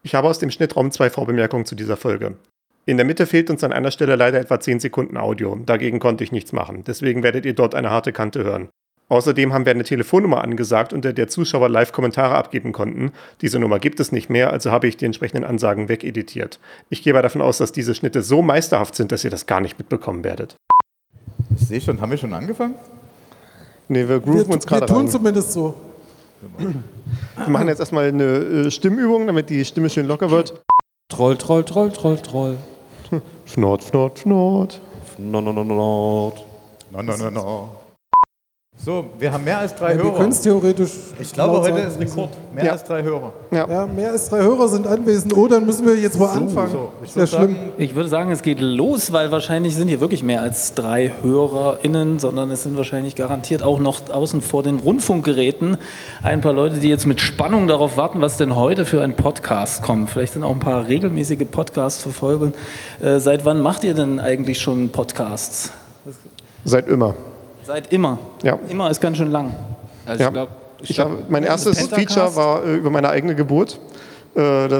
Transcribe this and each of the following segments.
Ich habe aus dem Schnittraum 2 Vorbemerkungen zu dieser Folge. In der Mitte fehlt uns an einer Stelle leider etwa 10 Sekunden Audio. Dagegen konnte ich nichts machen. Deswegen werdet ihr dort eine harte Kante hören. Außerdem haben wir eine Telefonnummer angesagt, unter der Zuschauer live Kommentare abgeben konnten. Diese Nummer gibt es nicht mehr, also habe ich die entsprechenden Ansagen wegeditiert. Ich gehe aber davon aus, dass diese Schnitte so meisterhaft sind, dass ihr das gar nicht mitbekommen werdet. Ich sehe schon, haben wir schon angefangen? Nee, wir grooven uns gerade rein. Wir tun zumindest so. Wir machen jetzt erstmal eine Stimmübung, damit die Stimme schön locker wird. Troll, Troll, Troll, Troll, Troll. Fnord, Fnord, Fnord. Fnord. No. So, wir haben mehr als 3 Wir Hörer. können es theoretisch. Ich glaube, laut heute sagen. ist Rekord. Mehr als 3 Hörer. Ja, mehr als 3 Hörer sind anwesend. Oh, dann müssen wir jetzt mal anfangen. Ich Sehr schlimm. Ich würde sagen, es geht los, weil wahrscheinlich sind hier wirklich mehr als 3 HörerInnen, sondern es sind wahrscheinlich garantiert auch noch außen vor den Rundfunkgeräten ein paar Leute, die jetzt mit Spannung darauf warten, was denn heute für ein Podcast kommt. Vielleicht sind auch ein paar regelmäßige Podcast-Verfolger. Seit wann macht ihr denn eigentlich schon Podcasts? Seit immer. Seit immer? Ja. Immer ist ganz schön lang. Also Ja. Mein erstes Feature war über meine eigene Geburt. Da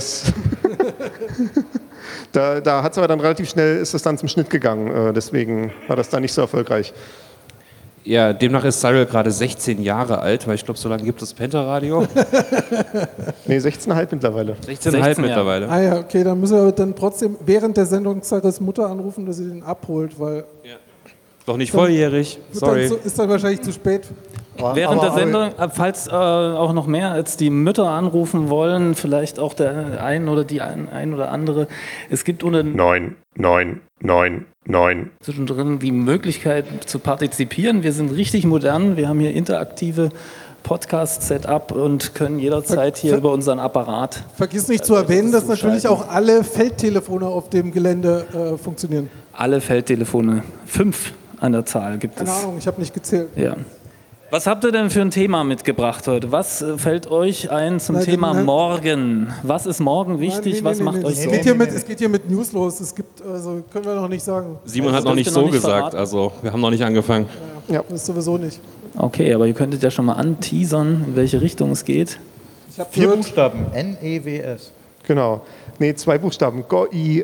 hat es aber dann relativ schnell, ist es dann zum Schnitt gegangen. Deswegen war das dann nicht so erfolgreich. Ja, demnach ist Cyril gerade 16 Jahre alt, weil ich glaube, so lange gibt es Penta-Radio. Nee, 16,5 mittlerweile. 16,5 mittlerweile. Ah ja, okay, dann müssen wir dann trotzdem während der Sendung Cyrils Mutter anrufen, dass sie den abholt, weil Doch nicht volljährig, sorry. ist dann wahrscheinlich zu spät. Während der Sendung, falls auch noch mehr als die Mütter anrufen wollen, vielleicht auch der ein oder die ein oder andere, es gibt unter 9 zwischendrin die Möglichkeit zu partizipieren. Wir sind richtig modern, wir haben hier interaktive Podcast-Setup und können jederzeit hier über unseren Apparat. Vergiss nicht zu erwähnen, dass natürlich auch alle Feldtelefone auf dem Gelände funktionieren. Alle Feldtelefone, 5 an der Zahl gibt es. Keine Ahnung, ich habe nicht gezählt. Ja. Was habt ihr denn für ein Thema mitgebracht heute? Was fällt euch ein zum Thema morgen? Was ist morgen wichtig? Was macht euch so? Es geht hier mit News los. Es gibt, also können wir noch nicht sagen. Simon hat noch nicht so gesagt, also wir haben noch nicht angefangen. Ja, das ist sowieso nicht. Okay, aber ihr könntet ja schon mal anteasern, in welche Richtung es geht. Ich habe 4 Buchstaben. N-E-W-S. Genau. Nee, 2 Buchstaben. Goi.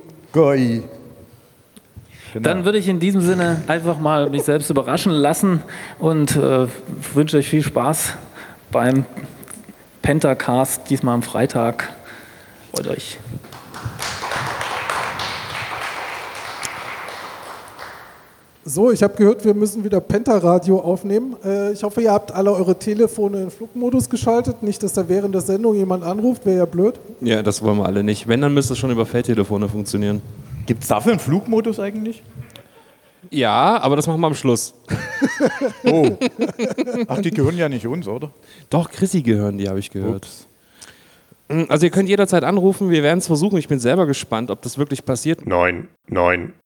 Genau. Dann würde ich in diesem Sinne einfach mal mich selbst überraschen lassen und wünsche euch viel Spaß beim Pentacast, diesmal am Freitag. Freut euch. So, ich habe gehört, wir müssen wieder Penta-Radio aufnehmen. Ich hoffe, ihr habt alle eure Telefone in Flugmodus geschaltet. Nicht, dass da während der Sendung jemand anruft, wäre ja blöd. Ja, das wollen wir alle nicht. Wenn, dann müsste es schon über Feldtelefone funktionieren. Gibt es dafür einen Flugmodus eigentlich? Ja, aber das machen wir am Schluss. Oh. Ach, die gehören ja nicht uns, oder? Doch, Chrissy gehören die, habe ich gehört. Also ihr könnt jederzeit anrufen, wir werden es versuchen. Ich bin selber gespannt, ob das wirklich passiert. 9. Ich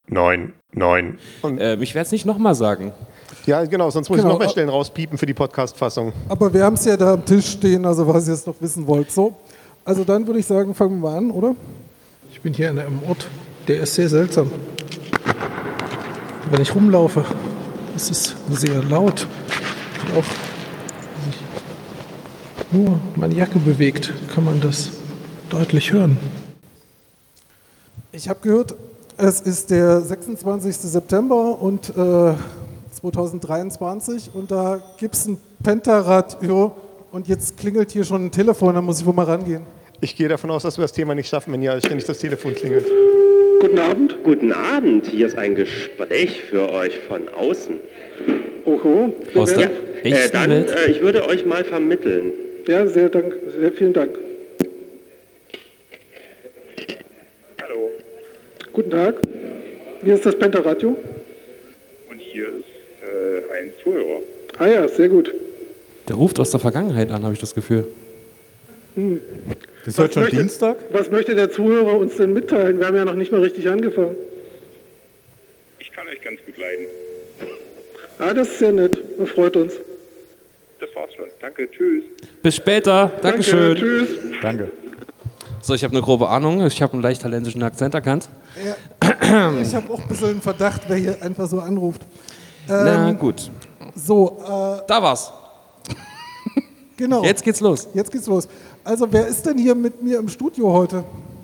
werde es nicht nochmal sagen. Ja, genau, sonst muss ich noch mehr Stellen rauspiepen für die Podcast-Fassung. Aber wir haben es ja da am Tisch stehen, also was ihr jetzt noch wissen wollt. So, also dann würde ich sagen, fangen wir an, oder? Ich bin hier an einem Ort, der ist sehr seltsam. Wenn ich rumlaufe, ist es sehr laut. Und auch wenn sich nur meine Jacke bewegt, kann man das deutlich hören. Ich habe gehört, es ist der 26. September und 2023 und da gibt es ein Pentaradio und jetzt klingelt hier schon ein Telefon, da muss ich wohl mal rangehen. Ich gehe davon aus, dass wir das Thema nicht schaffen, wenn hier ständig das Telefon klingelt. Guten Abend. Guten Abend. Hier ist ein Gespräch für euch von außen. Oho. Aus der echten Dann, Welt? ich würde euch mal vermitteln. Ja, sehr vielen Dank. Hallo. Guten Tag. Hier ist das Pentaradio. Und hier ist ein Zuhörer. Ah ja, sehr gut. Der ruft aus der Vergangenheit an, habe ich das Gefühl. Das ist heute schon Dienstag? Was möchte der Zuhörer uns denn mitteilen? Wir haben ja noch nicht mal richtig angefangen. Ich kann euch ganz gut leiden. Ah, das ist sehr nett. Das freut uns. Das war's schon. Danke, tschüss. Bis später, Dankeschön. Tschüss. Danke. So, ich habe eine grobe Ahnung, ich habe einen leicht thailändischen Akzent erkannt. Ja. Ich habe auch ein bisschen einen Verdacht, wer hier einfach so anruft. Na gut. So, Da war's. genau. Jetzt geht's los. Jetzt geht's los. Also, wer ist denn hier mit mir im Studio heute?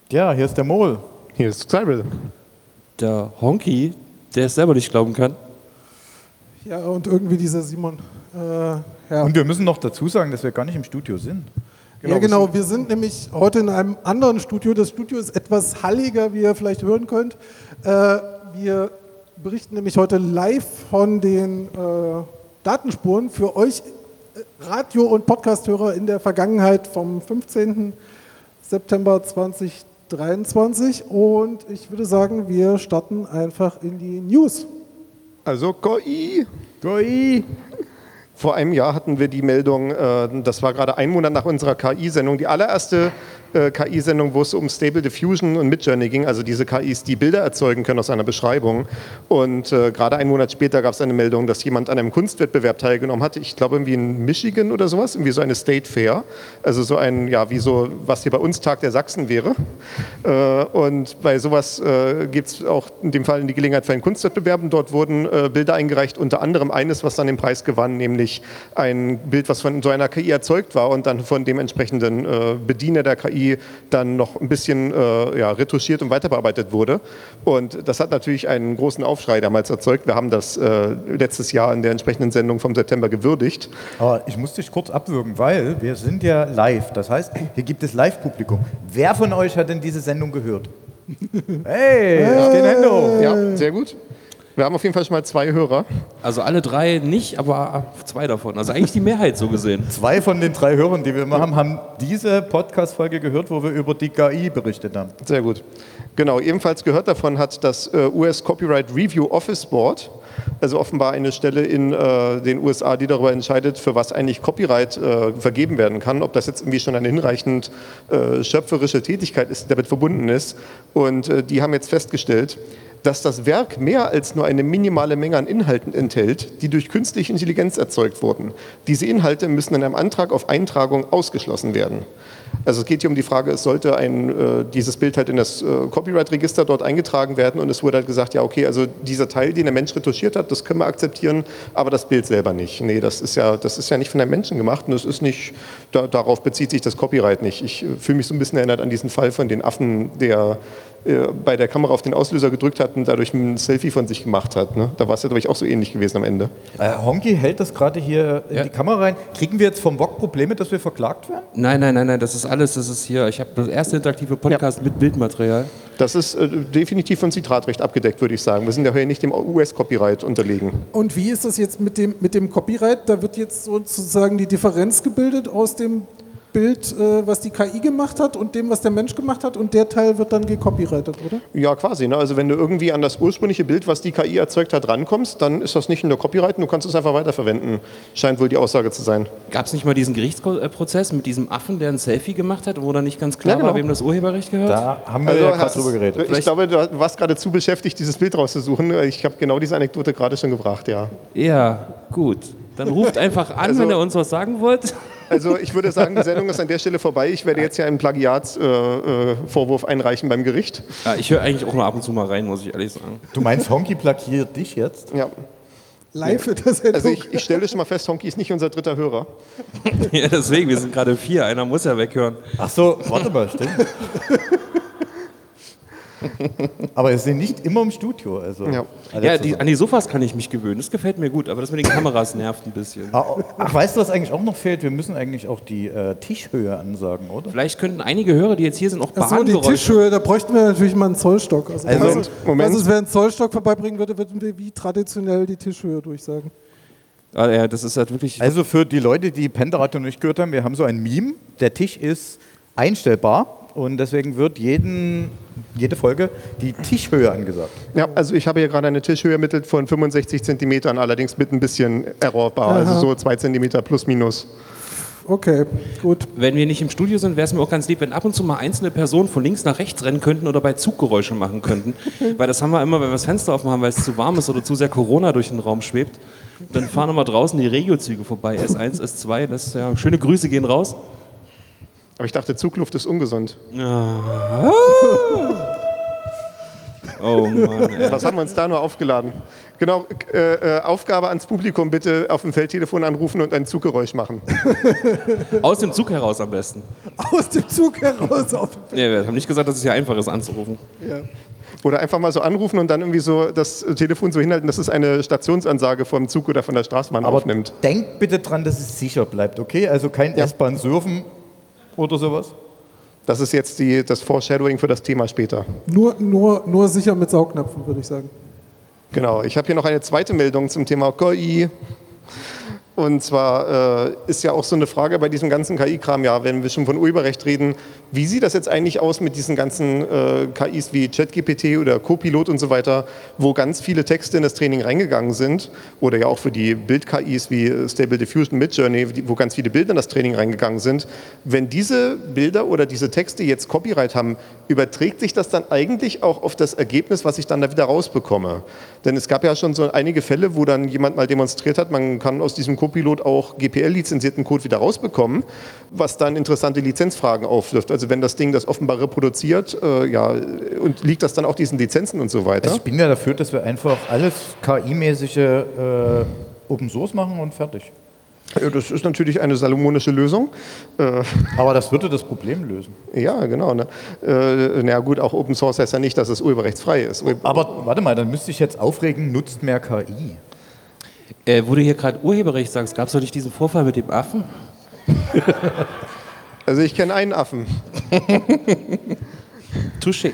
Ja, hier ist der Mol. Hier ist Cyril. Der Honky, der es selber nicht glauben kann. Ja, und irgendwie dieser Simon. Ja. Und wir müssen noch dazu sagen, dass wir gar nicht im Studio sind. Ja, genau. Wir sind nämlich heute in einem anderen Studio. Das Studio ist etwas halliger, wie ihr vielleicht hören könnt. Wir berichten nämlich heute live von den Datenspuren für euch Radio- und Podcast-Hörer in der Vergangenheit vom 15. September 2023. Und ich würde sagen, wir starten einfach in die News. Also KI. Goi! Vor einem Jahr hatten wir die Meldung, das war gerade ein Monat nach unserer KI-Sendung, die allererste KI-Sendung, wo es um Stable Diffusion und Midjourney ging, also diese KIs, die Bilder erzeugen können aus einer Beschreibung. Und gerade einen Monat später gab es eine Meldung, dass jemand an einem Kunstwettbewerb teilgenommen hatte, ich glaube irgendwie in Michigan oder sowas, irgendwie so eine State Fair, also so ein, ja, wie so, was hier bei uns Tag der Sachsen wäre. Und bei sowas gibt es auch in dem Fall die Gelegenheit für einen Kunstwettbewerb und dort wurden Bilder eingereicht, unter anderem eines, was dann den Preis gewann, nämlich ein Bild, was von so einer KI erzeugt war und dann von dem entsprechenden Bediener der KI dann noch ein bisschen retuschiert und weiter bearbeitet wurde. Und das hat natürlich einen großen Aufschrei damals erzeugt. Wir haben das letztes Jahr in der entsprechenden Sendung vom September gewürdigt. Aber ich muss dich kurz abwürgen, weil wir sind ja live. Das heißt, hier gibt es Live-Publikum. Wer von euch hat denn diese Sendung gehört? Hey, es gehen Hände hoch. Ja, sehr gut. Wir haben auf jeden Fall schon mal 2 Hörer. Also alle 3 nicht, aber 2 davon. Also eigentlich die Mehrheit so gesehen. 2 von den 3 Hörern, die wir immer haben, haben diese Podcast-Folge gehört, wo wir über die KI berichtet haben. Sehr gut. Genau, ebenfalls gehört davon hat das US Copyright Review Office Board, also offenbar eine Stelle in den USA, die darüber entscheidet, für was eigentlich Copyright vergeben werden kann, ob das jetzt irgendwie schon eine hinreichend schöpferische Tätigkeit ist, die damit verbunden ist. Und die haben jetzt festgestellt, dass das Werk mehr als nur eine minimale Menge an Inhalten enthält, die durch künstliche Intelligenz erzeugt wurden. Diese Inhalte müssen in einem Antrag auf Eintragung ausgeschlossen werden. Also es geht hier um die Frage, es sollte dieses Bild halt in das Copyright-Register dort eingetragen werden und es wurde halt gesagt, ja okay, also dieser Teil, den der Mensch retuschiert hat, das können wir akzeptieren, aber das Bild selber nicht. Nee, das ist ja nicht von einem Menschen gemacht und das ist nicht, darauf bezieht sich das Copyright nicht. Ich fühle mich so ein bisschen erinnert an diesen Fall von den Affen, der bei der Kamera auf den Auslöser gedrückt hat und dadurch ein Selfie von sich gemacht hat. Ne? Da war es ja, glaube ich, auch so ähnlich gewesen am Ende. Honky hält das gerade hier in die Kamera rein. Kriegen wir jetzt vom VOG Probleme, dass wir verklagt werden? Nein, das ist alles, das ist hier. Ich habe das erste interaktive Podcast mit Bildmaterial. Das ist definitiv von Zitratrecht abgedeckt, würde ich sagen. Wir sind ja hier nicht dem US-Copyright unterlegen. Und wie ist das jetzt mit dem Copyright? Da wird jetzt sozusagen die Differenz gebildet aus dem Bild, was die KI gemacht hat und dem, was der Mensch gemacht hat und der Teil wird dann gecopyrightet, oder? Ja, quasi. Ne? Also wenn du irgendwie an das ursprüngliche Bild, was die KI erzeugt hat, rankommst, dann ist das nicht in der Copyright und du kannst es einfach weiterverwenden. Scheint wohl die Aussage zu sein. Gab es nicht mal diesen Gerichtsprozess mit diesem Affen, der ein Selfie gemacht hat, wo dann nicht ganz klar war, wem das Urheberrecht gehört? Da haben wir ja gerade drüber geredet. Ich glaube, du warst gerade zu beschäftigt, dieses Bild rauszusuchen. Ich habe genau diese Anekdote gerade schon gebracht, ja. Ja, gut. Dann ruft einfach an, wenn ihr uns was sagen wollt. Also ich würde sagen, die Sendung ist an der Stelle vorbei. Ich werde jetzt ja einen Plagiatsvorwurf einreichen beim Gericht. Ja, ich höre eigentlich auch nur ab und zu mal rein, muss ich ehrlich sagen. Du meinst, Honky plagiert dich jetzt? Ja. Live in der Sendung. Also ich stelle schon mal fest, Honky ist nicht unser 3. Hörer. Ja, deswegen, wir sind gerade 4, einer muss ja weghören. Ach so, warte mal, stimmt. Aber wir sind nicht immer im Studio. Also. Ja. Ja, an die Sofas kann ich mich gewöhnen, das gefällt mir gut, aber das mit den Kameras nervt ein bisschen. Ach, weißt du, was eigentlich auch noch fehlt? Wir müssen eigentlich auch die Tischhöhe ansagen, oder? Vielleicht könnten einige Hörer, die jetzt hier sind, auch Achso, die Bahngeräusche... Tischhöhe, da bräuchten wir natürlich mal einen Zollstock. Also Moment. was es, wer einen Zollstock vorbeibringen würde, würden wir wie traditionell die Tischhöhe durchsagen. Ja, das ist halt wirklich... Also für die Leute, die Pentaradio nicht gehört haben, wir haben so ein Meme, der Tisch ist einstellbar und deswegen wird jede Folge die Tischhöhe angesagt. Ja, also ich habe hier gerade eine Tischhöhe ermittelt von 65 Zentimetern, allerdings mit ein bisschen errorbar, also so 2 Zentimeter plus minus. Okay, gut. Wenn wir nicht im Studio sind, wäre es mir auch ganz lieb, wenn ab und zu mal einzelne Personen von links nach rechts rennen könnten oder bei Zuggeräusche machen könnten. Weil das haben wir immer, wenn wir das Fenster aufmachen, weil es zu warm ist oder zu sehr Corona durch den Raum schwebt. Dann fahren immer draußen die Regiozüge vorbei, S1, S2, schöne Grüße gehen raus. Aber ich dachte, Zugluft ist ungesund. Oh Mann, ey. Was haben wir uns da nur aufgeladen? Genau, Aufgabe ans Publikum, bitte auf dem Feldtelefon anrufen und ein Zuggeräusch machen. Aus dem Zug heraus am besten. Aus dem Zug heraus. Ja, wir haben nicht gesagt, dass es hier einfach ist anzurufen. Ja. Oder einfach mal so anrufen und dann irgendwie so das Telefon so hinhalten, dass es eine Stationsansage vom Zug oder von der Straßenbahn Aber aufnimmt. denkt bitte dran, dass es sicher bleibt, okay? Also kein S-Bahn surfen oder sowas. Das ist jetzt das Foreshadowing für das Thema später. Nur sicher mit Saugnäpfen, würde ich sagen. Genau, ich habe hier noch eine zweite Meldung zum Thema KI. Und zwar ist ja auch so eine Frage bei diesem ganzen KI-Kram, ja, wenn wir schon von Urheberrecht reden, wie sieht das jetzt eigentlich aus mit diesen ganzen KIs wie ChatGPT oder Copilot und so weiter, wo ganz viele Texte in das Training reingegangen sind, oder ja auch für die Bild-KIs wie Stable Diffusion, Midjourney, wo ganz viele Bilder in das Training reingegangen sind. Wenn diese Bilder oder diese Texte jetzt Copyright haben, überträgt sich das dann eigentlich auch auf das Ergebnis, was ich dann da wieder rausbekomme? Denn es gab ja schon so einige Fälle, wo dann jemand mal demonstriert hat, man kann aus diesem Copilot auch GPL-lizenzierten Code wieder rausbekommen, was dann interessante Lizenzfragen aufwirft. Also wenn das Ding das offenbar reproduziert, und liegt das dann auch diesen Lizenzen und so weiter? Also ich bin ja dafür, dass wir einfach alles KI-mäßige Open Source machen und fertig. Ja, das ist natürlich eine salomonische Lösung. Aber das würde das Problem lösen. Ja, genau. Ne? Na gut, auch Open Source heißt ja nicht, dass es urheberrechtsfrei ist. Aber warte mal, dann müsste ich jetzt aufregen, nutzt mehr KI. Wo du hier gerade Urheberrecht sagst, gab es doch nicht diesen Vorfall mit dem Affen? Also ich kenne einen Affen. Touché.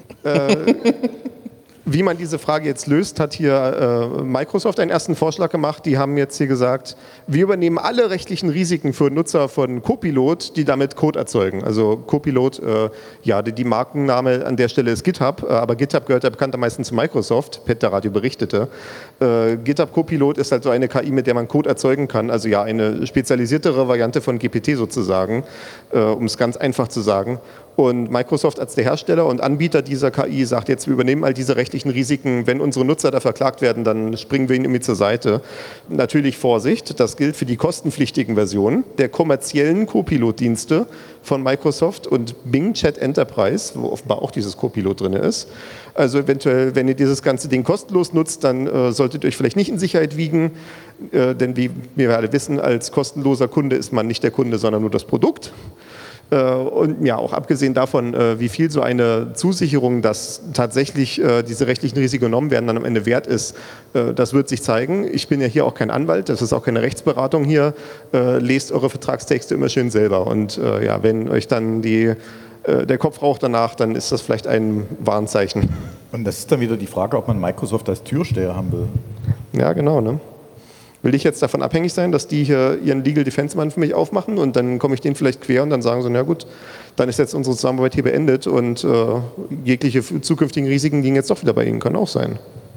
Wie man diese Frage jetzt löst, hat hier Microsoft einen ersten Vorschlag gemacht. Die haben jetzt hier gesagt, wir übernehmen alle rechtlichen Risiken für Nutzer von Copilot, die damit Code erzeugen. Also Copilot, die Markenname an der Stelle ist GitHub, aber GitHub gehört ja bekanntermaßen zu Microsoft, Pet-Radio berichtete. GitHub Copilot ist halt so eine KI, mit der man Code erzeugen kann, also ja eine spezialisiertere Variante von GPT sozusagen, um es ganz einfach zu sagen. Und Microsoft als der Hersteller und Anbieter dieser KI sagt jetzt, wir übernehmen all diese rechtlichen Risiken. Wenn unsere Nutzer da verklagt werden, dann springen wir ihnen irgendwie zur Seite. Natürlich Vorsicht, das gilt für die kostenpflichtigen Versionen der kommerziellen Copilot-Dienste von Microsoft und Bing Chat Enterprise, wo offenbar auch dieses Copilot drin ist. Also eventuell, wenn ihr dieses ganze Ding kostenlos nutzt, dann solltet ihr euch vielleicht nicht in Sicherheit wiegen, denn wie wir alle wissen, als kostenloser Kunde ist man nicht der Kunde, sondern nur das Produkt. Und ja, auch abgesehen davon, wie viel so eine Zusicherung, dass tatsächlich diese rechtlichen Risiken genommen werden, dann am Ende wert ist, das wird sich zeigen. Ich bin ja hier auch kein Anwalt, das ist auch keine Rechtsberatung hier. Lest eure Vertragstexte immer schön selber. Und wenn euch dann der Kopf raucht danach, dann ist das vielleicht ein Warnzeichen. Und das ist dann wieder die Frage, ob man Microsoft als Türsteher haben will. Ja, genau, ne? Will ich jetzt davon abhängig sein, dass die hier ihren Legal Defense Mann für mich aufmachen und dann komme ich denen vielleicht quer und dann sagen so, na gut, dann ist jetzt unsere Zusammenarbeit hier beendet und jegliche zukünftigen Risiken liegen jetzt doch wieder bei Ihnen, kann auch sein.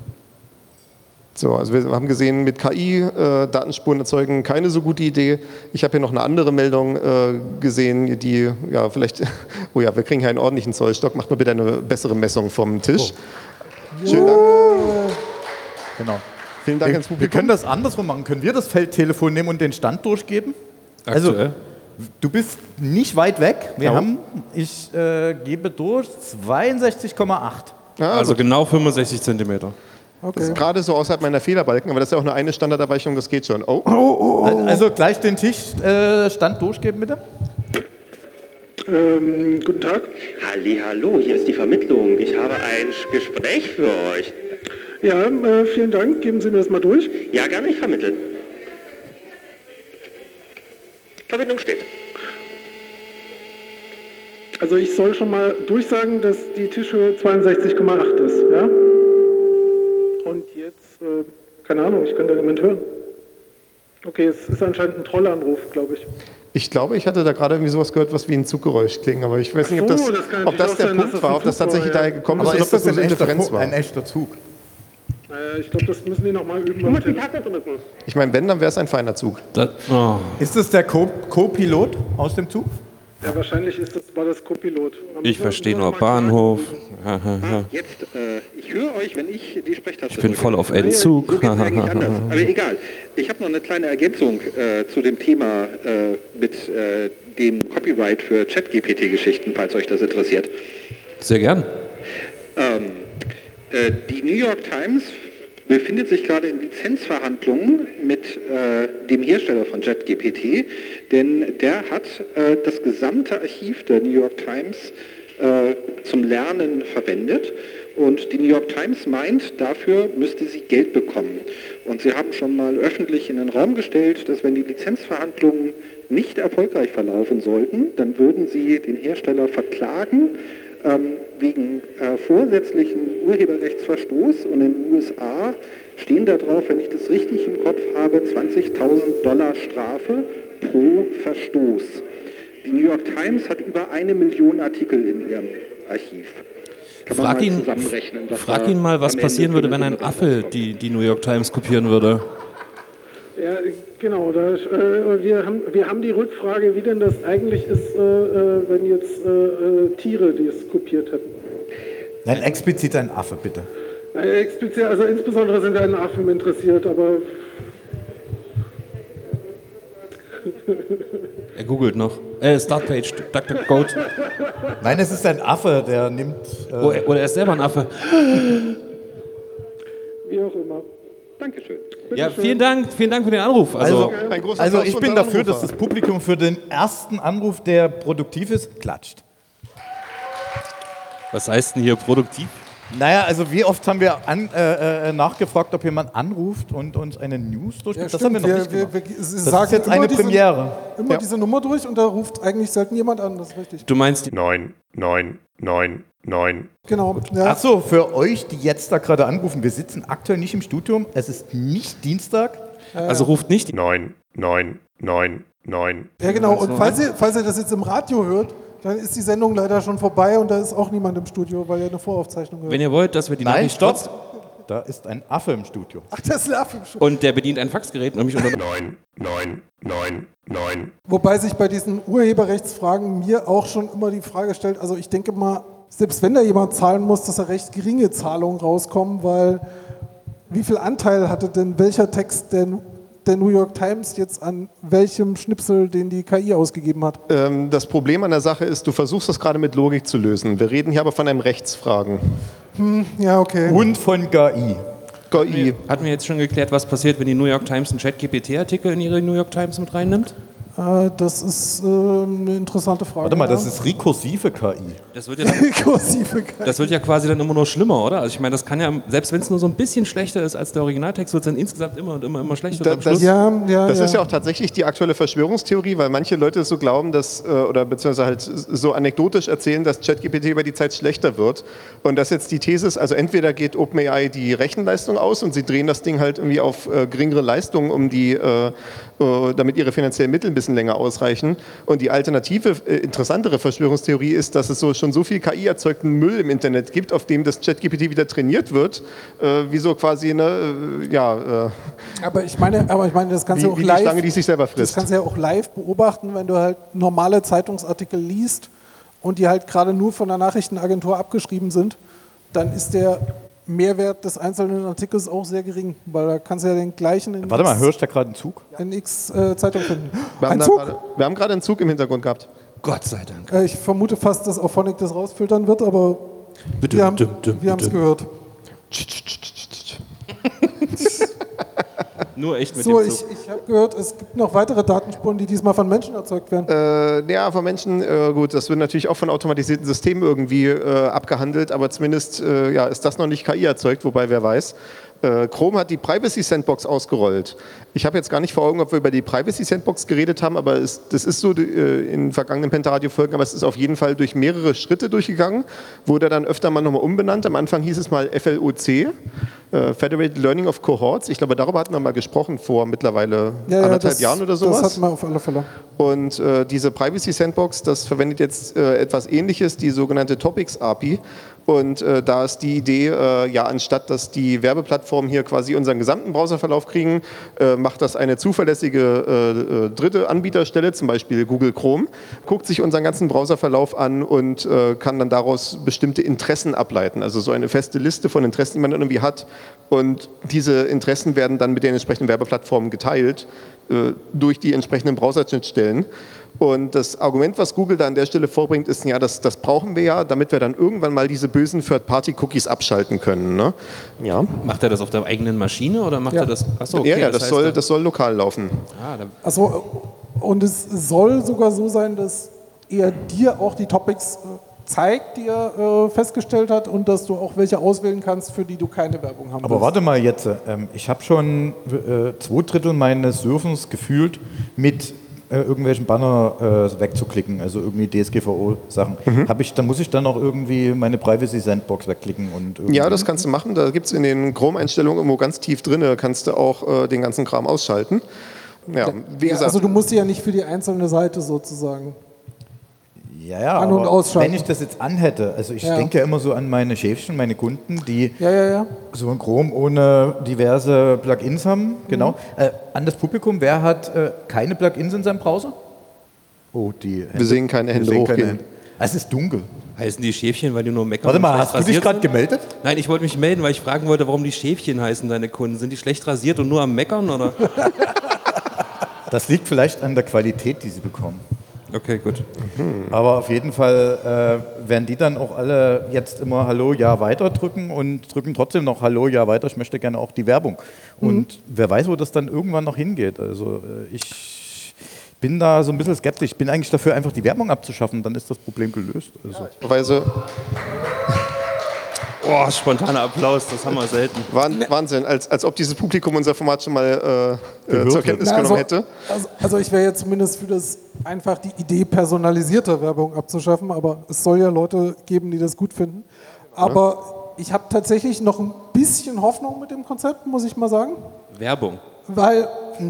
So, also wir haben gesehen, mit KI Datenspuren erzeugen, keine so gute Idee. Ich habe hier noch eine andere Meldung gesehen, die, ja, vielleicht, oh ja, wir kriegen hier einen ordentlichen Zollstock, macht mal bitte eine bessere Messung vom Tisch. Oh. Schönen Dank. Genau. Vielen Dank ans Wir Publikum. können das andersrum machen. Können wir das Feldtelefon nehmen und den Stand durchgeben? Also, Aktuell? du bist nicht weit weg. Ich gebe durch 62,8. Ja, Also gut. genau 65 Zentimeter. Das ist gerade so außerhalb meiner Fehlerbalken, aber das ist ja auch nur eine Standardabweichung, das geht schon. Also gleich den Stand durchgeben, bitte. Guten Tag. Hallo, hier ist die Vermittlung. Ich habe ein Gespräch für euch. Ja, vielen Dank. Geben Sie mir das mal durch. Ja, gerne, ich vermittle. Verbindung steht. Also ich soll schon mal durchsagen, dass die Tischhöhe 62,8 ist, ja? Und jetzt, keine Ahnung, ich könnte niemand hören. Okay, es ist anscheinend ein Trollanruf, glaube ich. Ich glaube, ich hatte da gerade irgendwie sowas gehört, was wie ein Zuggeräusch klingt, aber ich weiß nicht, ob das, ob das der Punkt war, ob das tatsächlich daher gekommen ist Aber oder ist ob das das eine Interferenz war. ein echter Zug? Ich glaube, das müssen die nochmal üben. Du musst die Taste drücken. Ich meine, wenn, dann wäre es ein feiner Zug. Ist das der Co-Pilot aus dem Zug? Ja, wahrscheinlich war das Copilot. Ich verstehe nur Bahnhof. Jetzt, ich höre euch, wenn ich die Sprechtaste Ich bin voll auf Entzug. So geht's eigentlich anders. Aber egal. Ich habe noch eine kleine Ergänzung zu dem Thema mit dem Copyright für ChatGPT-Geschichten, falls euch das interessiert. Sehr gern. Die New York Times befindet sich gerade in Lizenzverhandlungen mit dem Hersteller von ChatGPT, denn der hat das gesamte Archiv der New York Times zum Lernen verwendet. Und die New York Times meint, dafür müsste sie Geld bekommen. Und sie haben schon mal öffentlich in den Raum gestellt, dass wenn die Lizenzverhandlungen nicht erfolgreich verlaufen sollten, dann würden sie den Hersteller verklagen wegen vorsätzlichen Urheberrechtsverstoß. Und in den USA stehen da drauf, wenn ich das richtig im Kopf habe, $20.000 Strafe pro Verstoß. Die New York Times hat über 1 Million Artikel in ihrem Archiv. Frag ihn mal, was passieren würde, wenn ein Affe die New York Times kopieren würde. Ja, genau. Wir haben die Rückfrage, wie denn das eigentlich ist, wenn jetzt Tiere das kopiert hätten. Nein, explizit ein Affe, bitte. Explizit, also insbesondere sind wir an Affen interessiert, aber... Er googelt noch. Startpage, DuckDuckGo. Nein, es ist ein Affe, der nimmt... Oder er ist selber ein Affe. Wie auch immer. Dankeschön. Ja, vielen Dank für den Anruf. Also Applaus ich für bin unseren dafür, Anrufer. dass das Publikum für den ersten Anruf, der produktiv ist, klatscht. Was heißt denn hier produktiv? Naja, also wie oft haben wir nachgefragt, ob jemand anruft und uns eine News durchgibt? Das haben wir noch nicht gemacht. Sie Das sagen ist jetzt immer eine diese- Premiere. Immer diese Nummer durch und da ruft eigentlich selten jemand an, das ist richtig. Du meinst, 99999. Genau. Ja. Ach so, für euch, die jetzt da gerade anrufen, wir sitzen aktuell nicht im Studium, es ist nicht Dienstag. also ruft nicht 9999. Ja, genau. Und falls ihr das jetzt im Radio hört, dann ist die Sendung leider schon vorbei und da ist auch niemand im Studio, weil ihr eine Voraufzeichnung hört. Wenn ihr wollt, dass wir die Nein, Nachricht stopp! Da ist ein Affe im Studio. Ach, das ist ein Affe im Studio. und der bedient ein Faxgerät, nämlich unter 9999. Wobei sich bei diesen Urheberrechtsfragen mir auch schon immer die Frage stellt, also ich denke mal, selbst wenn da jemand zahlen muss, dass da recht geringe Zahlungen rauskommen, weil wie viel Anteil hatte denn welcher Text der New York Times jetzt an welchem Schnipsel, den die KI ausgegeben hat? Das Problem an der Sache ist, du versuchst das gerade mit Logik zu lösen. Wir reden hier aber von einem Rechtsfragen. Ja, okay. Und von GI. KI. Hatten wir jetzt schon geklärt, was passiert, wenn die New York Times einen ChatGPT-Artikel in ihre New York Times mit reinnimmt? Das ist eine interessante Frage. Warte mal, das ja. ist rekursive KI. Das wird ja, Kursive KI. das wird ja quasi dann immer nur schlimmer, oder? Also ich meine, das kann ja, selbst wenn es nur so ein bisschen schlechter ist als der Originaltext, wird es dann insgesamt immer und immer schlechter. Und am Schluss Das ist ja auch tatsächlich die aktuelle Verschwörungstheorie, weil manche Leute so glauben, dass, oder beziehungsweise halt so anekdotisch erzählen, dass ChatGPT über die Zeit schlechter wird. Und dass jetzt die These ist, also entweder geht OpenAI die Rechenleistung aus und sie drehen das Ding halt irgendwie auf geringere Leistungen, um die, damit ihre finanziellen Mittel ein bisschen länger ausreichen. Und die alternative, interessantere Verschwörungstheorie ist, dass es schon so viel KI-erzeugten Müll im Internet gibt, auf dem das ChatGPT wieder trainiert wird, wie so quasi eine, Aber ich meine, das kannst du auch wie die live. Schlange, die sich selber Das frisst. kannst du ja auch live beobachten, wenn du halt normale Zeitungsartikel liest und die halt gerade nur von der Nachrichtenagentur abgeschrieben sind, dann ist der Mehrwert des einzelnen Artikels auch sehr gering, weil da kannst du ja den gleichen in Warte mal, hörst du da gerade einen Zug? X Zeitung finden. Wir Ein haben, Zug? wir haben gerade einen Zug im Hintergrund gehabt. Gott sei Dank. Ich vermute fast, dass Auphonic das rausfiltern wird, aber wir haben es gehört. Nur echt mit So, dem ich Zug. habe gehört, es gibt noch weitere Datenspuren, die diesmal von Menschen erzeugt werden. Ja, von Menschen, gut, das wird natürlich auch von automatisierten Systemen irgendwie abgehandelt, aber zumindest ist das noch nicht KI erzeugt, wobei wer weiß. Chrome hat die Privacy Sandbox ausgerollt. Ich habe jetzt gar nicht vor Augen, ob wir über die Privacy Sandbox geredet haben, aber das ist so in vergangenen Pentaradio-Folgen, aber es ist auf jeden Fall durch mehrere Schritte durchgegangen, wurde dann öfter mal nochmal umbenannt. Am Anfang hieß es mal FLOC, Federated Learning of Cohorts. Ich glaube, darüber hatten wir mal gesprochen vor mittlerweile anderthalb Jahren oder sowas. Das hatten wir auf alle Fälle. Und diese Privacy Sandbox, das verwendet jetzt etwas Ähnliches, die sogenannte Topics API. Und da ist die Idee, anstatt dass die Werbeplattformen hier quasi unseren gesamten Browserverlauf kriegen, macht das eine zuverlässige dritte Anbieterstelle, zum Beispiel Google Chrome, guckt sich unseren ganzen Browserverlauf an und kann dann daraus bestimmte Interessen ableiten. Also so eine feste Liste von Interessen, die man irgendwie hat. Und diese Interessen werden dann mit den entsprechenden Werbeplattformen geteilt. durch die entsprechenden Browserschnittstellen. Und das Argument, was Google da an der Stelle vorbringt, ist, ja, das brauchen wir ja, damit wir dann irgendwann mal diese bösen Third-Party-Cookies abschalten können. Ne? Ja. Macht er das auf der eigenen Maschine oder macht er das? Achso, okay, ja, das soll lokal laufen. Also, und es soll sogar so sein, dass er dir auch die Topics zeigt, die er festgestellt hat, und dass du auch welche auswählen kannst, für die du keine Werbung haben willst. Aber warte mal jetzt, ich habe schon 2/3 meines Surfens gefühlt mit irgendwelchen Banner wegzuklicken, also irgendwie DSGVO-Sachen. Dann muss ich dann auch irgendwie meine Privacy-Sandbox wegklicken. Ja, das kannst du machen. Da gibt es in den Chrome-Einstellungen irgendwo ganz tief drin, kannst du auch den ganzen Kram ausschalten. Ja, wie gesagt. Also du musst sie ja nicht für die einzelne Seite sozusagen Ja, an- und aber ausschalten. wenn ich das jetzt anhätte, also ich denke ja immer so an meine Schäfchen, meine Kunden, die so ein Chrome ohne diverse Plugins haben, genau. An das Publikum, wer hat keine Plugins in seinem Browser? Oh, die Hände. Wir sehen keine Hände hochgehen. Es ist dunkel. Heißen die Schäfchen, weil die nur meckern? Warte mal, und hast du schlecht dich rasiert gerade sind? gemeldet? Nein, ich wollte mich melden, weil ich fragen wollte, warum die Schäfchen heißen, deine Kunden. Sind die schlecht rasiert und nur am Meckern, oder? Das liegt vielleicht an der Qualität, die sie bekommen. Okay, gut. Aber auf jeden Fall werden die dann auch alle jetzt immer Hallo, ja, weiter drücken und drücken trotzdem noch Hallo, ja, weiter, ich möchte gerne auch die Werbung. Und wer weiß, wo das dann irgendwann noch hingeht. Also ich bin da so ein bisschen skeptisch. Ich bin eigentlich dafür, einfach die Werbung abzuschaffen, dann ist das Problem gelöst. Also. Oh, spontaner Applaus, das haben wir selten. Wahnsinn, als ob dieses Publikum unser Format schon mal zur Kenntnis genommen hätte. Also ich wäre jetzt zumindest für das, einfach die Idee personalisierter Werbung abzuschaffen, aber es soll ja Leute geben, die das gut finden. Aber ich habe tatsächlich noch ein bisschen Hoffnung mit dem Konzept, muss ich mal sagen. Werbung? Weil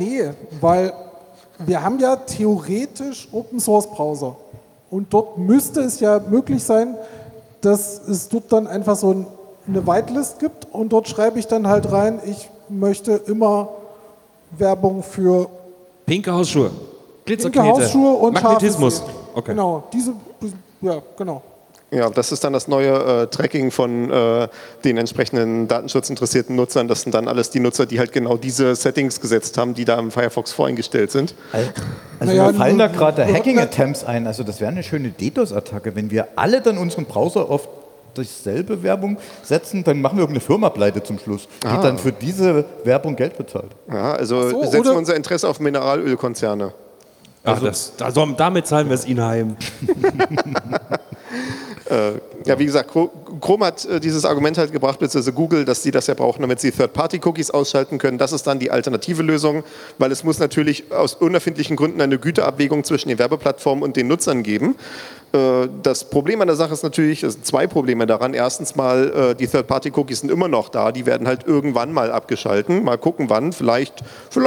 wir haben ja theoretisch Open-Source-Browser. Und dort müsste es ja möglich sein, dass es dort dann einfach so eine Whitelist gibt und dort schreibe ich dann halt rein, ich möchte immer Werbung für pinke Hausschuhe, Glitzerknete, pinke Hausschuhe und Magnetismus. Okay. Genau, genau. Ja, das ist dann das neue Tracking von den entsprechenden datenschutzinteressierten Nutzern. Das sind dann alles die Nutzer, die halt genau diese Settings gesetzt haben, die da im Firefox voreingestellt sind. Also mir fallen da gerade Hacking-Attempts ein. Also das wäre eine schöne DDoS-Attacke. Wenn wir alle dann unseren Browser auf dieselbe Werbung setzen, dann machen wir irgendeine Firma pleite zum Schluss, die dann für diese Werbung Geld bezahlt. Ja, also setzen wir unser Interesse auf Mineralölkonzerne. Also damit zahlen wir es ihnen heim. Ja, wie gesagt, Chrome hat dieses Argument halt gebracht, beziehungsweise Google, dass sie das ja brauchen, damit sie Third-Party-Cookies ausschalten können. Das ist dann die alternative Lösung, weil es muss natürlich aus unerfindlichen Gründen eine Güteabwägung zwischen den Werbeplattformen und den Nutzern geben. Das Problem an der Sache ist natürlich, es sind zwei Probleme daran. Erstens mal, die Third-Party-Cookies sind immer noch da, die werden halt irgendwann mal abgeschalten. Mal gucken, wann, vielleicht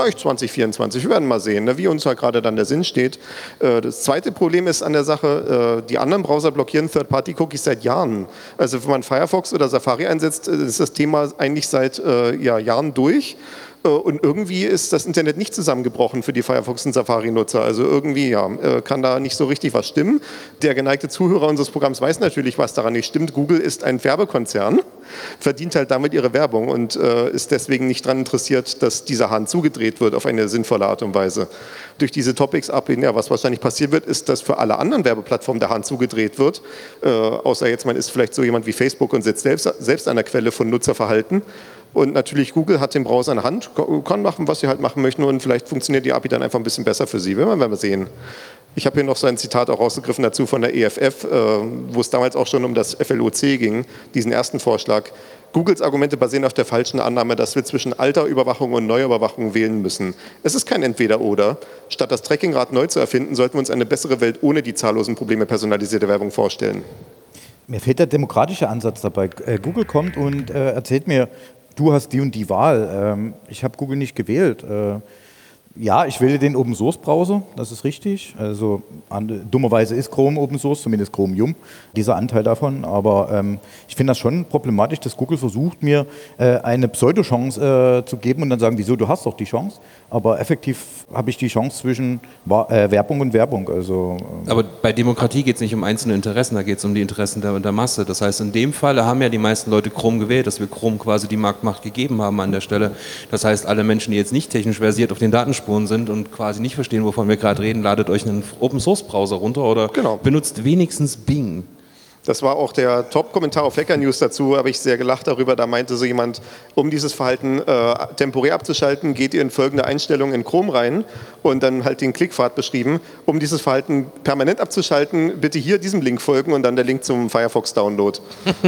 2024, wir werden mal sehen, ne, wie uns halt gerade dann der Sinn steht. Das zweite Problem ist an der Sache, die anderen Browser blockieren Third-Party-Cookies seit Jahren. Also wenn man Firefox oder Safari einsetzt, ist das Thema eigentlich seit Jahren durch. Und irgendwie ist das Internet nicht zusammengebrochen für die Firefox- und Safari-Nutzer. Also irgendwie kann da nicht so richtig was stimmen. Der geneigte Zuhörer unseres Programms weiß natürlich, was daran nicht stimmt. Google ist ein Werbekonzern, verdient halt damit ihre Werbung und ist deswegen nicht daran interessiert, dass dieser Hahn zugedreht wird auf eine sinnvolle Art und Weise. Durch diese Topics was wahrscheinlich passieren wird, ist, dass für alle anderen Werbeplattformen der Hahn zugedreht wird. Außer jetzt, man ist vielleicht so jemand wie Facebook und sitzt selbst an der Quelle von Nutzerverhalten. Und natürlich, Google hat den Browser in der Hand, kann machen, was sie halt machen möchten und vielleicht funktioniert die API dann einfach ein bisschen besser für sie, werden wir sehen. Ich habe hier noch so ein Zitat auch rausgegriffen dazu von der EFF, wo es damals auch schon um das FLOC ging, diesen ersten Vorschlag. Googles Argumente basieren auf der falschen Annahme, dass wir zwischen alter Überwachung und neuer Überwachung wählen müssen. Es ist kein Entweder-Oder. Statt das Trackingrad neu zu erfinden, sollten wir uns eine bessere Welt ohne die zahllosen Probleme personalisierter Werbung vorstellen. Mir fehlt der demokratische Ansatz dabei. Google kommt und erzählt mir, du hast die und die Wahl. Ich habe Google nicht gewählt. Ja, ich wähle den Open-Source-Browser, das ist richtig. Also dummerweise ist Chrome Open-Source, zumindest Chromium, dieser Anteil davon. Aber ich finde das schon problematisch, dass Google versucht, mir eine Pseudo-Chance zu geben und dann sagen, wieso, du hast doch die Chance. Aber effektiv habe ich die Chance zwischen Werbung und Werbung. Also, aber bei Demokratie geht es nicht um einzelne Interessen, da geht es um die Interessen der Masse. Das heißt, in dem Fall haben ja die meisten Leute Chrome gewählt, dass wir Chrome quasi die Marktmacht gegeben haben an der Stelle. Das heißt, alle Menschen, die jetzt nicht technisch versiert auf den Datenspeicher Datenspur sind und quasi nicht verstehen, wovon wir gerade reden, ladet euch einen Open-Source-Browser runter oder Genau. benutzt wenigstens Bing. Das war auch der Top-Kommentar auf Hacker News dazu, habe ich sehr gelacht darüber. Da meinte so jemand, um dieses Verhalten temporär abzuschalten, geht ihr in folgende Einstellungen in Chrome rein und dann halt den Klickpfad beschrieben. Um dieses Verhalten permanent abzuschalten, bitte hier diesem Link folgen und dann der Link zum Firefox-Download.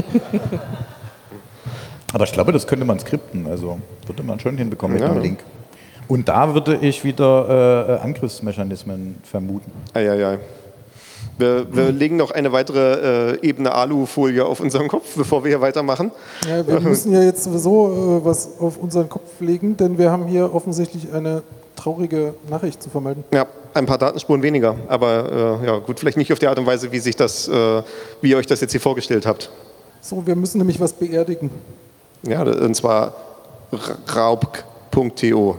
Aber ich glaube, das könnte man skripten, also würde man schon hinbekommen mit Ja. dem Link. Und da würde ich wieder Angriffsmechanismen vermuten. Eieiei. Wir legen noch eine weitere Ebene Alufolie auf unseren Kopf, bevor wir hier weitermachen. Ja, wir müssen ja jetzt sowieso was auf unseren Kopf legen, denn wir haben hier offensichtlich eine traurige Nachricht zu vermelden. Ja, ein paar Datenspuren weniger, aber ja gut, vielleicht nicht auf die Art und Weise, wie ihr euch das jetzt hier vorgestellt habt. So, wir müssen nämlich was beerdigen. Ja, und zwar raubg.to.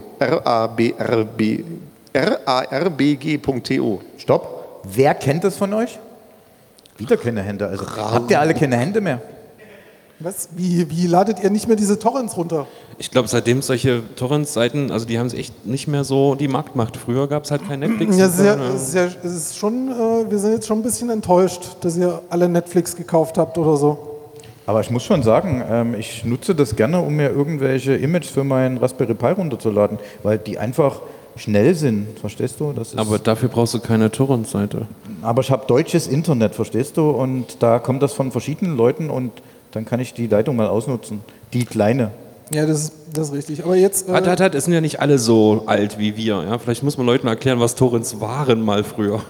RARBG.to. Stopp. Wer kennt das von euch? Wieder keine Hände. Also habt ihr alle keine Hände mehr? Was? Wie ladet ihr nicht mehr diese Torrents runter? Ich glaube, seitdem solche Torrent-Seiten, also die haben es echt nicht mehr so die Marktmacht. Früher gab es halt kein Netflix. Ja, es ist schon, wir sind jetzt schon ein bisschen enttäuscht, dass ihr alle Netflix gekauft habt oder so. Aber ich muss schon sagen, ich nutze das gerne, um mir irgendwelche Images für meinen Raspberry Pi runterzuladen, weil die einfach schnell sind, verstehst du? Das ist Aber dafür brauchst du keine Torrent-Seite. aber ich habe deutsches Internet, verstehst du? Und da kommt das von verschiedenen Leuten und dann kann ich die Leitung mal ausnutzen. Die kleine. Ja, das ist richtig. Aber jetzt. Es sind ja nicht alle so alt wie wir. Ja? Vielleicht muss man Leuten erklären, was Torrents waren mal früher.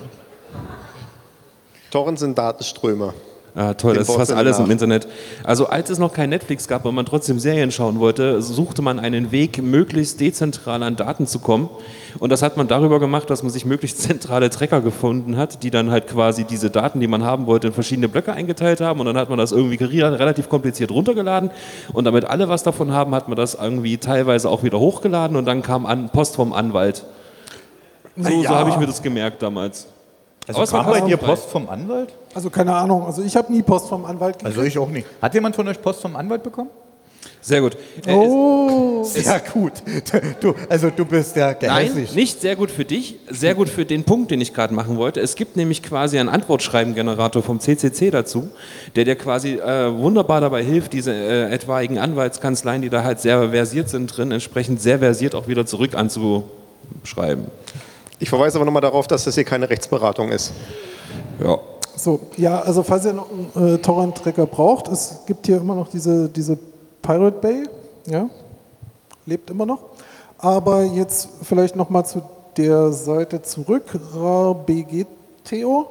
Torrents sind Datenströme. Ah, toll, das ist fast Wortsinne alles nach. im Internet. Also als es noch kein Netflix gab und man trotzdem Serien schauen wollte, suchte man einen Weg, möglichst dezentral an Daten zu kommen. Und das hat man darüber gemacht, dass man sich möglichst zentrale Tracker gefunden hat, die dann halt quasi diese Daten, die man haben wollte, in verschiedene Blöcke eingeteilt haben. Und dann hat man das irgendwie relativ kompliziert runtergeladen. Und damit alle was davon haben, hat man das irgendwie teilweise auch wieder hochgeladen. Und dann kam Post vom Anwalt. So habe ich mir das gemerkt damals. Also kam bei dir Post vom Anwalt? Also keine Ahnung, also ich habe nie Post vom Anwalt gekriegt. Also ich auch nicht. Hat jemand von euch Post vom Anwalt bekommen? Sehr gut. Sehr gut. Du bist ja Nein, gehässig. nicht sehr gut für dich, sehr gut für den Punkt, den ich gerade machen wollte. Es gibt nämlich quasi einen Antwortschreibengenerator vom CCC dazu, der dir quasi wunderbar dabei hilft, diese etwaigen Anwaltskanzleien, die da halt sehr versiert sind drin, entsprechend sehr versiert auch wieder zurück anzuschreiben. Ich verweise aber nochmal darauf, dass das hier keine Rechtsberatung ist. Ja. So, ja, also falls ihr noch einen Torrent-Tracker braucht, es gibt hier immer noch diese Pirate Bay, ja, lebt immer noch. Aber jetzt vielleicht nochmal zu der Seite zurück, RARBG.to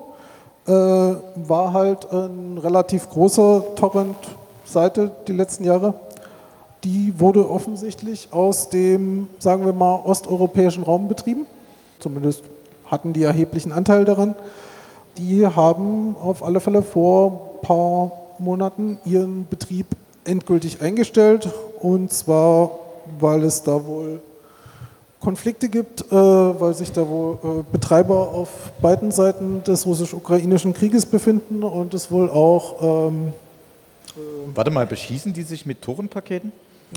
war halt ein relativ großer Torrent-Seite die letzten Jahre. Die wurde offensichtlich aus dem, sagen wir mal, osteuropäischen Raum betrieben. Zumindest hatten die erheblichen Anteil daran. Die haben auf alle Fälle vor ein paar Monaten ihren Betrieb endgültig eingestellt. Und zwar, weil es da wohl Konflikte gibt, weil sich da wohl Betreiber auf beiden Seiten des russisch-ukrainischen Krieges befinden und es wohl auch... Warte mal, beschießen die sich mit Torrentpaketen?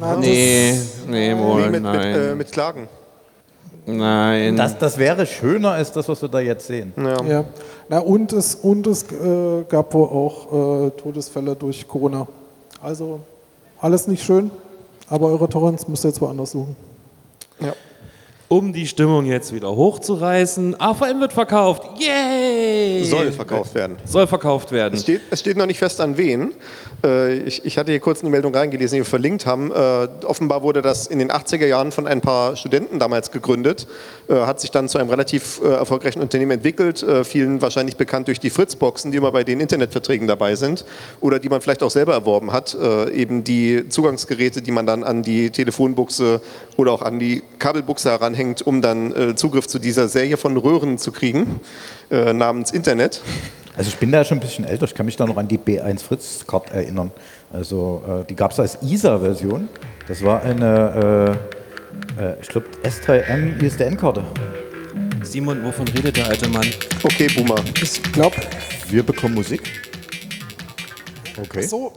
Mit Klagen. Nein. Das wäre schöner als das, was wir da jetzt sehen. Ja. Na, und es gab wohl auch Todesfälle durch Corona. Also alles nicht schön, aber eure Torrents müsst ihr jetzt woanders suchen. Ja. Um die Stimmung jetzt wieder hochzureißen, AVM wird verkauft. Yay! Soll verkauft werden. Soll verkauft werden. Es steht noch nicht fest, an wen. Ich hatte hier kurz eine Meldung reingelesen, die wir verlinkt haben. Offenbar wurde das in den 80er Jahren von ein paar Studenten damals gegründet, hat sich dann zu einem relativ erfolgreichen Unternehmen entwickelt, vielen wahrscheinlich bekannt durch die Fritzboxen, die immer bei den Internetverträgen dabei sind oder die man vielleicht auch selber erworben hat, eben die Zugangsgeräte, die man dann an die Telefonbuchse oder auch an die Kabelbuchse heranhängt, um dann Zugriff zu dieser Serie von Röhren zu kriegen, namens Internet. Also ich bin da schon ein bisschen älter, ich kann mich da noch an die B1 Fritz-Card erinnern. Also die gab es als ISA-Version. Das war eine, ich glaube, S3M ISDN-Karte. Simon, wovon redet der alte Mann? Okay, Boomer. Ich glaube... Wir bekommen Musik. Okay. So,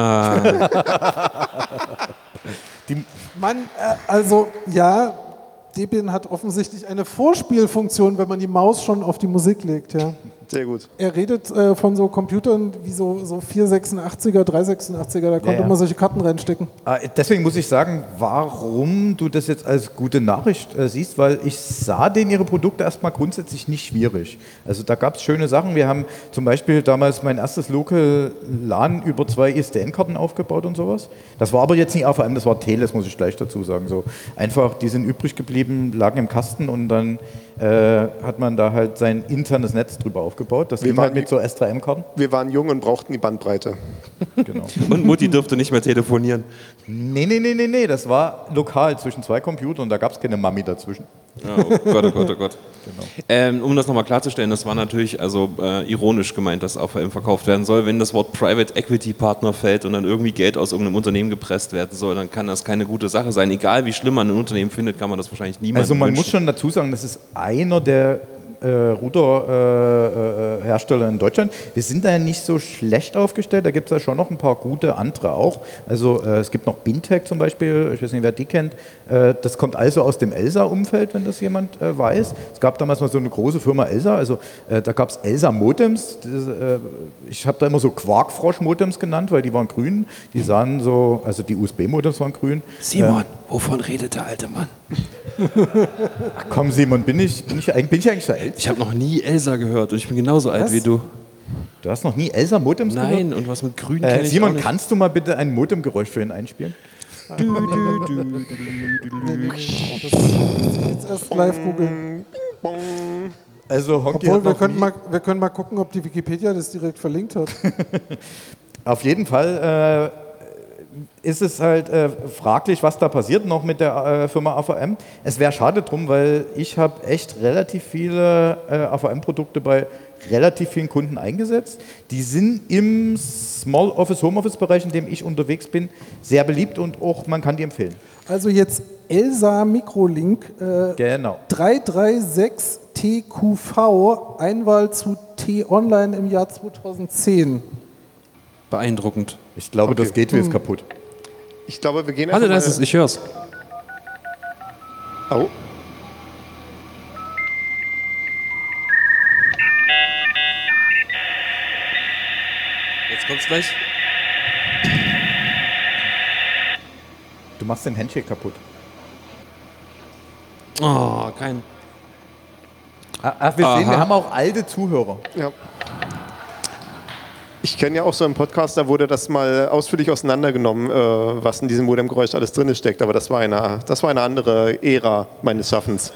Ah, also ja, Debian hat offensichtlich eine Vorspielfunktion, wenn man die Maus schon auf die Musik legt. Ja. Sehr gut. Er redet von so Computern wie so 486er, 386er, da konnte man solche Karten reinstecken. Deswegen muss ich sagen, warum du das jetzt als gute Nachricht siehst, weil ich sah Ihre Produkte erstmal grundsätzlich nicht schwierig. Also da gab es schöne Sachen. Wir haben zum Beispiel damals mein erstes Local LAN über 2 ISDN-Karten aufgebaut und sowas. Das war aber jetzt nicht AVM, das war Teles, muss ich gleich dazu sagen. So einfach, die sind übrig geblieben, lagen im Kasten und dann hat man da halt sein internes Netz drüber aufgebaut. Das ging halt mit so S3M-Karten. Wir waren jung und brauchten die Bandbreite. Genau. Und Mutti durfte nicht mehr telefonieren. Nee, das war lokal zwischen 2 Computern und da gab es keine Mami dazwischen. Oh Gott, oh Gott, oh Gott. Genau. Um das nochmal klarzustellen, das war natürlich ironisch gemeint, dass AVM verkauft werden soll. Wenn das Wort Private Equity Partner fällt und dann irgendwie Geld aus irgendeinem Unternehmen gepresst werden soll, dann kann das keine gute Sache sein. Egal wie schlimm man ein Unternehmen findet, kann man das wahrscheinlich niemandem Also man wünschen. muss schon dazu sagen, das ist einer der Router-Hersteller in Deutschland. Wir sind da ja nicht so schlecht aufgestellt, da gibt es ja schon noch ein paar gute andere auch. Also es gibt noch Bintec zum Beispiel, ich weiß nicht, wer die kennt. Das kommt also aus dem ELSA-Umfeld, wenn das jemand weiß. Es gab damals mal so eine große Firma ELSA, also da gab es ELSA-Modems. Ich habe da immer so Quarkfrosch-Modems genannt, weil die waren grün. Die sahen so, also die USB-Modems waren grün. Simon, wovon redet der alte Mann? Ach komm Simon, bin ich eigentlich der Älteste? Ich habe noch nie Elsa gehört und ich bin genauso alt wie du. Du hast noch nie ELSA-Modems gehört? Nein, und was mit grün kenne ich Simon, auch nicht. kannst du mal bitte ein Modemgeräusch für ihn einspielen? Das jetzt erst live googeln. Also Honky Obwohl, hat wir können mal gucken, ob die Wikipedia das direkt verlinkt hat. Auf jeden Fall ist es halt fraglich, was da passiert noch mit der Firma AVM. Es wäre schade drum, weil ich habe echt relativ viele AVM-Produkte bei relativ vielen Kunden eingesetzt. Die sind im Small Office, Home Office Bereich, in dem ich unterwegs bin, sehr beliebt und auch man kann die empfehlen. Also jetzt ELSA Microlink Genau. 336 TQV, Einwahl zu T-Online im Jahr 2010. Beeindruckend. Ich glaube, das Gateway ist kaputt. Ich glaube, wir gehen Warte, einfach das ist, ich hör's. Oh. Jetzt kommt's gleich. Du machst den Handshake kaputt. Oh, kein... Ach, wir sehen, wir haben auch alte Zuhörer. Ja. Ich kenne ja auch so einen Podcast, da wurde das mal ausführlich auseinandergenommen, was in diesem Modemgeräusch alles drin steckt. Aber das war eine andere Ära meines Schaffens.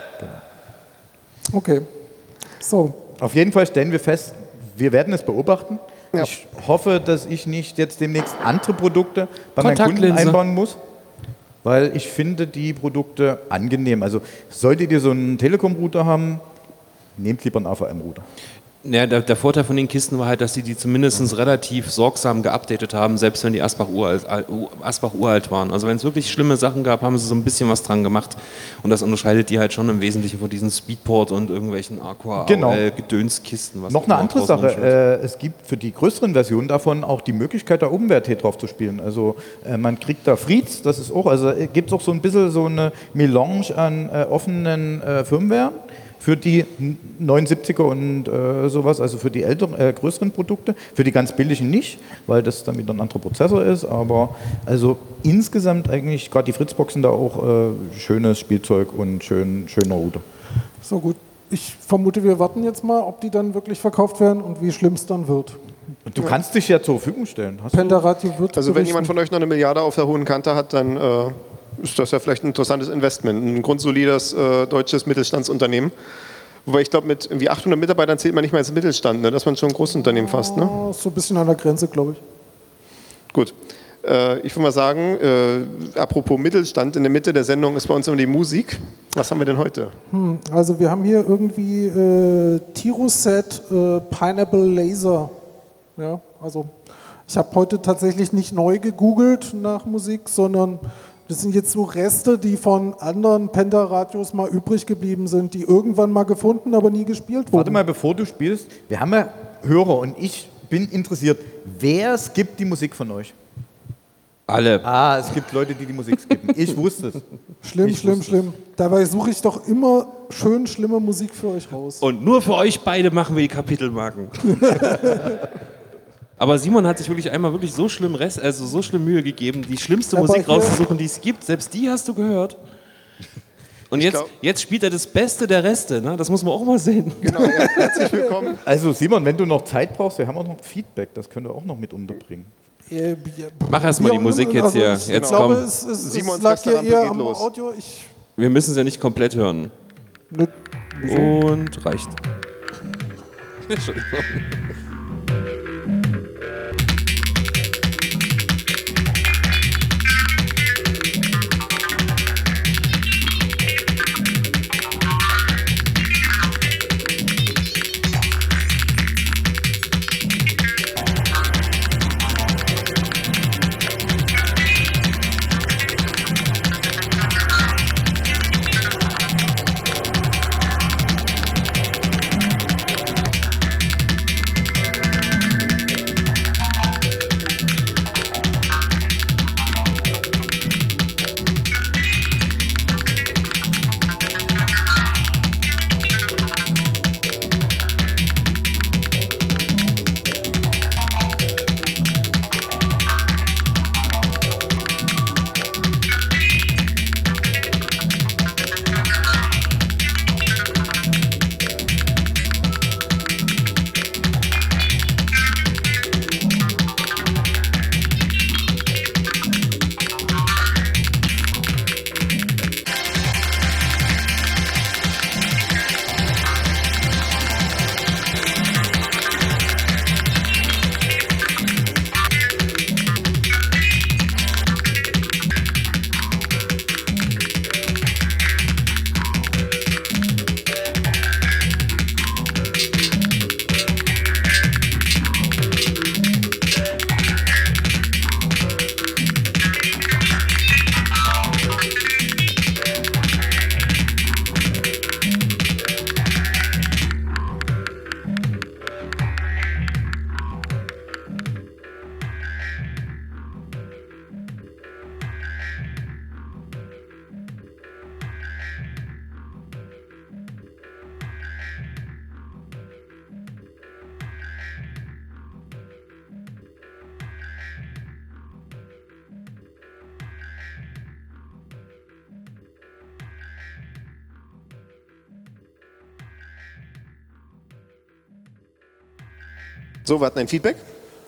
Okay. So. Auf jeden Fall stellen wir fest, wir werden es beobachten. Ja. Ich hoffe, dass ich nicht jetzt demnächst andere Produkte bei meinen Kunden Kontaktlinse. einbauen muss, weil ich finde die Produkte angenehm. Also solltet ihr so einen Telekom-Router haben, nehmt lieber einen AVM-Router. Ja, der Vorteil von den Kisten war halt, dass die zumindest relativ sorgsam geupdatet haben, selbst wenn die Asbach uralt waren. Also wenn es wirklich schlimme Sachen gab, haben sie so ein bisschen was dran gemacht. Und das unterscheidet die halt schon im Wesentlichen von diesen Speedport und irgendwelchen Gedönskisten. Noch eine andere Sache, es gibt für die größeren Versionen davon auch die Möglichkeit, da OpenWrt drauf zu spielen. Also man kriegt da Frieds, das ist auch, also gibt es auch so ein bisschen so eine Melange an offenen Firmware. Für die 79er und sowas, also für die älteren, größeren Produkte, für die ganz billigen nicht, weil das dann wieder ein anderer Prozessor ist, aber also insgesamt eigentlich, gerade die Fritzboxen da auch schönes Spielzeug und schöner Router. So gut. Ich vermute, wir warten jetzt mal, ob die dann wirklich verkauft werden und wie schlimm es dann wird. Und du kannst dich ja zur Verfügung stellen. Hast du? Penderatio wird Also wenn berichten. jemand von euch noch 1 Milliarde auf der hohen Kante hat, dann ist das ja vielleicht ein interessantes Investment. Ein grundsolides deutsches Mittelstandsunternehmen. Wobei ich glaube, mit irgendwie 800 Mitarbeitern zählt man nicht mehr als Mittelstand, ne? Das ist man schon ein Großunternehmen fast. Ne? So ein bisschen an der Grenze, glaube ich. Gut. Ich würde mal sagen, apropos Mittelstand, in der Mitte der Sendung ist bei uns immer die Musik. Was haben wir denn heute? Also wir haben hier irgendwie Tiroset Pineapple Laser. Ja, also ich habe heute tatsächlich nicht neu gegoogelt nach Musik, sondern das sind jetzt so Reste, die von anderen Pentaradios mal übrig geblieben sind, die irgendwann mal gefunden, aber nie gespielt wurden. Warte mal, bevor du spielst, wir haben ja Hörer und ich bin interessiert, wer skippt die Musik von euch? Alle. Ah, es gibt Leute, die die Musik skippen. Ich wusste es. Schlimm. Dabei suche ich doch immer schön schlimme Musik für euch raus. Und nur für euch beide machen wir die Kapitelmarken. Aber Simon hat sich wirklich einmal wirklich so schlimm so schlimm Mühe gegeben, die schlimmste Musik rauszusuchen, die es gibt. Selbst die hast du gehört. Und jetzt spielt er das Beste der Reste, ne? Das muss man auch mal sehen. Genau, ja, herzlich willkommen. Also Simon, wenn du noch Zeit brauchst, wir haben auch noch Feedback, das können wir auch noch mit unterbringen. Mach erst mal die Musik jetzt hier. Ich Jetzt glaube, komm. es lag hier eher am Audio. Wir müssen es ja nicht komplett hören. Und reicht. Entschuldigung. So, wir hatten ein Feedback.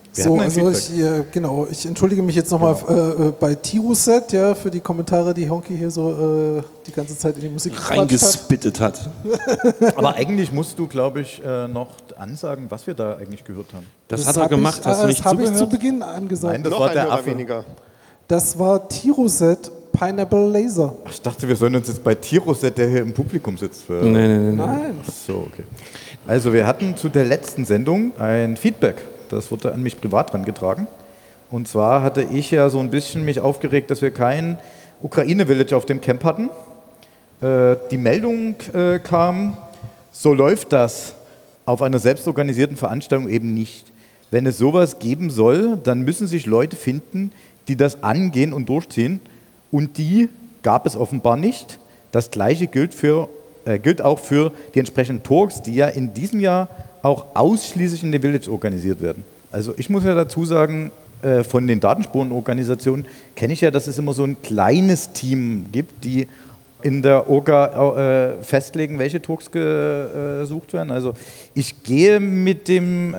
Ich entschuldige mich jetzt nochmal bei Tiruset, ja, für die Kommentare, die Honky hier so die ganze Zeit in die Musik reingespittet hat. Aber eigentlich musst du, glaube ich, noch ansagen, was wir da eigentlich gehört haben. Das hat er gemacht, hast du nicht zugehört? Das habe ich zu zugehört? Beginn angesagt. Nein, das Noch war ein der Hörer Affe. weniger. Das war Tiruset Pineapple Laser. Ach, ich dachte, wir sollen uns jetzt bei Tiroset, der hier im Publikum sitzt. Nein. Nein. Ach so, okay. Also wir hatten zu der letzten Sendung ein Feedback. Das wurde an mich privat herangetragen. Und zwar hatte ich ja so ein bisschen mich aufgeregt, dass wir kein Ukraine-Village auf dem Camp hatten. Die Meldung kam, so läuft das auf einer selbstorganisierten Veranstaltung eben nicht. Wenn es sowas geben soll, dann müssen sich Leute finden, die das angehen und durchziehen. Und die gab es offenbar nicht. Das Gleiche gilt auch für die entsprechenden Talks, die ja in diesem Jahr auch ausschließlich in der Village organisiert werden. Also ich muss ja dazu sagen, von den Datenspurenorganisationen kenne ich ja, dass es immer so ein kleines Team gibt, die in der Orga festlegen, welche Talks gesucht werden. Also ich gehe mit dem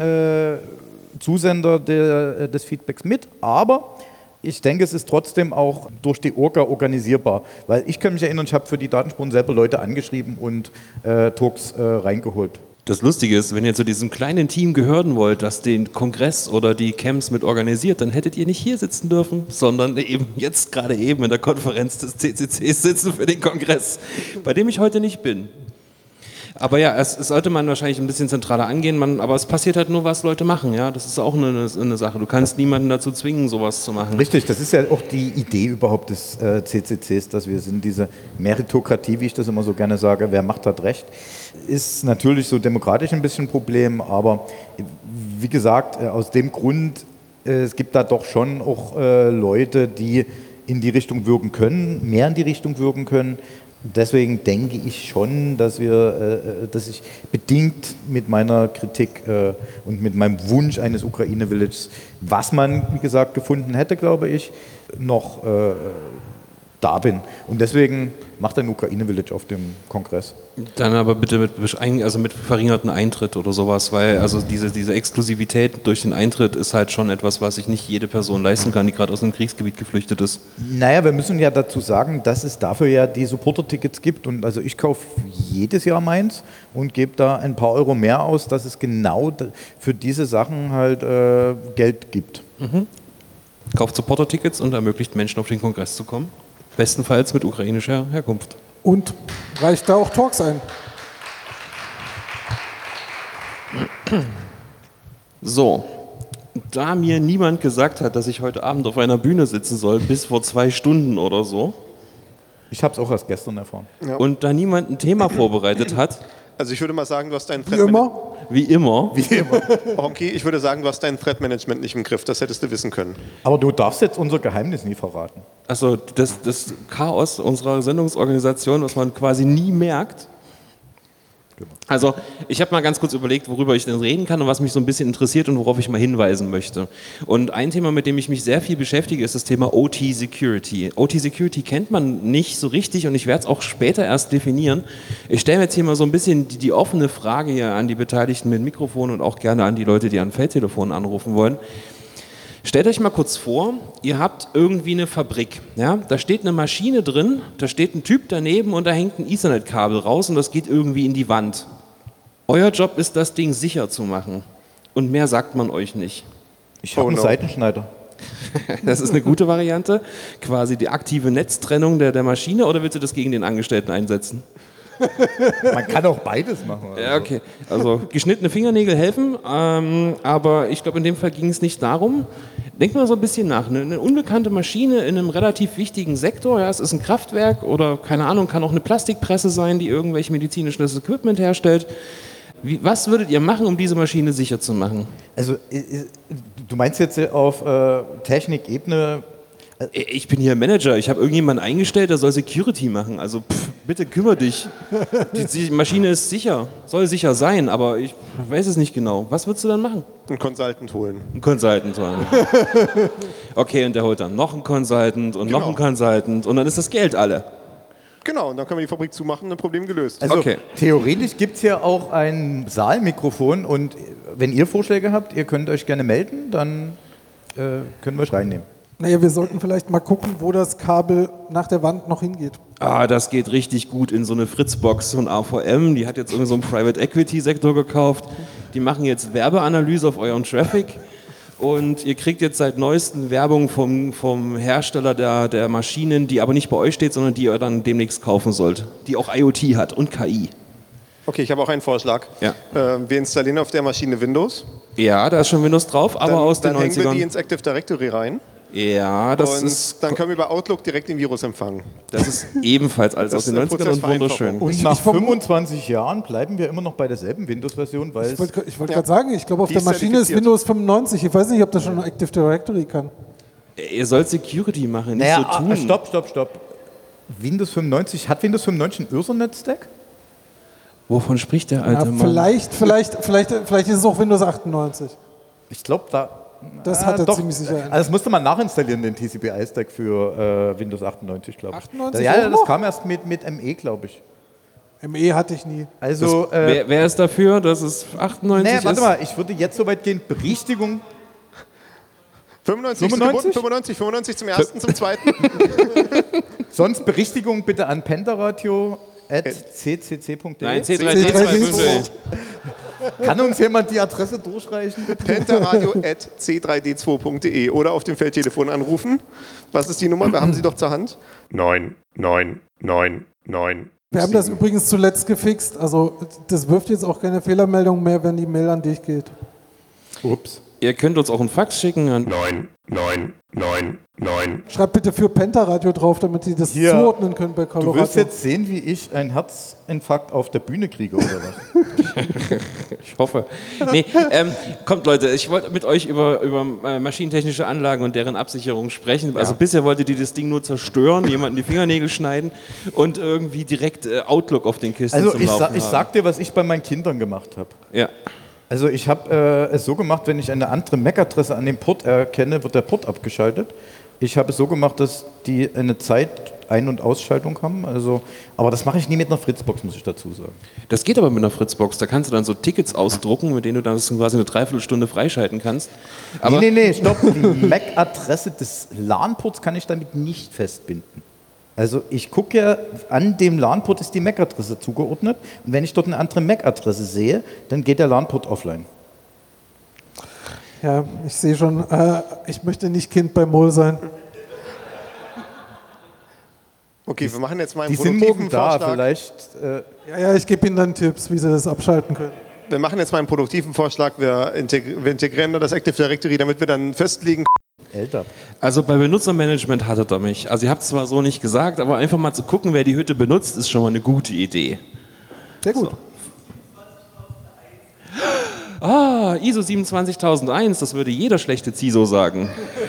Zusender des Feedbacks mit, aber ich denke, es ist trotzdem auch durch die Orga organisierbar. Weil ich kann mich erinnern, ich habe für die Datenspuren selber Leute angeschrieben und Talks reingeholt. Das Lustige ist, wenn ihr zu diesem kleinen Team gehören wollt, das den Kongress oder die Camps mit organisiert, dann hättet ihr nicht hier sitzen dürfen, sondern eben jetzt gerade eben in der Konferenz des CCCs sitzen für den Kongress, bei dem ich heute nicht bin. Aber ja, es sollte man wahrscheinlich ein bisschen zentraler angehen, aber es passiert halt nur, was Leute machen, ja, das ist auch eine Sache. Du kannst niemanden dazu zwingen, sowas zu machen. Richtig, das ist ja auch die Idee überhaupt des CCCs, dass wir sind diese Meritokratie, wie ich das immer so gerne sage, wer macht, hat Recht, ist natürlich so demokratisch ein bisschen ein Problem, aber wie gesagt, aus dem Grund es gibt da doch schon auch Leute, die in die Richtung wirken können, mehr in die Richtung wirken können. Deswegen denke ich schon, dass ich bedingt mit meiner Kritik und mit meinem Wunsch eines Ukraine-Villages, was man, wie gesagt, gefunden hätte, glaube ich, noch da bin. Und deswegen macht ein Ukraine-Village auf dem Kongress. Dann aber bitte mit verringerten Eintritt oder sowas, weil also diese Exklusivität durch den Eintritt ist halt schon etwas, was sich nicht jede Person leisten kann, die gerade aus einem Kriegsgebiet geflüchtet ist. Naja, wir müssen ja dazu sagen, dass es dafür ja die Supporter-Tickets gibt. Und also ich kaufe jedes Jahr meins und gebe da ein paar Euro mehr aus, dass es genau für diese Sachen halt Geld gibt. Kauft Supporter-Tickets und ermöglicht Menschen auf den Kongress zu kommen. Bestenfalls mit ukrainischer Herkunft. Und reicht da auch Talks ein? So, da mir niemand gesagt hat, dass ich heute Abend auf einer Bühne sitzen soll, bis vor 2 Stunden oder so. Ich habe es auch erst gestern erfahren. Ja. Und da niemand ein Thema vorbereitet hat. Also ich würde mal sagen, du hast dein Wie immer? Wie immer. Okay, ich würde sagen, du hast dein Threat-Management nicht im Griff. Das hättest du wissen können. Aber du darfst jetzt unser Geheimnis nie verraten. Also das Chaos unserer Sendungsorganisation, was man quasi nie merkt. Also ich habe mal ganz kurz überlegt, worüber ich denn reden kann und was mich so ein bisschen interessiert und worauf ich mal hinweisen möchte. Und ein Thema, mit dem ich mich sehr viel beschäftige, ist das Thema OT-Security. OT-Security kennt man nicht so richtig und ich werde es auch später erst definieren. Ich stelle mir jetzt hier mal so ein bisschen die offene Frage hier an die Beteiligten mit Mikrofon und auch gerne an die Leute, die an Feldtelefonen anrufen wollen. Stellt euch mal kurz vor, ihr habt irgendwie eine Fabrik. Ja? Da steht eine Maschine drin, da steht ein Typ daneben und da hängt ein Ethernet-Kabel raus und das geht irgendwie in die Wand. Euer Job ist, das Ding sicher zu machen. Und mehr sagt man euch nicht. Ich habe einen Seitenschneider. Das ist eine gute Variante. Quasi die aktive Netztrennung der Maschine, oder willst du das gegen den Angestellten einsetzen? Man kann auch beides machen. Also. Ja, okay. Also geschnittene Fingernägel helfen, aber ich glaube, in dem Fall ging es nicht darum. Denkt mal so ein bisschen nach. Eine unbekannte Maschine in einem relativ wichtigen Sektor, ja, es ist ein Kraftwerk oder keine Ahnung, kann auch eine Plastikpresse sein, die irgendwelche medizinisches Equipment herstellt. Was würdet ihr machen, um diese Maschine sicher zu machen? Also du meinst jetzt auf Technikebene? Ich bin hier Manager, ich habe irgendjemanden eingestellt, der soll Security machen, also bitte kümmere dich. Die Maschine ist sicher, soll sicher sein, aber ich weiß es nicht genau. Was würdest du dann machen? Einen Consultant holen. Einen Consultant holen. Okay, und der holt dann noch einen Consultant und noch einen Consultant und dann ist das Geld alle. Genau, und dann können wir die Fabrik zumachen und ein Problem gelöst. Also okay. Theoretisch gibt es ja auch ein Saalmikrofon und wenn ihr Vorschläge habt, ihr könnt euch gerne melden, dann können wir euch reinnehmen. Naja, wir sollten vielleicht mal gucken, wo das Kabel nach der Wand noch hingeht. Ah, das geht richtig gut in so eine Fritzbox von AVM. Die hat jetzt irgendwie so einen Private Equity Sektor gekauft. Die machen jetzt Werbeanalyse auf euren Traffic. Und ihr kriegt jetzt seit neuestem Werbung vom Hersteller der Maschinen, die aber nicht bei euch steht, sondern die ihr dann demnächst kaufen sollt. Die auch IoT hat und KI. Okay, ich habe auch einen Vorschlag. Ja. Wir installieren auf der Maschine Windows. Ja, da ist schon Windows drauf, aber aus den 90ern. Dann hängen wir die ins Active Directory rein. Ja, das ist... Dann können wir über Outlook direkt den Virus empfangen. Das ist ebenfalls alles aus den 90ern und wunderschön. Und nach 25 Jahren bleiben wir immer noch bei derselben Windows-Version, weil Ich wollte gerade sagen, ich glaube, auf der Maschine ist zertifiziert. Windows 95. Ich weiß nicht, ob das schon Active Directory kann. Ihr sollt Security machen, nicht so tun. Stopp. Windows 95, hat Windows 95 einen Ethernet-Stack? Wovon spricht der alte Ja, Mann? vielleicht ist es auch Windows 98. Ich glaube, Das hat er ziemlich sicher. Also das musste man nachinstallieren, den TCP/IP-Stack für Windows 98, glaube ich. 98 Ja, auch das noch? kam erst mit ME, glaube ich. ME hatte ich nie. Also, Wer ist dafür, dass es 98 ist? warte mal, ich würde jetzt so weit gehen, Berichtigung. 95 95 zum ersten, zum zweiten. Sonst Berichtigung bitte an pentaradio@ccc.de. Nein, C3D25. Kann uns jemand die Adresse durchreichen? Bitte? pentaradio@c3d2.de oder auf dem Feldtelefon anrufen. Was ist die Nummer? Wir haben sie doch zur Hand. 99999. Wir haben das übrigens zuletzt gefixt. Also das wirft jetzt auch keine Fehlermeldung mehr, wenn die Mail an dich geht. Ups. Ihr könnt uns auch einen Fax schicken an 9. Schreibt bitte für Pentaradio drauf, damit Sie das Hier. zuordnen können bei Du Colorado. willst jetzt sehen, wie ich einen Herzinfarkt auf der Bühne kriege, oder was? Ich hoffe. Nee, kommt Leute, ich wollte mit euch über maschinentechnische Anlagen und deren Absicherung sprechen. Also bisher wolltet ihr das Ding nur zerstören, jemanden die Fingernägel schneiden und irgendwie direkt Outlook auf den Kisten Also zum ich Laufen sag dir, was ich bei meinen Kindern gemacht habe. Ja. Also ich habe es so gemacht, wenn ich eine andere MAC-Adresse an dem Port erkenne, wird der Port abgeschaltet. Ich habe es so gemacht, dass die eine Ein- und Ausschaltung haben. Also, aber das mache ich nie mit einer Fritzbox, muss ich dazu sagen. Das geht aber mit einer Fritzbox. Da kannst du dann so Tickets ausdrucken, mit denen du dann quasi eine Dreiviertelstunde freischalten kannst. Aber Nee, stopp. Die MAC-Adresse des LAN-Ports kann ich damit nicht festbinden. Also ich gucke ja, an dem LAN-Port ist die MAC-Adresse zugeordnet. Und wenn ich dort eine andere MAC-Adresse sehe, dann geht der LAN-Port offline. Ja, ich sehe schon, ich möchte nicht Kind bei Moll sein. Okay, wir machen jetzt mal einen Die sind morgen produktiven da, Vorschlag. vielleicht. Ja, ich gebe Ihnen dann Tipps, wie Sie das abschalten können. Wir machen jetzt mal einen produktiven Vorschlag. Wir integrieren das Active Directory, damit wir dann festlegen. Älter. Also bei Benutzermanagement hattet er mich. Also ihr habt es zwar so nicht gesagt, aber einfach mal zu gucken, wer die Hütte benutzt, ist schon mal eine gute Idee. Sehr gut. Ah, ISO 27001, das würde jeder schlechte CISO sagen.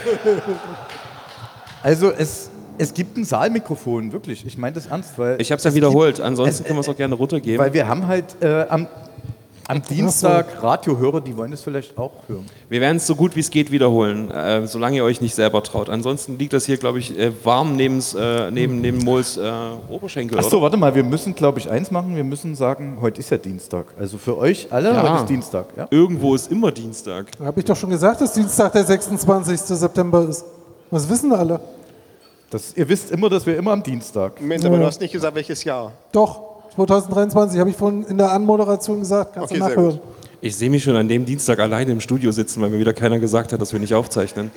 Also es gibt ein Saalmikrofon, wirklich. Ich meine das ernst, weil Ich habe es ja wiederholt, ansonsten können wir es auch gerne runtergeben. weil wir haben halt am Dienstag Radiohörer, die wollen das vielleicht auch hören. Wir werden es so gut wie es geht wiederholen, solange ihr euch nicht selber traut. Ansonsten liegt das hier, glaube ich, warm neben Mols Oberschenkel. Achso, warte mal, wir müssen, glaube ich, eins machen. Wir müssen sagen, heute ist ja Dienstag. Also für euch alle, Ja. heute ist Dienstag. Ja? Irgendwo ist immer Dienstag. Habe ich doch schon gesagt, dass Dienstag der 26. September ist. Das wissen alle. Ihr wisst immer, dass wir immer am Dienstag. Moment, aber du hast nicht gesagt, welches Jahr. Doch, 2023 habe ich vorhin in der Anmoderation gesagt. Kannst Okay, du sehr nachhören. gut. Ich sehe mich schon an dem Dienstag alleine im Studio sitzen, weil mir wieder keiner gesagt hat, dass wir nicht aufzeichnen.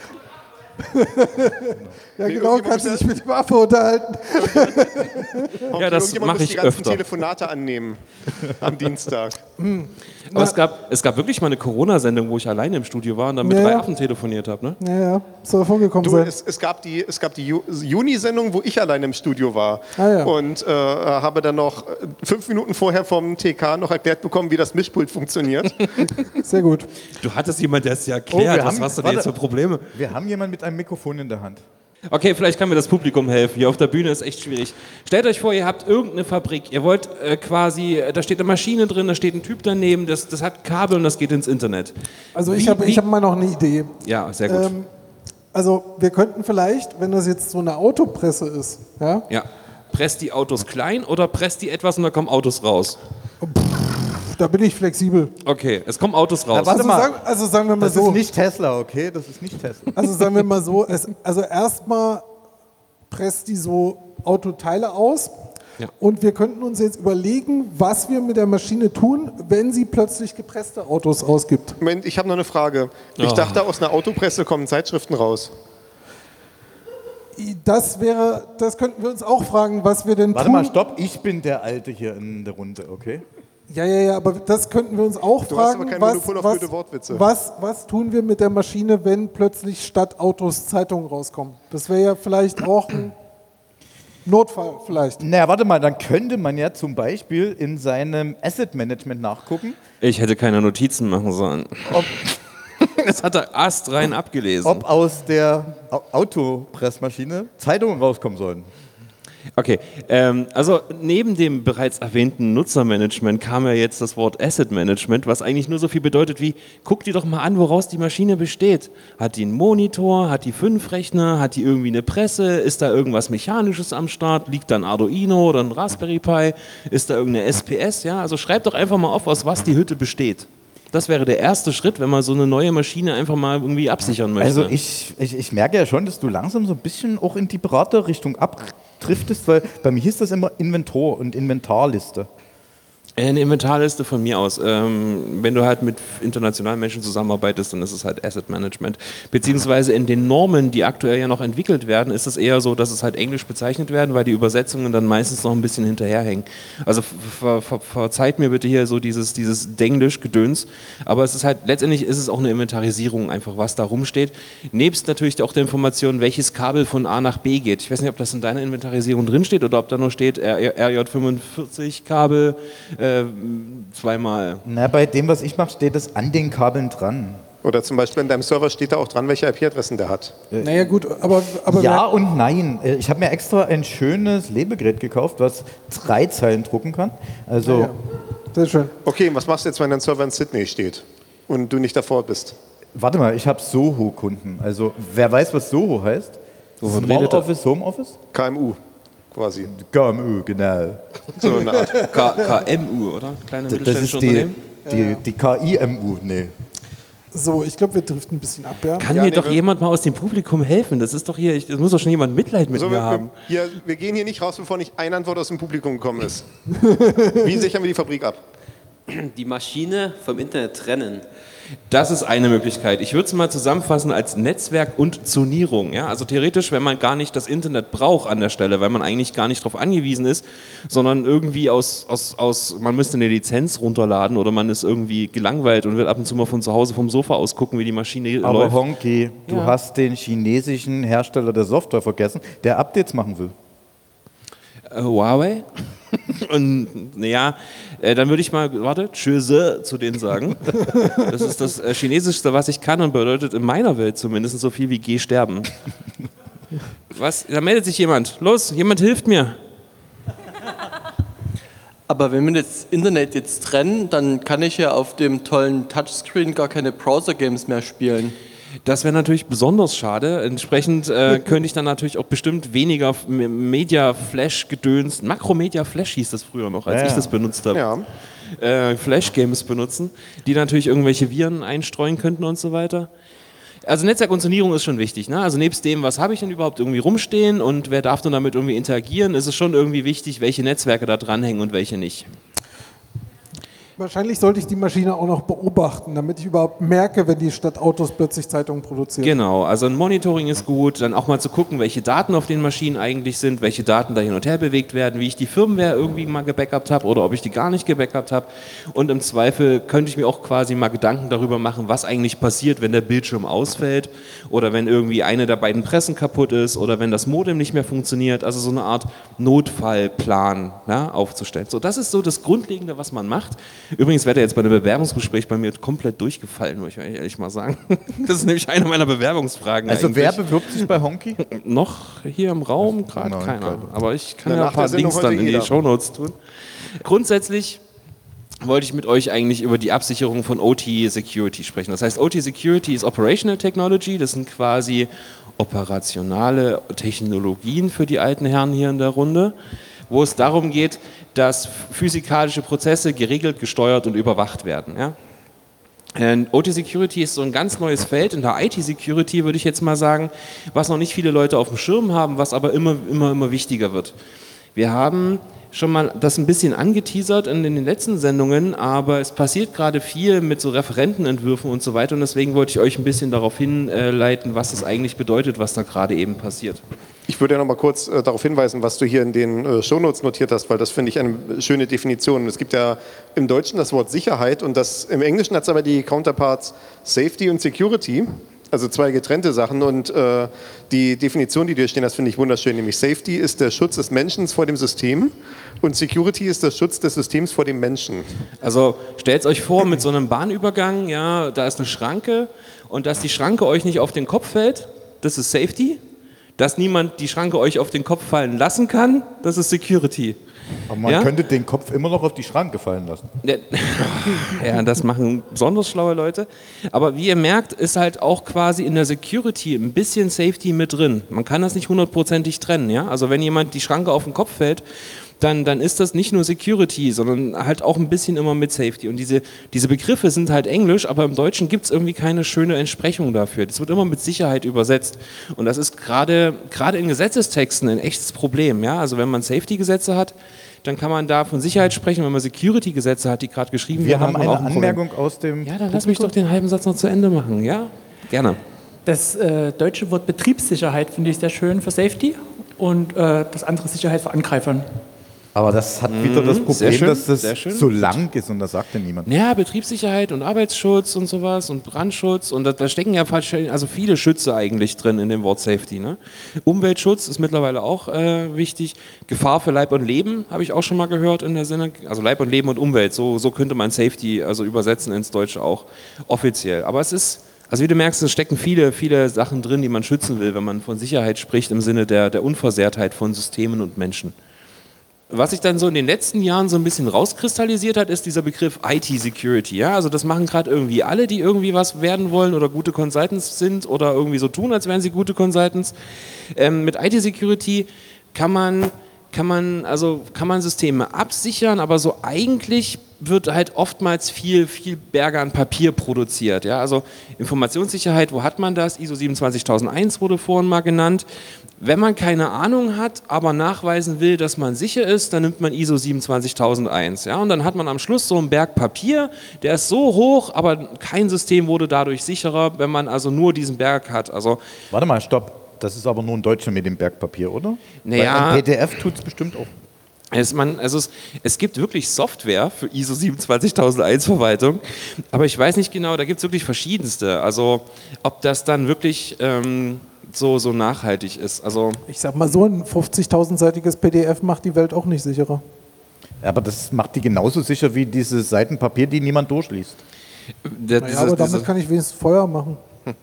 Ja, genau, kannst du dich mit dem Affe unterhalten. Ja, das Irgendjemand mache muss ich die ganzen öfter. Telefonate annehmen am Dienstag. Aber es gab wirklich mal eine Corona-Sendung, wo ich alleine im Studio war und dann mit Ja, 3 ja. Affen telefoniert habe. Ne? Ja, soll vorgekommen Du, sein. es gab die Juni-Sendung, wo ich alleine im Studio war. Ah, ja. Und habe dann noch 5 Minuten vorher vom TK noch erklärt bekommen, wie das Mischpult funktioniert. Sehr gut. Du hattest jemanden, der es dir erklärt. wir Was haben- hast du denn jetzt für warte. Probleme? Wir haben jemanden mit einem Mikrofon in der Hand. Okay, vielleicht kann mir das Publikum helfen. Hier auf der Bühne ist echt schwierig. Stellt euch vor, ihr habt irgendeine Fabrik. Ihr wollt quasi, da steht eine Maschine drin, da steht ein Typ daneben, das hat Kabel und das geht ins Internet. Also ich hab mal noch eine Idee. Ja, sehr gut. Also wir könnten vielleicht, wenn das jetzt so eine Autopresse ist, ja, Ja. Presst die Autos klein oder presst die etwas und da kommen Autos raus? da bin ich flexibel. Okay, es kommen Autos raus. warte mal. Also sagen wir mal Das so. ist nicht Tesla, okay? Das ist nicht Tesla. Also sagen wir mal so, also erstmal presst die so Autoteile aus Ja. und wir könnten uns jetzt überlegen, was wir mit der Maschine tun, wenn sie plötzlich gepresste Autos ausgibt. Moment, ich habe noch eine Frage. Ich dachte, aus einer Autopresse kommen Zeitschriften raus. Das könnten wir uns auch fragen, was wir denn Warte tun. mal, stopp. Ich bin der Alte hier in der Runde, okay? Ja, aber das könnten wir uns auch Du hast fragen. aber kein Monopol auf blöde Wortwitze. Was tun wir mit der Maschine, wenn plötzlich statt Autos Zeitungen rauskommen? Das wäre ja vielleicht auch ein Notfall, vielleicht. Naja, warte mal, dann könnte man ja zum Beispiel in seinem Asset Management nachgucken, Ich hätte keine Notizen machen sollen. Das hat er astrein abgelesen. ob aus der Autopressmaschine Zeitungen rauskommen sollen. Okay, also neben dem bereits erwähnten Nutzermanagement kam ja jetzt das Wort Asset Management, was eigentlich nur so viel bedeutet wie, guck dir doch mal an, woraus die Maschine besteht. Hat die einen Monitor, hat die 5 Rechner, hat die irgendwie eine Presse, ist da irgendwas Mechanisches am Start, liegt da ein Arduino oder ein Raspberry Pi, ist da irgendeine SPS, ja? Also schreib doch einfach mal auf, aus was die Hütte besteht. Das wäre der erste Schritt, wenn man so eine neue Maschine einfach mal irgendwie absichern möchte. Also ich merke ja schon, dass du langsam so ein bisschen auch in die Beraterrichtung abdriftest, weil bei mir hieß das immer Inventor und Inventarliste. Eine Inventarliste von mir aus. Wenn du halt mit internationalen Menschen zusammenarbeitest, dann ist es halt Asset Management. Beziehungsweise in den Normen, die aktuell ja noch entwickelt werden, ist es eher so, dass es halt englisch bezeichnet werden, weil die Übersetzungen dann meistens noch ein bisschen hinterherhängen. Also verzeiht mir bitte hier so dieses Denglisch-Gedöns. Aber es ist halt, letztendlich ist es auch eine Inventarisierung einfach, was da rumsteht. Nebst natürlich auch der Information, welches Kabel von A nach B geht. Ich weiß nicht, ob das in deiner Inventarisierung drinsteht oder ob da nur steht RJ45 Kabel, zweimal. Na, bei dem, was ich mache, steht es an den Kabeln dran. Oder zum Beispiel in deinem Server steht da auch dran, welche IP-Adressen der hat. Naja gut, aber ja und nein. Ich habe mir extra ein schönes Lebegerät gekauft, was 3 Zeilen drucken kann. Also ja, sehr schön. Okay, was machst du jetzt, wenn dein Server in Sydney steht und du nicht davor bist? Warte mal, ich habe Soho-Kunden. Also wer weiß, was Soho heißt? Small Office, Home Office? KMU quasi. KMU, genau. So eine Art. KMU, oder? Kleine Das mittelständische ist Unternehmen? die KIMU, nee. So, ich glaube, wir driften ein bisschen ab, ja? Kann mir doch jemand mal aus dem Publikum helfen? Das ist doch hier, das muss doch schon jemand Mitleid mit mir haben. Wir gehen hier nicht raus, bevor nicht eine Antwort aus dem Publikum gekommen ist. Wie sichern wir die Fabrik ab? Die Maschine vom Internet trennen. Das ist eine Möglichkeit. Ich würde es mal zusammenfassen als Netzwerk und Zonierung. Ja? Also theoretisch, wenn man gar nicht das Internet braucht an der Stelle, weil man eigentlich gar nicht darauf angewiesen ist, sondern irgendwie man müsste eine Lizenz runterladen oder man ist irgendwie gelangweilt und will ab und zu mal von zu Hause vom Sofa aus gucken, wie die Maschine läuft. Aber Honky, du hast den chinesischen Hersteller der Software vergessen, der Updates machen will. Huawei? Und naja, dann würde ich mal, Tschüss zu denen sagen. Das ist das Chinesischste, was ich kann und bedeutet in meiner Welt zumindest so viel wie geh sterben. Was? Da meldet sich jemand. Los, jemand hilft mir. Aber wenn wir das Internet jetzt trennen, dann kann ich ja auf dem tollen Touchscreen gar keine Browser-Games mehr spielen. Das wäre natürlich besonders schade. Entsprechend könnte ich dann natürlich auch bestimmt weniger Media-Flash-Gedöns, Makromedia-Flash hieß das früher noch, als ich das benutzt habe. Ja. Flash-Games benutzen, die natürlich irgendwelche Viren einstreuen könnten und so weiter. Also Netzwerk und Zonierung ist schon wichtig. Ne? Also nebst dem, was habe ich denn überhaupt irgendwie rumstehen und wer darf denn damit irgendwie interagieren, ist es schon irgendwie wichtig, welche Netzwerke da dranhängen und welche nicht. Wahrscheinlich sollte ich die Maschine auch noch beobachten, damit ich überhaupt merke, wenn die Stadt Autos plötzlich Zeitungen produziert. Genau, also ein Monitoring ist gut, dann auch mal zu gucken, welche Daten auf den Maschinen eigentlich sind, welche Daten da hin und her bewegt werden, wie ich die Firmware irgendwie mal gebackupt habe oder ob ich die gar nicht gebackupt habe. Und im Zweifel könnte ich mir auch quasi mal Gedanken darüber machen, was eigentlich passiert, wenn der Bildschirm ausfällt oder wenn irgendwie eine der beiden Pressen kaputt ist oder wenn das Modem nicht mehr funktioniert. Also so eine Art Notfallplan, ja, aufzustellen. So, das ist so das Grundlegende, was man macht. Übrigens wäre jetzt bei einem Bewerbungsgespräch bei mir komplett durchgefallen, muss ich ehrlich mal sagen. Das ist nämlich eine meiner Bewerbungsfragen. Also eigentlich. wer bewirbt sich bei Honky? Noch hier im Raum gerade Nein, keiner. Aber ich kann Na, ja nach ein paar der Sendung Links dann heute in die jeder. Shownotes tun. Grundsätzlich wollte ich mit euch eigentlich über die Absicherung von OT Security sprechen. Das heißt, OT Security ist Operational Technology, das sind quasi operationale Technologien für die alten Herren hier in der Runde, wo es darum geht, dass physikalische Prozesse geregelt, gesteuert und überwacht werden. Ja? OT-Security ist so ein ganz neues Feld. In der IT-Security würde ich jetzt mal sagen, was noch nicht viele Leute auf dem Schirm haben, was aber immer wichtiger wird. Wir haben schon mal das ein bisschen angeteasert in den letzten Sendungen, aber es passiert gerade viel mit so Referentenentwürfen und so weiter und deswegen wollte ich euch ein bisschen darauf hinleiten, was das eigentlich bedeutet, was da gerade eben passiert. Ich würde ja noch mal kurz darauf hinweisen, was du hier in den Shownotes notiert hast, weil das finde ich eine schöne Definition. Es gibt ja im Deutschen das Wort Sicherheit und im Englischen hat es aber die Counterparts Safety und Security, also zwei getrennte Sachen und die Definition, die du hier stehen hast, finde ich wunderschön, nämlich Safety ist der Schutz des Menschen vor dem System und Security ist der Schutz des Systems vor dem Menschen. Also stellt euch vor, mit so einem Bahnübergang, ja, da ist eine Schranke und dass die Schranke euch nicht auf den Kopf fällt, das ist Safety. Dass niemand die Schranke euch auf den Kopf fallen lassen kann, das ist Security. Aber man könnte den Kopf immer noch auf die Schranke fallen lassen. Ja, das machen besonders schlaue Leute. Aber wie ihr merkt, ist halt auch quasi in der Security ein bisschen Safety mit drin. Man kann das nicht 100%ig trennen. Ja? Also wenn jemand die Schranke auf den Kopf fällt, dann ist das nicht nur Security, sondern halt auch ein bisschen immer mit Safety. Und diese Begriffe sind halt Englisch, aber im Deutschen gibt es irgendwie keine schöne Entsprechung dafür. Das wird immer mit Sicherheit übersetzt. Und das ist gerade in Gesetzestexten ein echtes Problem. Ja? Also wenn man Safety-Gesetze hat, dann kann man da von Sicherheit sprechen, wenn man Security-Gesetze hat, die gerade geschrieben Wir werden. haben hat man eine auch ein Problem. Anmerkung aus dem... Ja, dann lass mich doch den halben Satz noch zu Ende machen, ja? Gerne. Das deutsche Wort Betriebssicherheit finde ich sehr schön für Safety und das andere Sicherheit vor Angreifern. Aber das hat wieder das sehr Problem, schön, dass das sehr schön. so lang ist und das sagt ja niemand. Ja, Betriebssicherheit und Arbeitsschutz und sowas und Brandschutz und da stecken ja also viele Schütze eigentlich drin in dem Wort Safety. Ne? Umweltschutz ist mittlerweile auch wichtig. Gefahr für Leib und Leben habe ich auch schon mal gehört in der Sinne. Also Leib und Leben und Umwelt, so könnte man Safety also übersetzen ins Deutsche auch offiziell. Aber es ist, also wie du merkst, es stecken viele, viele Sachen drin, die man schützen will, wenn man von Sicherheit spricht im Sinne der Unversehrtheit von Systemen und Menschen. Was sich dann so in den letzten Jahren so ein bisschen rauskristallisiert hat, ist dieser Begriff IT-Security. Ja? Also das machen gerade irgendwie alle, die irgendwie was werden wollen oder gute Consultants sind oder irgendwie so tun, als wären sie gute Consultants. Mit IT-Security kann man Systeme absichern, aber so eigentlich wird halt oftmals viel Berge an Papier produziert. Ja? Also Informationssicherheit, wo hat man das? ISO 27001 wurde vorhin mal genannt. Wenn man keine Ahnung hat, aber nachweisen will, dass man sicher ist, dann nimmt man ISO 27001. Ja? Und dann hat man am Schluss so einen Berg Papier, der ist so hoch, aber kein System wurde dadurch sicherer, wenn man also nur diesen Berg hat. Also Warte mal, stopp. Das ist aber nur ein Deutscher mit dem Bergpapier, oder? Naja. Weil ein PDF tut es bestimmt auch. Es gibt wirklich Software für ISO 27001 Verwaltung, aber ich weiß nicht genau, da gibt es wirklich verschiedenste. Also ob das dann wirklich so nachhaltig ist. Also Ich sag mal so, ein 50.000-seitiges PDF macht die Welt auch nicht sicherer. Aber das macht die genauso sicher wie diese Seiten Papier, die niemand durchliest. Aber damit kann ich wenigstens Feuer machen.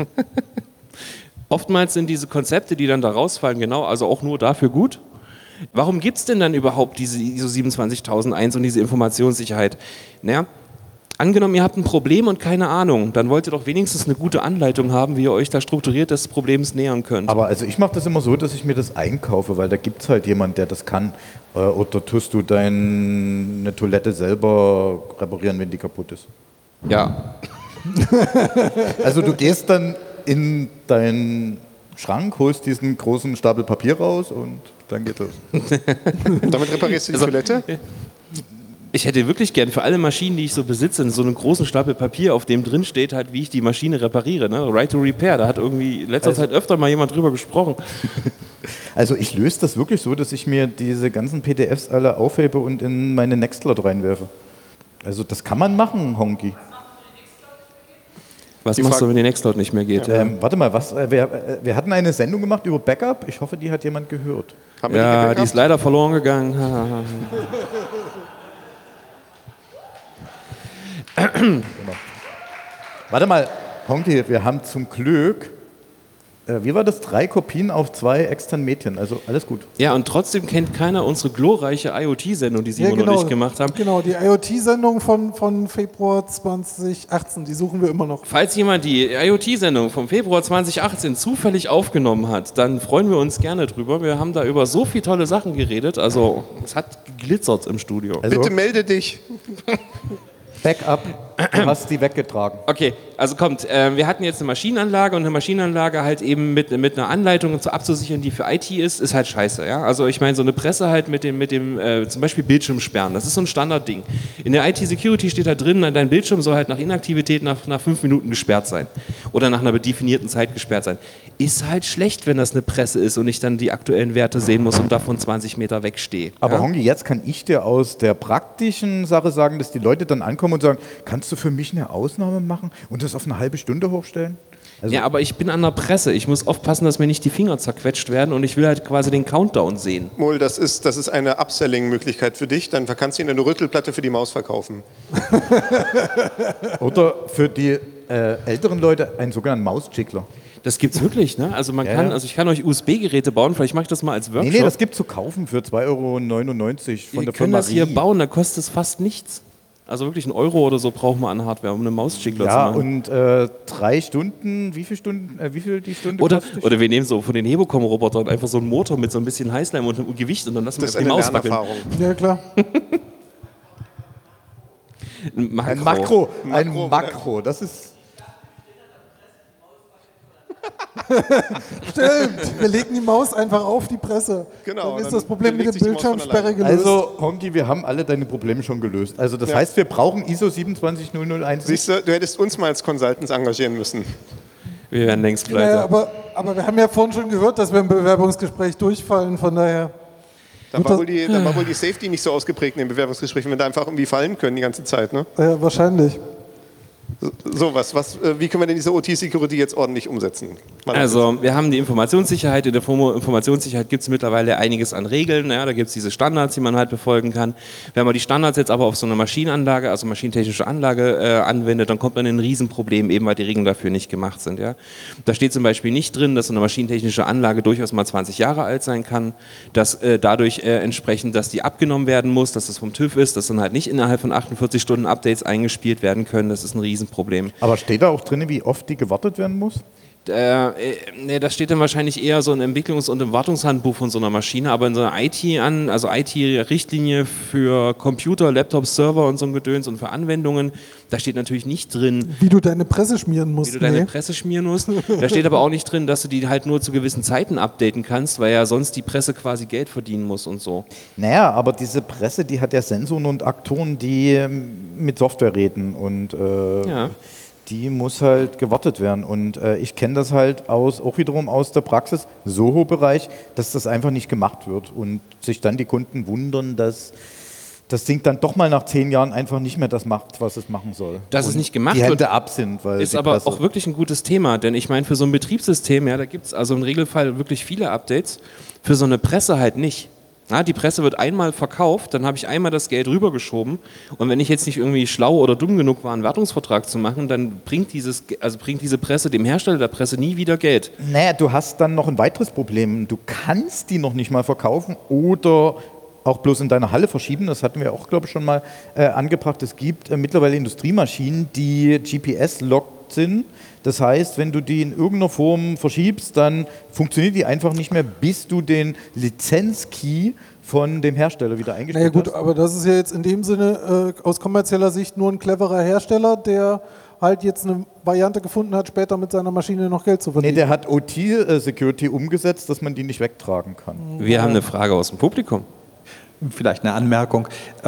Oftmals sind diese Konzepte, die dann da rausfallen, genau, also auch nur dafür gut. Warum gibt es denn dann überhaupt diese ISO 27001 und diese Informationssicherheit? Naja, angenommen, ihr habt ein Problem und keine Ahnung, dann wollt ihr doch wenigstens eine gute Anleitung haben, wie ihr euch da strukturiert des Problems nähern könnt. Aber also ich mache das immer so, dass ich mir das einkaufe, weil da gibt es halt jemand, der das kann. Oder tust du deine Toilette selber reparieren, wenn die kaputt ist? Ja. Also du gehst dann in deinen Schrank, holst diesen großen Stapel Papier raus und dann geht los. Damit reparierst du die Toilette? Ich hätte wirklich gern für alle Maschinen, die ich so besitze, so einen großen Stapel Papier, auf dem drin steht, halt, wie ich die Maschine repariere. Ne? Right to Repair, da hat irgendwie in letzter Zeit öfter mal jemand drüber gesprochen. Also ich löse das wirklich so, dass ich mir diese ganzen PDFs alle aufhebe und in meine Nextcloud reinwerfe. Also das kann man machen, Honky. Was machst du, wenn die Nextcloud nicht mehr geht? Warte mal, wir hatten eine Sendung gemacht über Backup. Ich hoffe, die hat jemand gehört. Ja, die ist leider verloren gegangen. Genau. Warte mal, Honky, wir haben zum Glück, wie war das, 3 Kopien auf 2 externen Medien, also alles gut. Ja, und trotzdem kennt keiner unsere glorreiche IoT-Sendung, die Simon und ich gemacht haben. Genau, die IoT-Sendung von Februar 2018, die suchen wir immer noch. Falls jemand die IoT-Sendung vom Februar 2018 zufällig aufgenommen hat, dann freuen wir uns gerne drüber. Wir haben da über so viele tolle Sachen geredet, also es hat geglitzert im Studio. Also, Bitte melde dich. Backup, du hast die weggetragen. Okay, also kommt, wir hatten jetzt eine Maschinenanlage und eine Maschinenanlage halt eben mit einer Anleitung abzusichern, die für IT ist halt scheiße. Ja? Also ich meine, so eine Presse halt mit dem zum Beispiel Bildschirmsperren, das ist so ein Standardding. In der IT-Security steht da drin, dein Bildschirm soll halt nach Inaktivität nach 5 Minuten gesperrt sein oder nach einer definierten Zeit gesperrt sein. Ist halt schlecht, wenn das eine Presse ist und ich dann die aktuellen Werte sehen muss und davon 20 Meter wegstehe. Aber ja? Honky, jetzt kann ich dir aus der praktischen Sache sagen, dass die Leute dann ankommen und sagen, kannst du für mich eine Ausnahme machen und das auf eine halbe Stunde hochstellen? Also Ja, aber ich bin an der Presse. Ich muss aufpassen, dass mir nicht die Finger zerquetscht werden und ich will halt quasi den Countdown sehen. Mol, das ist eine Upselling-Möglichkeit für dich. Dann kannst du ihnen eine Rüttelplatte für die Maus verkaufen. Oder für die älteren Leute einen sogenannten Mausjiggler. Das gibt's wirklich, ne? Also man kann, also ich kann euch USB-Geräte bauen, vielleicht mache ich das mal als Workshop. Nee, das gibt's zu kaufen für 2,99 € von der können Firma das hier Rie. bauen, da kostet es fast nichts. Also wirklich 1 € oder so brauchen wir an Hardware, um eine Mausjiggler zu Ja, machen. und 3 Stunden, wie viel die Stunde Oder kostet? wir nehmen so von den Hebocom-Robotern einfach so einen Motor mit so ein bisschen Heißleim und einem Gewicht und dann lassen wir Das ist die eine Maus wackeln. Lernerfahrung. Ja, klar. Ein Makro, das ist... Stimmt, wir legen die Maus einfach auf die Presse. Genau, Dann ist dann das Problem mit bewegt der sich die Maus von Bildschirmsperre gelöst. Also, Honky, wir haben alle deine Probleme schon gelöst. Also, das heißt, wir brauchen ISO 27001. Siehst du, du hättest uns mal als Consultants engagieren müssen. Wir werden längst Naja, pleite. aber wir haben ja vorhin schon gehört, dass wir im Bewerbungsgespräch durchfallen, von daher. Da war wohl die Safety nicht so ausgeprägt in den Bewerbungsgesprächen, wenn wir da einfach irgendwie fallen können die ganze Zeit. Ne? Wahrscheinlich. So, wie können wir denn diese OT-Security jetzt ordentlich umsetzen? Also, wir haben die Informationssicherheit. In der Informationssicherheit gibt es mittlerweile einiges an Regeln. Ja, da gibt es diese Standards, die man halt befolgen kann. Wenn man die Standards jetzt aber auf so eine Maschinenanlage, also maschinentechnische Anlage anwendet, dann kommt man in ein Riesenproblem, eben weil die Regeln dafür nicht gemacht sind. Ja. Da steht zum Beispiel nicht drin, dass so eine maschinentechnische Anlage durchaus mal 20 Jahre alt sein kann, dass dadurch entsprechend, dass die abgenommen werden muss, dass das vom TÜV ist, dass dann halt nicht innerhalb von 48 Stunden Updates eingespielt werden können. Das ist ein Riesenproblem. Aber steht da auch drin, wie oft die gewartet werden muss? Nee, das steht dann wahrscheinlich eher so ein Entwicklungs- und im Wartungshandbuch von so einer Maschine, aber in so einer IT-Richtlinie für Computer, Laptops, Server und so ein Gedöns und für Anwendungen, da steht natürlich nicht drin, Wie du deine Presse schmieren musst. Presse schmieren musst. Da steht aber auch nicht drin, dass du die halt nur zu gewissen Zeiten updaten kannst, weil ja sonst die Presse quasi Geld verdienen muss und so. Naja, aber diese Presse, die hat ja Sensoren und Aktoren, die mit Software reden und die muss halt gewartet werden. Und ich kenne das halt auch wiederum aus der Praxis, Soho-Bereich, dass das einfach nicht gemacht wird und sich dann die Kunden wundern, dass das Ding dann doch mal nach 10 Jahren einfach nicht mehr das macht, was es machen soll. Dass es nicht gemacht die Hände wird, ab sind. Weil ist die aber Presse auch wirklich ein gutes Thema, denn ich meine, für so ein Betriebssystem, ja, da gibt es also im Regelfall wirklich viele Updates, für so eine Presse halt nicht. Ja, die Presse wird einmal verkauft, dann habe ich einmal das Geld rübergeschoben und wenn ich jetzt nicht irgendwie schlau oder dumm genug war, einen Wartungsvertrag zu machen, dann bringt diese Presse dem Hersteller der Presse nie wieder Geld. Naja, du hast dann noch ein weiteres Problem. Du kannst die noch nicht mal verkaufen oder auch bloß in deiner Halle verschieben. Das hatten wir auch, glaube ich, schon mal angebracht. Es gibt mittlerweile Industriemaschinen, die GPS-locked sind. Das heißt, wenn du die in irgendeiner Form verschiebst, dann funktioniert die einfach nicht mehr, bis du den Lizenzkey von dem Hersteller wieder eingestellt hast. Aber das ist ja jetzt in dem Sinne aus kommerzieller Sicht nur ein cleverer Hersteller, der halt jetzt eine Variante gefunden hat, später mit seiner Maschine noch Geld zu verdienen. Nee, der hat OT-Security umgesetzt, dass man die nicht wegtragen kann. Wir haben eine Frage aus dem Publikum. Vielleicht eine Anmerkung.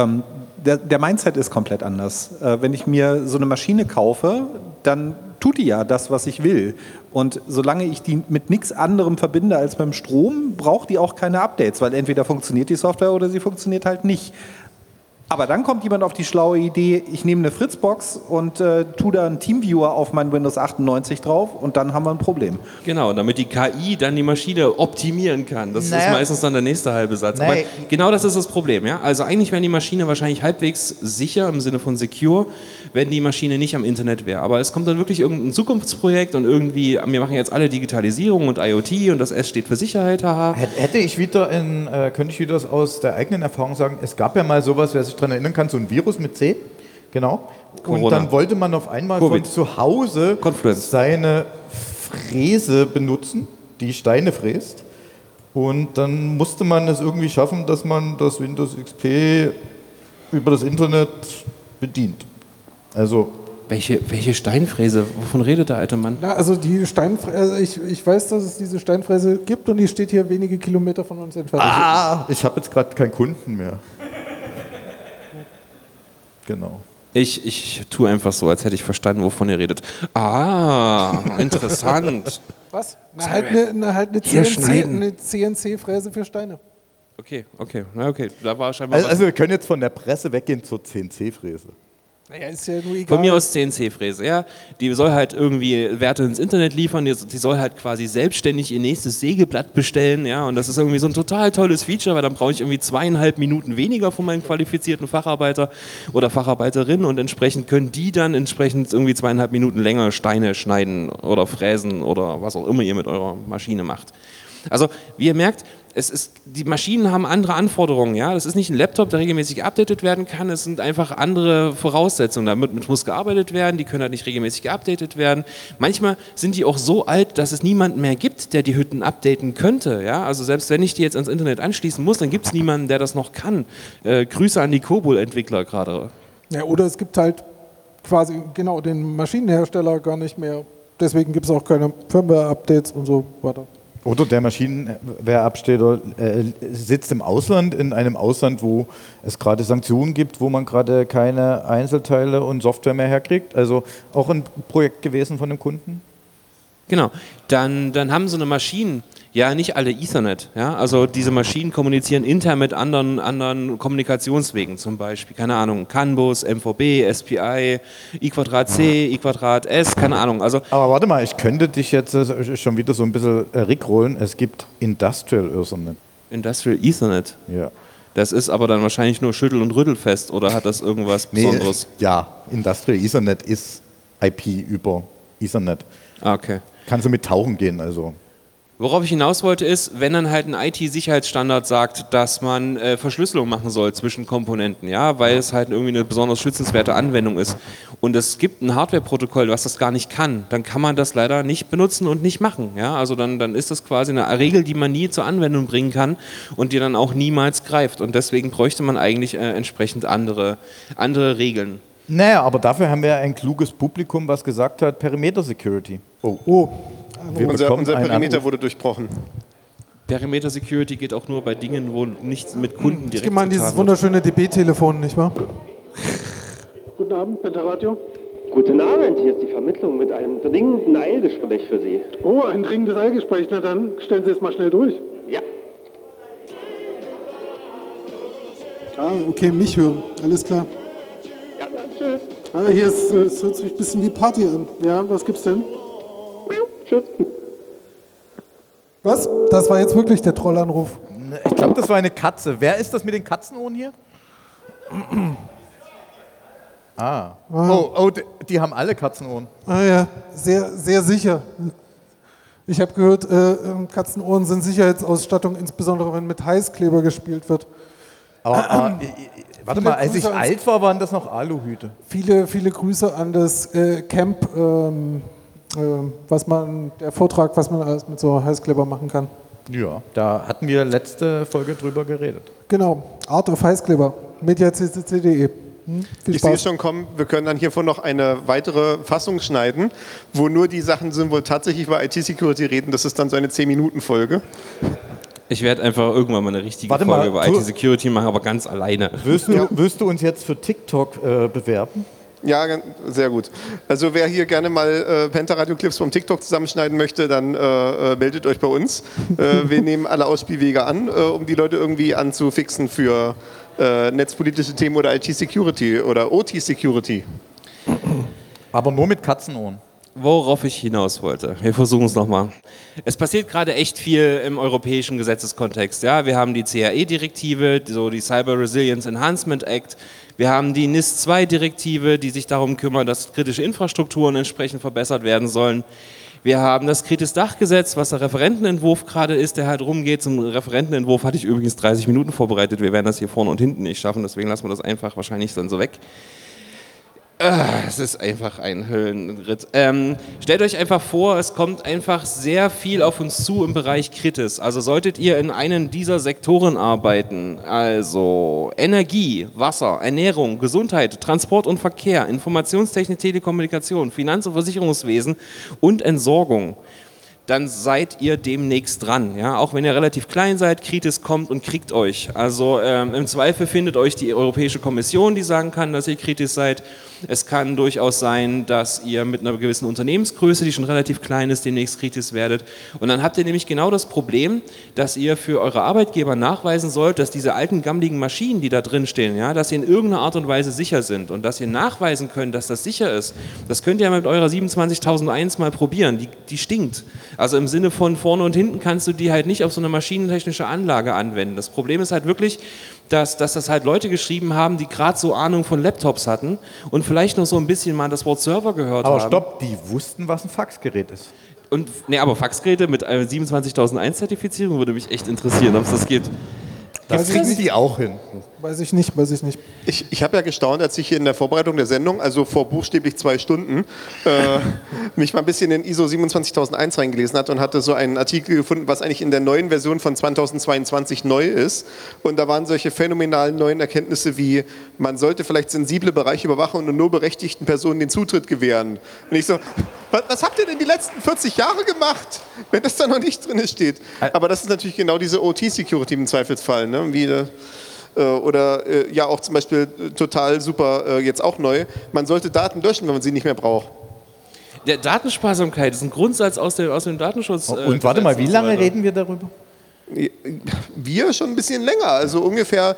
Der Mindset ist komplett anders. Wenn ich mir so eine Maschine kaufe, dann tut die ja das, was ich will. Und solange ich die mit nichts anderem verbinde als beim Strom, braucht die auch keine Updates, weil entweder funktioniert die Software oder sie funktioniert halt nicht. Aber dann kommt jemand auf die schlaue Idee, ich nehme eine Fritzbox und tue da einen Teamviewer auf mein Windows 98 drauf und dann haben wir ein Aber Genau, damit die KI dann die Maschine optimieren kann. Das ist meistens dann der nächste halbe Satz. Aber genau das ist das Problem. Ja? Also eigentlich wäre die Maschine wahrscheinlich halbwegs sicher im Sinne von secure, wenn die Maschine nicht am Internet wäre. Aber es kommt dann wirklich irgendein Zukunftsprojekt und irgendwie, wir machen jetzt alle Digitalisierung und IoT und das S steht für Sicherheit. Haha. Könnte ich wieder das aus der eigenen Erfahrung sagen, es gab ja mal sowas, wer sich daran erinnern kann, so ein Virus mit C, genau. Corona. Und dann wollte man auf einmal von zu Hause seine Fräse benutzen, die Steine fräst. Und dann musste man es irgendwie schaffen, dass man das Windows XP über das Internet bedient. Also welche Steinfräse? Wovon redet der alte Mann? Na, also die Steinfräse, ich weiß, dass es diese Steinfräse gibt und die steht hier wenige Kilometer von uns entfernt. Ich habe jetzt gerade keinen Kunden mehr. Genau. Ich tue einfach so, als hätte ich verstanden, wovon ihr redet. Interessant. Was? Eine CNC-Fräse für Steine. Okay. Na okay. Da war scheinbar also wir können jetzt von der Presse weggehen zur CNC-Fräse. Naja, ist ja nur egal. Von mir aus CNC-Fräse, ja. Die soll halt irgendwie Werte ins Internet liefern, die soll halt quasi selbstständig ihr nächstes Sägeblatt bestellen, ja. Und das ist irgendwie so ein total tolles Feature, weil dann brauche ich irgendwie 2,5 Minuten weniger von meinem qualifizierten Facharbeiter oder Facharbeiterin und entsprechend können die dann irgendwie 2,5 Minuten länger Steine schneiden oder fräsen oder was auch immer ihr mit eurer Maschine macht. Also, wie ihr merkt, die Maschinen haben andere Anforderungen. Ja? Das ist nicht ein Laptop, der regelmäßig geupdatet werden kann. Es sind einfach andere Voraussetzungen. Damit muss gearbeitet werden. Die können halt nicht regelmäßig geupdatet werden. Manchmal sind die auch so alt, dass es niemanden mehr gibt, der die Hütten updaten könnte. Ja? Also selbst wenn ich die jetzt ans Internet anschließen muss, dann gibt es niemanden, der das noch kann. Grüße an die Kobol-Entwickler gerade. Ja, oder es gibt halt quasi den Maschinenhersteller gar nicht mehr. deswegen gibt es auch keine Firmware-Updates und so weiter. Oder der Maschinenwehrabsteller sitzt im Ausland, in einem Ausland, wo es gerade Sanktionen gibt, wo man gerade keine Einzelteile und Software mehr herkriegt. Also auch ein Projekt gewesen von dem Kunden? Genau. Dann haben so eine Maschinen, ja nicht alle Ethernet, ja, also diese Maschinen kommunizieren intern mit anderen Kommunikationswegen, zum Beispiel, keine Ahnung, CAN-Bus, MVB, SPI, I2C, I2S, keine Ahnung. Also aber warte mal, ich könnte dich jetzt schon wieder so ein bisschen rickrollen. Es gibt Industrial Ethernet. Industrial Ethernet? Ja. Das ist aber dann wahrscheinlich nur Schüttel- und Rüttelfest, oder hat das irgendwas Besonderes? Ja, Industrial Ethernet ist IP über Ethernet. Ah, okay. Kannst du mit tauchen gehen, also. Worauf ich hinaus wollte ist, wenn dann halt ein IT-Sicherheitsstandard sagt, dass man Verschlüsselung machen soll zwischen Komponenten, ja, weil es halt irgendwie eine besonders schützenswerte Anwendung ist und es gibt ein Hardware-Protokoll, was das gar nicht kann, dann kann man das leider nicht benutzen und nicht machen, ja, also dann ist das quasi eine Regel, die man nie zur Anwendung bringen kann und die dann auch niemals greift und deswegen bräuchte man eigentlich entsprechend andere Regeln. Naja, aber dafür haben wir ein kluges Publikum, was gesagt hat, Perimeter Security. Unser Perimeter wurde durchbrochen. Perimeter Security geht auch nur bei Dingen, wo nichts mit Kunden direkt Ich meine dieses wunderschöne DB-Telefon, nicht wahr? Guten Abend, Pentaradio. Guten Abend, hier ist die Vermittlung mit einem dringenden Eilgespräch für Sie. Oh, ein dringendes Eilgespräch. Na dann stellen Sie es mal schnell durch. Ja. Ah, okay, mich hören. Alles klar. Ja, tschüss. Ah, hier ist, es hört sich ein bisschen wie Party an. Ja, was gibt's denn? Tschüss. Was? Das war jetzt wirklich der Trollanruf. Ich glaube, das war eine Katze. Wer ist das mit den Katzenohren hier? Oh, die haben alle Katzenohren. Ah ja, sehr, sehr sicher. Ich habe gehört, Katzenohren sind Sicherheitsausstattung, insbesondere wenn mit Heißkleber gespielt wird. Aber warte mal, als ich alt war, waren das noch Aluhüte. Viele Grüße an das Camp, der Vortrag, was man alles mit so Heißkleber machen kann. Ja, da hatten wir letzte Folge drüber geredet. Genau, Art of Heißkleber, mediaccc.de. Ich sehe es schon kommen, wir können dann hiervon noch eine weitere Fassung schneiden, wo nur die Sachen sind, wo wir tatsächlich über IT-Security reden. Das ist dann so eine 10-Minuten-Folge. Ich werde einfach irgendwann mal eine richtige Folge über IT-Security machen, aber ganz alleine. Willst du uns jetzt für TikTok bewerben? Ja, sehr gut. Also wer hier gerne mal Pentaradio-Clips vom TikTok zusammenschneiden möchte, dann meldet euch bei uns. Wir nehmen alle Ausspielwege an, um die Leute irgendwie anzufixen für netzpolitische Themen oder IT-Security oder OT-Security. Aber nur mit Katzenohren. Worauf ich hinaus wollte. Wir versuchen es nochmal. Es passiert gerade echt viel im europäischen Gesetzeskontext. Ja, wir haben die CAE-Direktive, so die Cyber Resilience Enhancement Act. Wir haben die NIS-2-Direktive, die sich darum kümmert, dass kritische Infrastrukturen entsprechend verbessert werden sollen. Wir haben das Kritis-Dach-Gesetz, was der Referentenentwurf gerade ist, der halt rumgeht. Zum Referentenentwurf hatte ich übrigens 30 Minuten vorbereitet. Wir werden das hier vorne und hinten nicht schaffen, deswegen lassen wir das einfach wahrscheinlich dann so weg. Es ist einfach ein Höllenritt. Stellt euch einfach vor, es kommt einfach sehr viel auf uns zu im Bereich Kritis. Also solltet ihr in einem dieser Sektoren arbeiten, also Energie, Wasser, Ernährung, Gesundheit, Transport und Verkehr, Informationstechnik, Telekommunikation, Finanz- und Versicherungswesen und Entsorgung, dann seid ihr demnächst dran. Ja? Auch wenn ihr relativ klein seid, Kritis kommt und kriegt euch. Also im Zweifel findet euch die Europäische Kommission, die sagen kann, dass ihr Kritis seid. Es kann durchaus sein, dass ihr mit einer gewissen Unternehmensgröße, die schon relativ klein ist, demnächst Kritis werdet. Und dann habt ihr nämlich genau das Problem, dass ihr für eure Arbeitgeber nachweisen sollt, dass diese alten gammeligen Maschinen, die da drin stehen, ja, dass sie in irgendeiner Art und Weise sicher sind. Und dass ihr nachweisen könnt, dass das sicher ist, das könnt ihr mit eurer 27001 mal probieren. Die stinkt. Also im Sinne von vorne und hinten kannst du die halt nicht auf so eine maschinentechnische Anlage anwenden. Das Problem ist halt wirklich, dass das halt Leute geschrieben haben, die gerade so Ahnung von Laptops hatten und vielleicht noch so ein bisschen mal das Wort Server gehört haben. Aber stopp, die wussten, was ein Faxgerät ist. Aber Faxgeräte mit einer 27001 Zertifizierung würde mich echt interessieren, ob es das gibt. Das kriegen die auch hin. Weiß ich nicht. Ich habe ja gestaunt, als ich hier in der Vorbereitung der Sendung, also vor buchstäblich 2 Stunden, mich mal ein bisschen in ISO 27001 reingelesen hatte und hatte so einen Artikel gefunden, was eigentlich in der neuen Version von 2022 neu ist. Und da waren solche phänomenalen neuen Erkenntnisse wie, man sollte vielleicht sensible Bereiche überwachen und nur berechtigten Personen den Zutritt gewähren. Und ich so, was habt ihr denn die letzten 40 Jahre gemacht, wenn das da noch nicht drin steht? Aber das ist natürlich genau diese OT-Security im Zweifelsfall, ne? Ja auch zum Beispiel total super, jetzt auch neu, man sollte Daten löschen, wenn man sie nicht mehr braucht. Der Datensparsamkeit ist ein Grundsatz aus dem Datenschutz. Und warte mal, wie lange reden wir darüber? Wir schon ein bisschen länger, also ungefähr,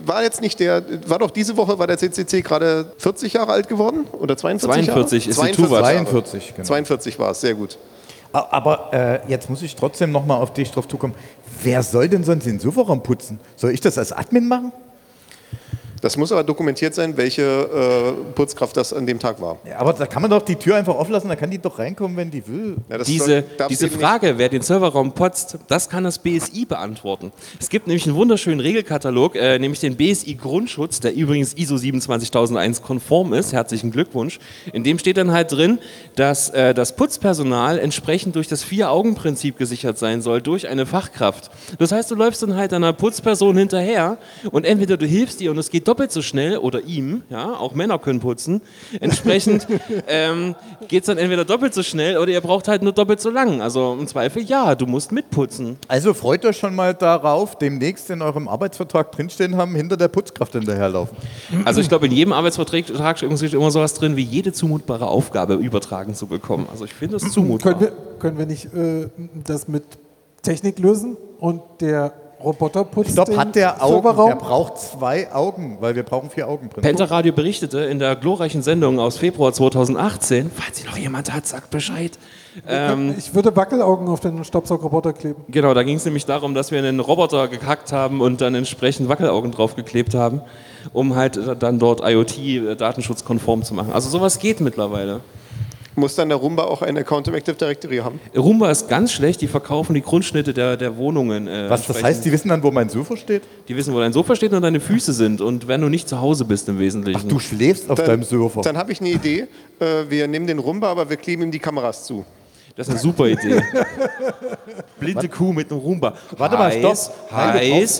war doch diese Woche, war der CCC gerade 40 Jahre alt geworden? Oder 42 42 Jahre? ist die Tuvat. 42, genau. 42 war es, sehr gut. Aber jetzt muss ich trotzdem nochmal auf dich drauf zukommen. Wer soll denn sonst den Serverraum putzen? Soll ich das als Admin machen? Das muss aber dokumentiert sein, welche Putzkraft das an dem Tag war. Ja, aber da kann man doch die Tür einfach offen lassen, da kann die doch reinkommen, wenn die will. Ja, diese Frage, wer den Serverraum putzt, das kann das BSI beantworten. Es gibt nämlich einen wunderschönen Regelkatalog, nämlich den BSI Grundschutz, der übrigens ISO 27001 konform ist. Herzlichen Glückwunsch. In dem steht dann halt drin, dass das Putzpersonal entsprechend durch das 4-Augen-Prinzip gesichert sein soll, durch eine Fachkraft. Das heißt, du läufst dann halt einer Putzperson hinterher und entweder du hilfst ihr und es geht doppelt so schnell oder ihm, ja, auch Männer können putzen, entsprechend geht es dann entweder doppelt so schnell oder ihr braucht halt nur doppelt so lang. Also im Zweifel ja, du musst mitputzen. Also freut euch schon mal darauf, demnächst in eurem Arbeitsvertrag drinstehen haben, hinter der Putzkraft hinterherlaufen. Also ich glaube, in jedem Arbeitsvertrag steht immer sowas drin, wie jede zumutbare Aufgabe übertragen zu bekommen. Also ich finde das zumutbar. Können wir nicht das mit Technik lösen und der Roboter putzt Stopp, den hat der Augen? Serverraum? Der braucht 2 Augen, weil wir brauchen 4 Augen. Pentaradio berichtete in der glorreichen Sendung aus Februar 2018, falls sie noch jemand hat, sagt Bescheid. Ich würde Wackelaugen auf den Staubsaugerroboter kleben. Genau, da ging es nämlich darum, dass wir einen Roboter gehackt haben und dann entsprechend Wackelaugen draufgeklebt haben, um halt dann dort IoT datenschutzkonform zu machen. Also sowas geht mittlerweile. Muss dann der Roomba auch ein Account im Active Directory haben? Roomba ist ganz schlecht, die verkaufen die Grundschnitte der Wohnungen. Was, das heißt, die wissen dann, wo mein Sofa steht? Die wissen, wo dein Sofa steht und deine Füße sind und wenn du nicht zu Hause bist im Wesentlichen. Ach, du schläfst auf deinem Sofa. Dann habe ich eine Idee, wir nehmen den Roomba, aber wir kleben ihm die Kameras zu. Das ist eine super Idee. Blinde Kuh mit einem Roomba. Warte mal, stopp. Heiß,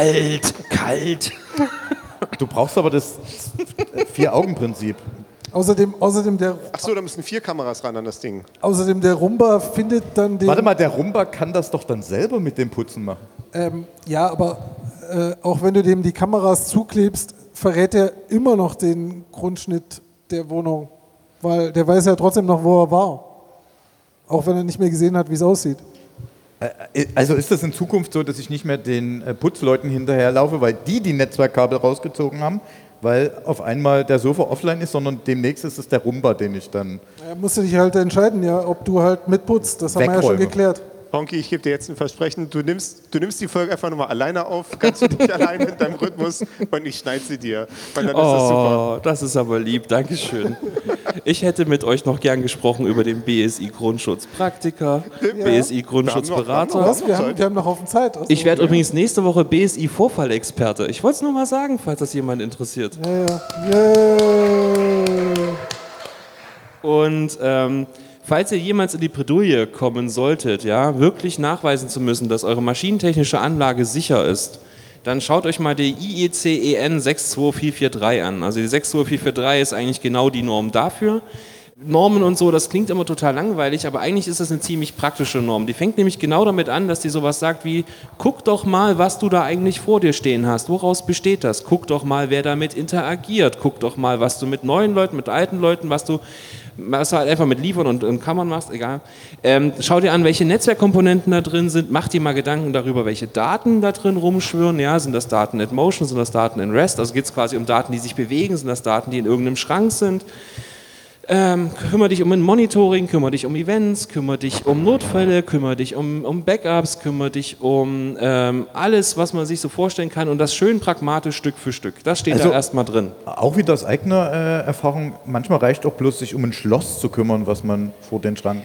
kalt. Du brauchst aber das 4-Augen-Prinzip. Außerdem der. Achso, da müssen 4 Kameras ran an das Ding. Außerdem der Roomba findet dann den. Warte mal, der Roomba kann das doch dann selber mit dem Putzen machen. Ja, aber auch wenn du dem die Kameras zuklebst, verrät er immer noch den Grundschnitt der Wohnung. Weil der weiß ja trotzdem noch, wo er war. Auch wenn er nicht mehr gesehen hat, wie es aussieht. Also ist das in Zukunft so, dass ich nicht mehr den Putzleuten hinterherlaufe, weil die Netzwerkkabel rausgezogen haben, weil auf einmal der Sofa offline ist, sondern demnächst ist es der Roomba, den ich dann... Ja, musst du dich halt entscheiden, ja, ob du halt mitputzt. Das haben wir ja schon geklärt. Honky, ich gebe dir jetzt ein Versprechen, du nimmst die Folge einfach nochmal alleine auf, kannst du dich allein mit deinem Rhythmus und ich schneide sie dir. Weil dann ist das super. Das ist aber lieb, Dankeschön. Ich hätte mit euch noch gern gesprochen über den BSI Grundschutzpraktiker, BSI Grundschutzberater. Wir haben noch auf Zeit. Also, ich werde übrigens nächste Woche BSI Vorfallexperte. Ich wollte es nur mal sagen, falls das jemand interessiert. Und falls ihr jemals in die Bredouille kommen solltet, ja, wirklich nachweisen zu müssen, dass eure maschinentechnische Anlage sicher ist, dann schaut euch mal die IEC-EN 62443 an. Also die 62443 ist eigentlich genau die Norm dafür. Normen und so, das klingt immer total langweilig, aber eigentlich ist das eine ziemlich praktische Norm. Die fängt nämlich genau damit an, dass die sowas sagt wie, guck doch mal, was du da eigentlich vor dir stehen hast. Woraus besteht das? Guck doch mal, wer damit interagiert. Guck doch mal, was du mit neuen Leuten, mit alten Leuten, was du halt einfach mit Liefern und Kammern machst, egal. Schau dir an, welche Netzwerkkomponenten da drin sind, mach dir mal Gedanken darüber, welche Daten da drin rumschwirren, ja, sind das Daten in Motion, sind das Daten in REST, also geht es quasi um Daten, die sich bewegen, sind das Daten, die in irgendeinem Schrank sind. Kümmere dich um ein Monitoring, kümmere dich um Events, kümmere dich um Notfälle, kümmere dich um Backups, kümmere dich um alles, was man sich so vorstellen kann und das schön pragmatisch Stück für Stück. Das steht da erstmal drin. Auch wieder aus eigener Erfahrung, manchmal reicht auch bloß, sich um ein Schloss zu kümmern, was man vor den Schrank macht.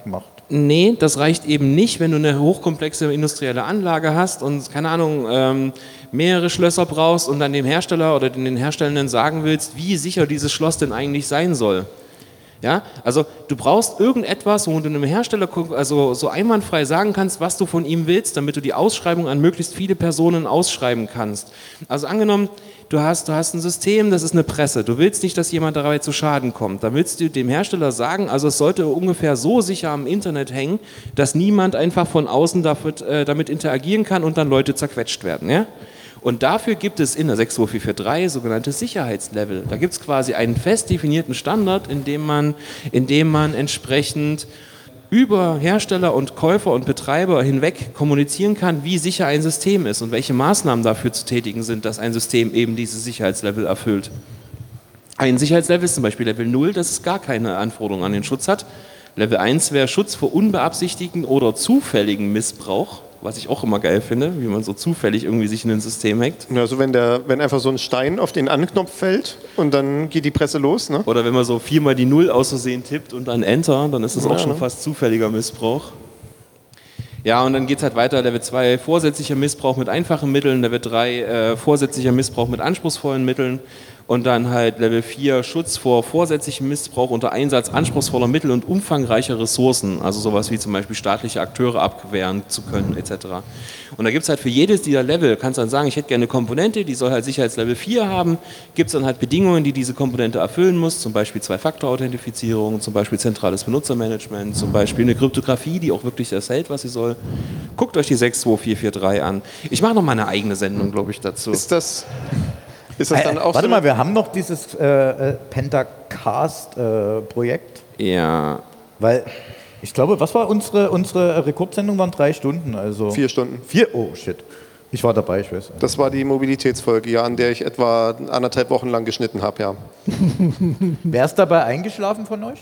Nee, das reicht eben nicht, wenn du eine hochkomplexe industrielle Anlage hast und, keine Ahnung, mehrere Schlösser brauchst und dann dem Hersteller oder den Herstellenden sagen willst, wie sicher dieses Schloss denn eigentlich sein soll. Ja, also du brauchst irgendetwas, wo du einem Hersteller also so einwandfrei sagen kannst, was du von ihm willst, damit du die Ausschreibung an möglichst viele Personen ausschreiben kannst. Also angenommen, du hast ein System, das ist eine Presse. Du willst nicht, dass jemand dabei zu Schaden kommt. Dann willst du dem Hersteller sagen, also es sollte ungefähr so sicher am Internet hängen, dass niemand einfach von außen damit interagieren kann und dann Leute zerquetscht werden. Ja? Und dafür gibt es in der 62443 sogenannte Sicherheitslevel. Da gibt es quasi einen fest definierten Standard, in dem man entsprechend über Hersteller und Käufer und Betreiber hinweg kommunizieren kann, wie sicher ein System ist und welche Maßnahmen dafür zu tätigen sind, dass ein System eben dieses Sicherheitslevel erfüllt. Ein Sicherheitslevel ist zum Beispiel Level 0, das es gar keine Anforderungen an den Schutz hat. Level 1 wäre Schutz vor unbeabsichtigten oder zufälligen Missbrauch, was ich auch immer geil finde, wie man so zufällig irgendwie sich in ein System hackt. Also wenn einfach so ein Stein auf den Anknopf fällt und dann geht die Presse los, ne? Oder wenn man so 4-mal die 0 aus Versehen tippt und dann Enter, dann ist das auch schon fast zufälliger Missbrauch. Ja, und dann geht es halt weiter, Level 2 vorsätzlicher Missbrauch mit einfachen Mitteln, Level 3 vorsätzlicher Missbrauch mit anspruchsvollen Mitteln und dann halt Level 4 Schutz vor vorsätzlichem Missbrauch unter Einsatz anspruchsvoller Mittel und umfangreicher Ressourcen, also sowas wie zum Beispiel staatliche Akteure abwehren zu können etc. Und da gibt es halt für jedes dieser Level, kannst du dann sagen, ich hätte gerne eine Komponente, die soll halt Sicherheitslevel 4 haben, gibt es dann halt Bedingungen, die diese Komponente erfüllen muss, zum Beispiel Zwei-Faktor-Authentifizierung, zum Beispiel zentrales Benutzermanagement, zum Beispiel eine Kryptographie, die auch wirklich das hält, was sie soll. Guckt euch die 62443 an. Ich mache noch mal eine eigene Sendung, glaube ich, dazu. Ist das dann auch warte mal, wir haben noch dieses Pentacast-Projekt. Ja. Weil, ich glaube, was war unsere Rekordsendung? Waren 3 Stunden. Also 4 Stunden. 4? Oh, shit. Ich war dabei, ich weiß. Das war die Mobilitätsfolge, ja, an der ich etwa 1,5 Wochen lang geschnitten habe, ja. Wer ist dabei eingeschlafen von euch?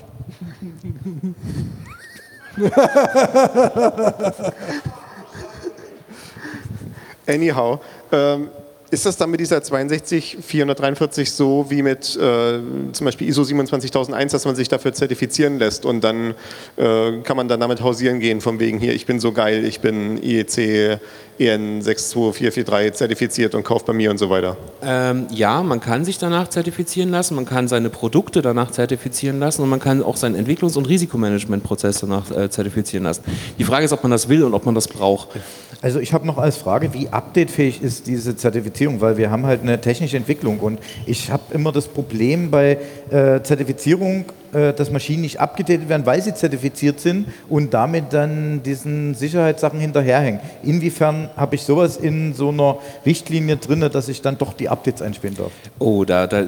Anyhow, ist das dann mit dieser 62443 so wie mit zum Beispiel ISO 27001, dass man sich dafür zertifizieren lässt und dann kann man dann damit hausieren gehen, von wegen hier, ich bin so geil, ich bin IEC EN 62443 zertifiziert und kauft bei mir und so weiter? Ja, man kann sich danach zertifizieren lassen, man kann seine Produkte danach zertifizieren lassen und man kann auch seinen Entwicklungs- und Risikomanagementprozess danach zertifizieren lassen. Die Frage ist, ob man das will und ob man das braucht. Also ich habe noch als Frage, wie updatefähig ist diese Zertifizierung, weil wir haben halt eine technische Entwicklung und ich habe immer das Problem bei Zertifizierung, dass Maschinen nicht abgedatet werden, weil sie zertifiziert sind und damit dann diesen Sicherheitssachen hinterherhängen. Inwiefern habe ich sowas in so einer Richtlinie drin, dass ich dann doch die Updates einspielen darf? Oh,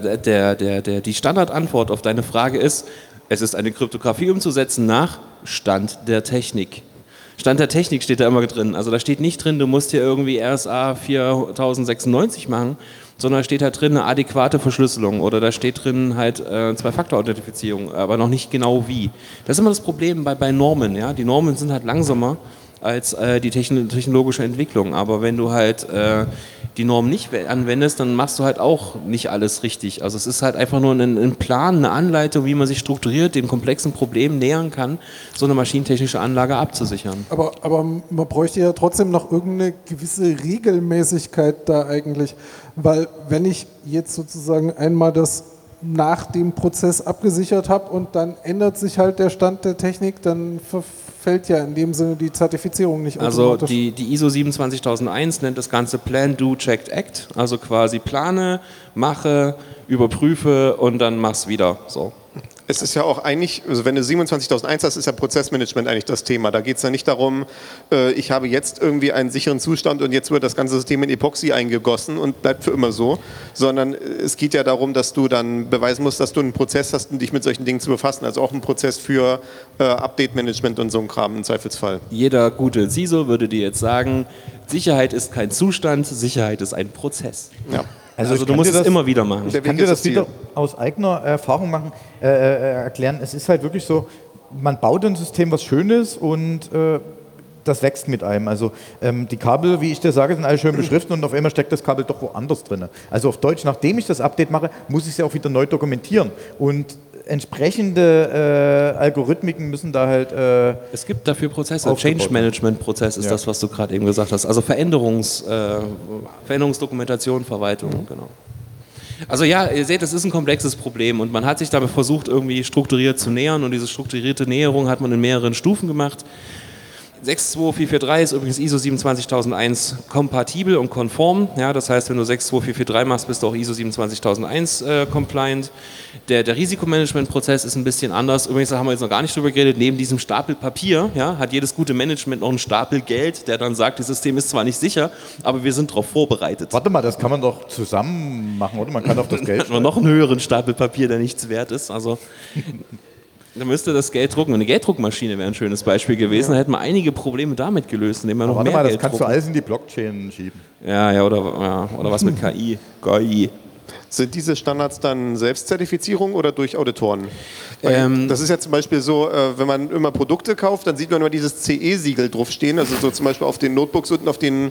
die Standardantwort auf deine Frage ist, es ist eine Kryptographie umzusetzen nach Stand der Technik. Stand der Technik steht da immer drin. Also da steht nicht drin, du musst hier irgendwie RSA 4096 machen, sondern da steht halt drin eine adäquate Verschlüsselung oder da steht drin halt Zwei-Faktor-Authentifizierung, aber noch nicht genau wie. Das ist immer das Problem bei Normen. Ja? Die Normen sind halt langsamer als die technologische Entwicklung, aber wenn du halt die Norm nicht anwendest, dann machst du halt auch nicht alles richtig. Also es ist halt einfach nur ein Plan, eine Anleitung, wie man sich strukturiert dem komplexen Problem nähern kann, so eine maschinentechnische Anlage abzusichern. Aber man bräuchte ja trotzdem noch irgendeine gewisse Regelmäßigkeit da eigentlich, weil wenn ich jetzt sozusagen einmal das nach dem Prozess abgesichert habe und dann ändert sich halt der Stand der Technik, dann verfällt ja in dem Sinne die Zertifizierung nicht automatisch. Also die ISO 27001 nennt das Ganze Plan, Do, Check, Act, also quasi plane, mache, überprüfe und dann mach's wieder. So. Es ist ja auch eigentlich, also wenn du 27001 hast, ist ja Prozessmanagement eigentlich das Thema. Da geht es ja nicht darum, ich habe jetzt irgendwie einen sicheren Zustand und jetzt wird das ganze System in Epoxy eingegossen und bleibt für immer so, sondern es geht ja darum, dass du dann beweisen musst, dass du einen Prozess hast, um dich mit solchen Dingen zu befassen. Also auch ein Prozess für Update-Management und so ein Kram im Zweifelsfall. Jeder gute CISO würde dir jetzt sagen, Sicherheit ist kein Zustand, Sicherheit ist ein Prozess. Ja. Also du musst es immer wieder machen. Ich kann dir das wieder aus eigener Erfahrung erklären. Es ist halt wirklich so, man baut ein System, was schön ist und das wächst mit einem. Also die Kabel, wie ich dir sage, sind alle schön beschriftet und auf einmal steckt das Kabel doch woanders drin. Also auf Deutsch, nachdem ich das Update mache, muss ich es ja auch wieder neu dokumentieren. Und entsprechende Algorithmiken müssen da halt. Es gibt dafür Prozesse. Change-Management-Prozess ist das, was du gerade eben gesagt hast. Also Veränderungsdokumentation, Verwaltung, genau. Also ja, ihr seht, das ist ein komplexes Problem und man hat sich damit versucht, irgendwie strukturiert zu nähern und diese strukturierte Näherung hat man in mehreren Stufen gemacht. 62443 ist übrigens ISO 27001 kompatibel und konform. Ja, das heißt, wenn du 62443 machst, bist du auch ISO 27001 compliant. Der Risikomanagementprozess ist ein bisschen anders. Übrigens, da haben wir jetzt noch gar nicht drüber geredet, neben diesem Stapel Papier hat jedes gute Management noch einen Stapel Geld, der dann sagt, das System ist zwar nicht sicher, aber wir sind darauf vorbereitet. Warte mal, das kann man doch zusammen machen, oder? Man kann auf das Geld schreiben. Noch einen höheren Stapel Papier, der nichts wert ist. Also da müsste das Geld drucken. Eine Gelddruckmaschine wäre ein schönes Beispiel gewesen. Da hätten wir einige Probleme damit gelöst, indem wir noch mehr Geld drucken. Das kannst du alles in die Blockchain schieben. Oder was mit KI. Sind diese Standards dann Selbstzertifizierung oder durch Auditoren? Das ist ja zum Beispiel so, wenn man immer Produkte kauft, dann sieht man immer dieses CE-Siegel draufstehen, also so zum Beispiel auf den Notebooks unten auf den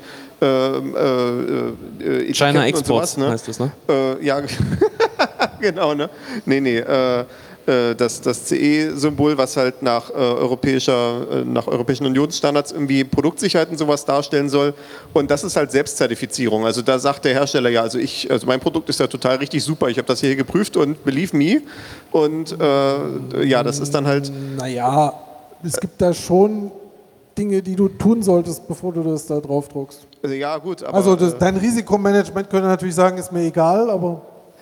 China Exports heißt das, ne? Ja, genau, ne? Nee. Das CE-Symbol, was halt nach europäischen Unionsstandards irgendwie Produktsicherheit und sowas darstellen soll. Und das ist halt Selbstzertifizierung. Also da sagt der Hersteller ja, also mein Produkt ist ja total richtig super. Ich habe das hier geprüft und believe me. Und das ist dann halt. Naja, es gibt da schon Dinge, die du tun solltest, bevor du das da drauf druckst. Ja, gut. Aber, also dein Risikomanagement könnte natürlich sagen, ist mir egal, aber.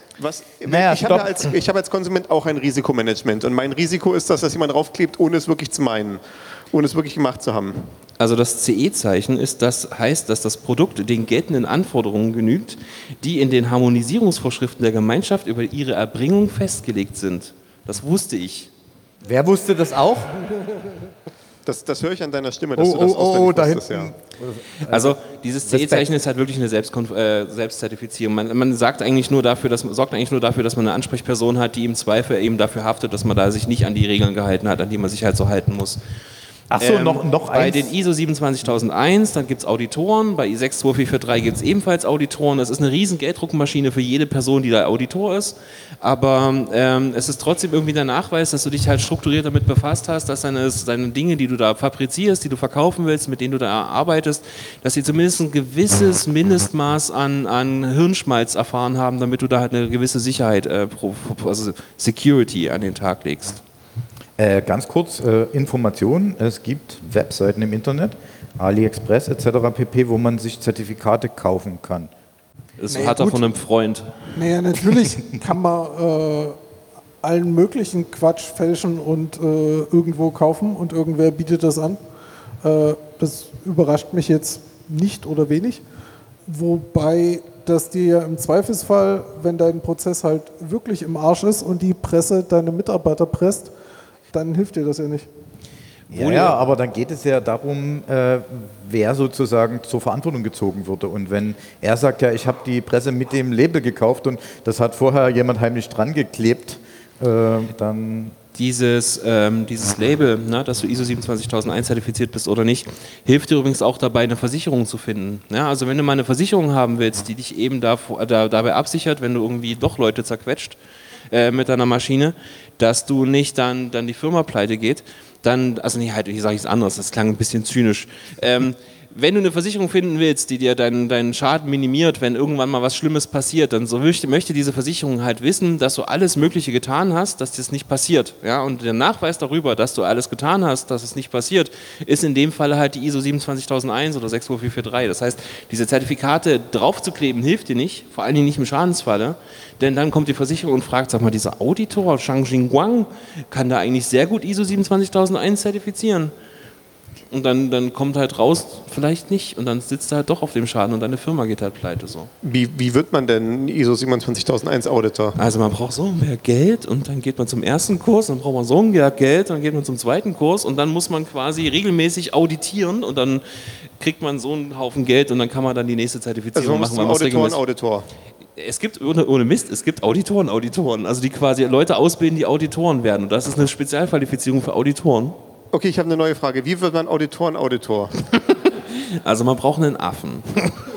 Ich habe als Konsument auch ein Risikomanagement und mein Risiko ist, dass jemand draufklebt, ohne es wirklich zu meinen, ohne es wirklich gemacht zu haben. Also das CE-Zeichen heißt, dass das Produkt den geltenden Anforderungen genügt, die in den Harmonisierungsvorschriften der Gemeinschaft über ihre Erbringung festgelegt sind. Das wusste ich. Wer wusste das auch? Das höre ich an deiner Stimme, dass du das auswendig wusstest, ja. Also dieses CE-Zeichen ist halt wirklich eine Selbstzertifizierung. Man sorgt eigentlich nur dafür, dass man eine Ansprechperson hat, die im Zweifel eben dafür haftet, dass man da sich nicht an die Regeln gehalten hat, an die man sich halt so halten muss. Achso, noch bei eins. den ISO 27001, dann gibt es Auditoren, bei 62443 gibt es ebenfalls Auditoren. Das ist eine riesen Gelddruckmaschine für jede Person, die da Auditor ist. Aber es ist trotzdem irgendwie der Nachweis, dass du dich halt strukturiert damit befasst hast, dass deine Dinge, die du da fabrizierst, die du verkaufen willst, mit denen du da arbeitest, dass sie zumindest ein gewisses Mindestmaß an Hirnschmalz erfahren haben, damit du da halt eine gewisse Sicherheit, also Security an den Tag legst. Ganz kurz, Informationen. Es gibt Webseiten im Internet, AliExpress etc. pp., wo man sich Zertifikate kaufen kann. Das hat er von einem Freund. Naja, natürlich kann man allen möglichen Quatsch fälschen und irgendwo kaufen und irgendwer bietet das an. Das überrascht mich jetzt nicht oder wenig. Wobei dass dir ja im Zweifelsfall, wenn dein Prozess halt wirklich im Arsch ist und die Presse deine Mitarbeiter presst, dann hilft dir das ja nicht. Ja, aber dann geht es ja darum, wer sozusagen zur Verantwortung gezogen wurde. Und wenn er sagt, ja, ich habe die Presse mit dem Label gekauft und das hat vorher jemand heimlich dran geklebt, dann... Dieses Label, dass du ISO 27001 zertifiziert bist oder nicht, hilft dir übrigens auch dabei, eine Versicherung zu finden. Ja, also wenn du mal eine Versicherung haben willst, die dich eben dabei absichert, wenn du irgendwie doch Leute zerquetscht mit deiner Maschine, dass du nicht dann die Firma pleite geht, dann, also nee, halt, ich sage es anders, das klang ein bisschen zynisch. Wenn du eine Versicherung finden willst, die dir deinen Schaden minimiert, wenn irgendwann mal was Schlimmes passiert, dann möchte diese Versicherung halt wissen, dass du alles Mögliche getan hast, dass das nicht passiert. Ja? Und der Nachweis darüber, dass du alles getan hast, dass es nicht passiert, ist in dem Fall halt die ISO 27001 oder 62443. Das heißt, diese Zertifikate draufzukleben hilft dir nicht, vor allen Dingen nicht im Schadensfalle, denn dann kommt die Versicherung und fragt, sag mal, dieser Auditor, Shang Jingguang, kann da eigentlich sehr gut ISO 27001 zertifizieren. Und dann kommt halt raus, vielleicht nicht. Und dann sitzt er halt doch auf dem Schaden und deine Firma geht halt pleite. So. Wie wird man denn ISO 27001 Auditor? Also man braucht so mehr Geld und dann geht man zum ersten Kurs, dann braucht man so mehr Geld, dann geht man zum zweiten Kurs und dann muss man quasi regelmäßig auditieren und dann kriegt man so einen Haufen Geld und dann kann man dann die nächste Zertifizierung machen. Auditor. Es gibt, ohne Mist, es gibt Auditoren, also die quasi Leute ausbilden, die Auditoren werden. Und das ist eine Spezialqualifizierung für Auditoren. Okay, ich habe eine neue Frage. Wie wird man Auditor? Also man braucht einen Affen.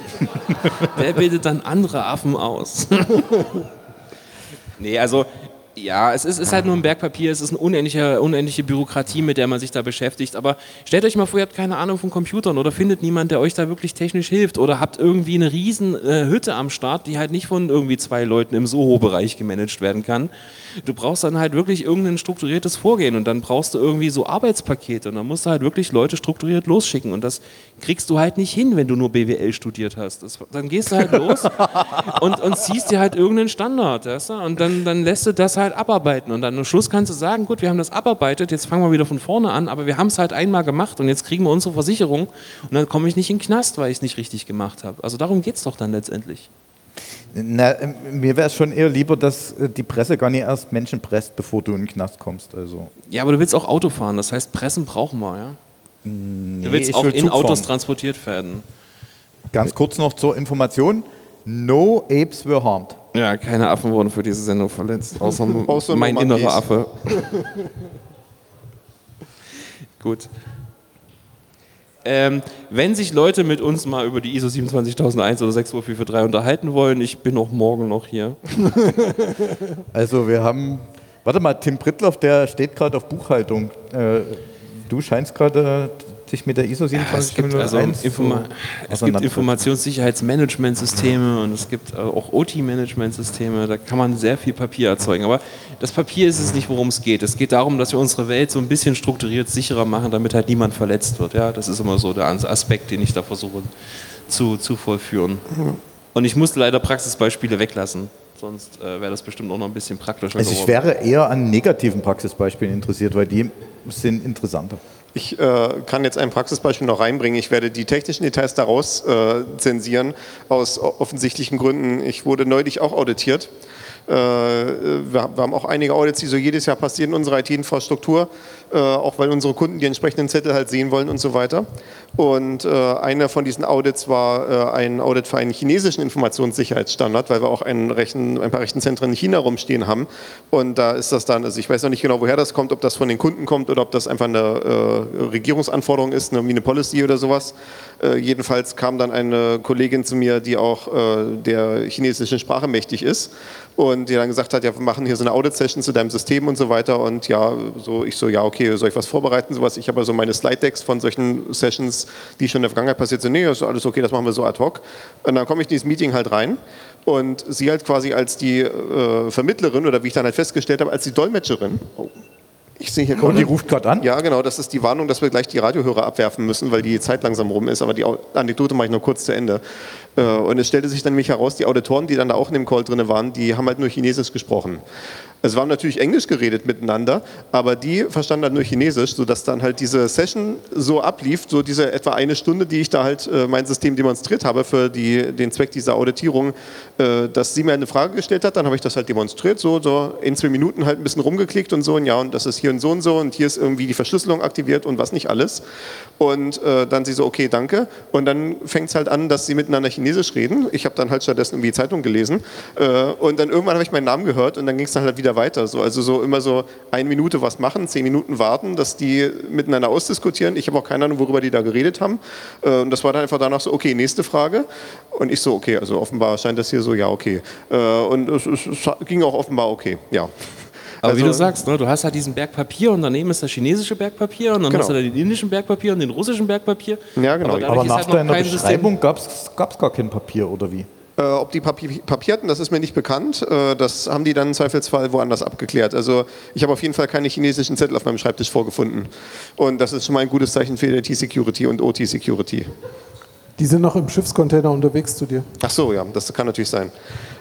Der bildet dann andere Affen aus. Nee, also Ja, es ist halt nur ein Berg Papier, es ist eine unendliche Bürokratie, mit der man sich da beschäftigt. Aber stellt euch mal vor, ihr habt keine Ahnung von Computern oder findet niemand, der euch da wirklich technisch hilft. Oder habt irgendwie eine riesen Hütte am Start, die halt nicht von irgendwie 2 Leuten im Soho-Bereich gemanagt werden kann. Du brauchst dann halt wirklich irgendein strukturiertes Vorgehen und dann brauchst du irgendwie so Arbeitspakete und dann musst du halt wirklich Leute strukturiert losschicken und das kriegst du halt nicht hin, wenn du nur BWL studiert hast. Dann gehst du halt los und ziehst dir halt irgendeinen Standard, weißt du? Und dann lässt du das halt abarbeiten und dann am Schluss kannst du sagen, gut, wir haben das abarbeitet, jetzt fangen wir wieder von vorne an, aber wir haben es halt einmal gemacht und jetzt kriegen wir unsere Versicherung und dann komme ich nicht in den Knast, weil ich es nicht richtig gemacht habe. Also darum geht es doch dann letztendlich. Na, mir wäre es schon eher lieber, dass die Presse gar nicht erst Menschen presst, bevor du in den Knast kommst. Also. Ja, aber du willst auch Auto fahren, das heißt, Pressen brauchen wir, ja? Nee, du willst auch in Autos transportiert werden. Ganz kurz noch zur Information: No apes were harmed. Ja, keine Affen wurden für diese Sendung verletzt, außer mein innerer Affe. Gut. Wenn sich Leute mit uns mal über die ISO 27001 oder 62443 unterhalten wollen, ich bin auch morgen noch hier. Also wir haben, warte mal, Tim Prittloff, der steht gerade auf Buchhaltung. Du scheinst gerade dich mit der ISO 27001 es gibt Informationssicherheitsmanagementsysteme und es gibt auch OT-Managementsysteme, da kann man sehr viel Papier erzeugen. Aber das Papier ist es nicht, worum es geht. Es geht darum, dass wir unsere Welt so ein bisschen strukturiert sicherer machen, damit halt niemand verletzt wird. Ja, das ist immer so der Aspekt, den ich da versuche zu vollführen. Und ich muss leider Praxisbeispiele weglassen. Sonst wäre das bestimmt auch noch ein bisschen praktischer geworden. Also ich wäre eher an negativen Praxisbeispielen interessiert, weil die sind interessanter. Ich kann jetzt ein Praxisbeispiel noch reinbringen. Ich werde die technischen Details daraus zensieren, aus offensichtlichen Gründen. Ich wurde neulich auch auditiert. Wir haben auch einige Audits, die so jedes Jahr passieren in unserer IT-Infrastruktur, auch weil unsere Kunden die entsprechenden Zettel halt sehen wollen und so weiter. Und einer von diesen Audits war ein Audit für einen chinesischen Informationssicherheitsstandard, weil wir auch ein paar Rechenzentren in China rumstehen haben. Und da ist das dann, also ich weiß noch nicht genau, woher das kommt, ob das von den Kunden kommt oder ob das einfach eine Regierungsanforderung ist, wie eine Policy oder sowas. Jedenfalls kam dann eine Kollegin zu mir, die auch der chinesischen Sprache mächtig ist. Und die dann gesagt hat, ja, wir machen hier so eine Audit-Session zu deinem System und so weiter. Und ja, so ich so, ja, okay, soll ich was vorbereiten, sowas? Ich habe also meine Slide-Decks von solchen Sessions, die schon in der Vergangenheit passiert sind. Nee, ist alles okay, das machen wir so ad hoc. Und dann komme ich in dieses Meeting halt rein und sie halt quasi als die Vermittlerin oder wie ich dann halt festgestellt habe, als die Dolmetscherin. Oh. Ich sehe hier und die ruft gerade an? Ja, genau, das ist die Warnung, dass wir gleich die Radiohörer abwerfen müssen, weil die Zeit langsam rum ist, aber die Anekdote mache ich noch kurz zu Ende. Und es stellte sich dann nämlich heraus, die Auditoren, die dann da auch in dem Call drin waren, die haben halt nur Chinesisch gesprochen. Es war natürlich Englisch geredet miteinander, aber die verstanden halt nur Chinesisch, sodass dann halt diese Session so ablief, so diese etwa eine Stunde, die ich da halt mein System demonstriert habe für den Zweck dieser Auditierung, dass sie mir eine Frage gestellt hat, dann habe ich das halt demonstriert, so in 2 Minuten halt ein bisschen rumgeklickt und so, und ja, und das ist hier und hier ist irgendwie die Verschlüsselung aktiviert und was nicht alles. Und dann sie so, okay, danke. Und dann fängt es halt an, dass sie miteinander Chinesisch reden. Ich habe dann halt stattdessen irgendwie Zeitung gelesen. Und dann irgendwann habe ich meinen Namen gehört und dann ging es dann halt wieder weiter. So, also so immer so 1 Minute was machen, 10 Minuten warten, dass die miteinander ausdiskutieren. Ich habe auch keine Ahnung, worüber die da geredet haben. Und das war dann einfach danach so, okay, nächste Frage. Und ich so, okay, also offenbar scheint das hier so, ja, okay. Und es ging auch offenbar okay, ja. Aber also, wie du sagst, ne, du hast halt diesen Berg Papier und daneben ist das chinesische Berg Papier und dann hast du da den indischen Berg Papier und den russischen Berg Papier. Ja, genau. Aber nach halt deiner Beschreibung gab es gar kein Papier, oder wie? Ob die Papier hatten, das ist mir nicht bekannt. Das haben die dann im Zweifelsfall woanders abgeklärt. Also ich habe auf jeden Fall keine chinesischen Zettel auf meinem Schreibtisch vorgefunden. Und das ist schon mal ein gutes Zeichen für IT-Security und OT-Security. Die sind noch im Schiffscontainer unterwegs zu dir. Ach so, ja, das kann natürlich sein.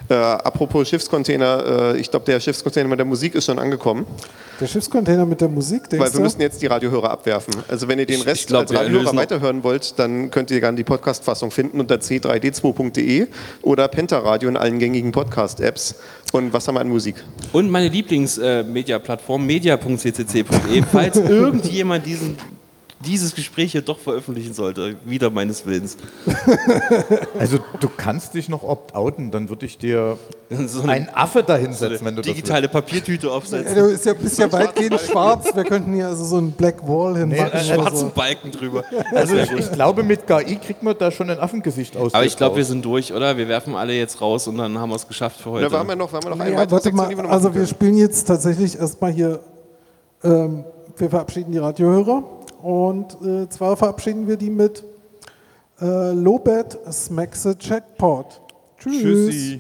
Apropos Schiffscontainer, ich glaube, der Schiffscontainer mit der Musik ist schon angekommen. Der Schiffscontainer mit der Musik, denkst du? Weil wir müssen jetzt die Radiohörer abwerfen. Also wenn ihr den Rest als Radiohörer weiterhören wollt, dann könnt ihr gerne die Podcast-Fassung finden unter c3d2.de oder Pentaradio in allen gängigen Podcast-Apps. Und was haben wir an Musik? Und meine Lieblings-Media-Plattform media.ccc.de, falls irgendjemand diesen dieses Gespräch hier doch veröffentlichen sollte, wieder meines Willens. Also du kannst dich noch opt-outen, dann würde ich dir einen Affe da hinsetzen, wenn du digitale Papiertüte aufsetzen. Du bist ja weitgehend schwarz, wir könnten hier also so einen Black Wall hinmachen. Schwarzen Balken drüber. Also ich glaube, mit KI kriegt man da schon ein Affengesicht aus. Aber ich glaube, wir sind durch, oder? Wir werfen alle jetzt raus und dann haben wir es geschafft für heute. Da waren wir noch einen Ja, warte mal, also wir spielen jetzt tatsächlich erstmal hier, wir verabschieden die Radiohörer und zwar verabschieden wir die mit Lobet Smacks the Jackpot. Tschüss. Tschüssi.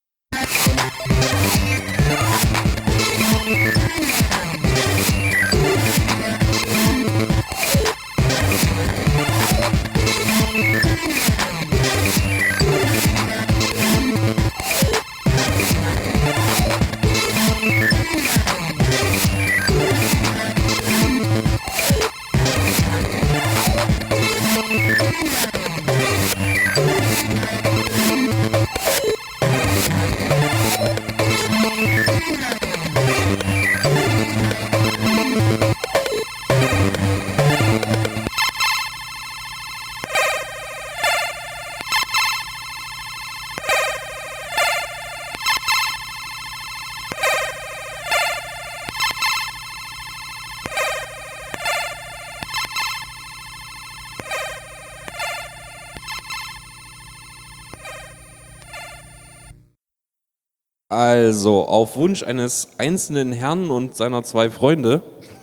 Also, auf Wunsch eines einzelnen Herrn und seiner 2 Freunde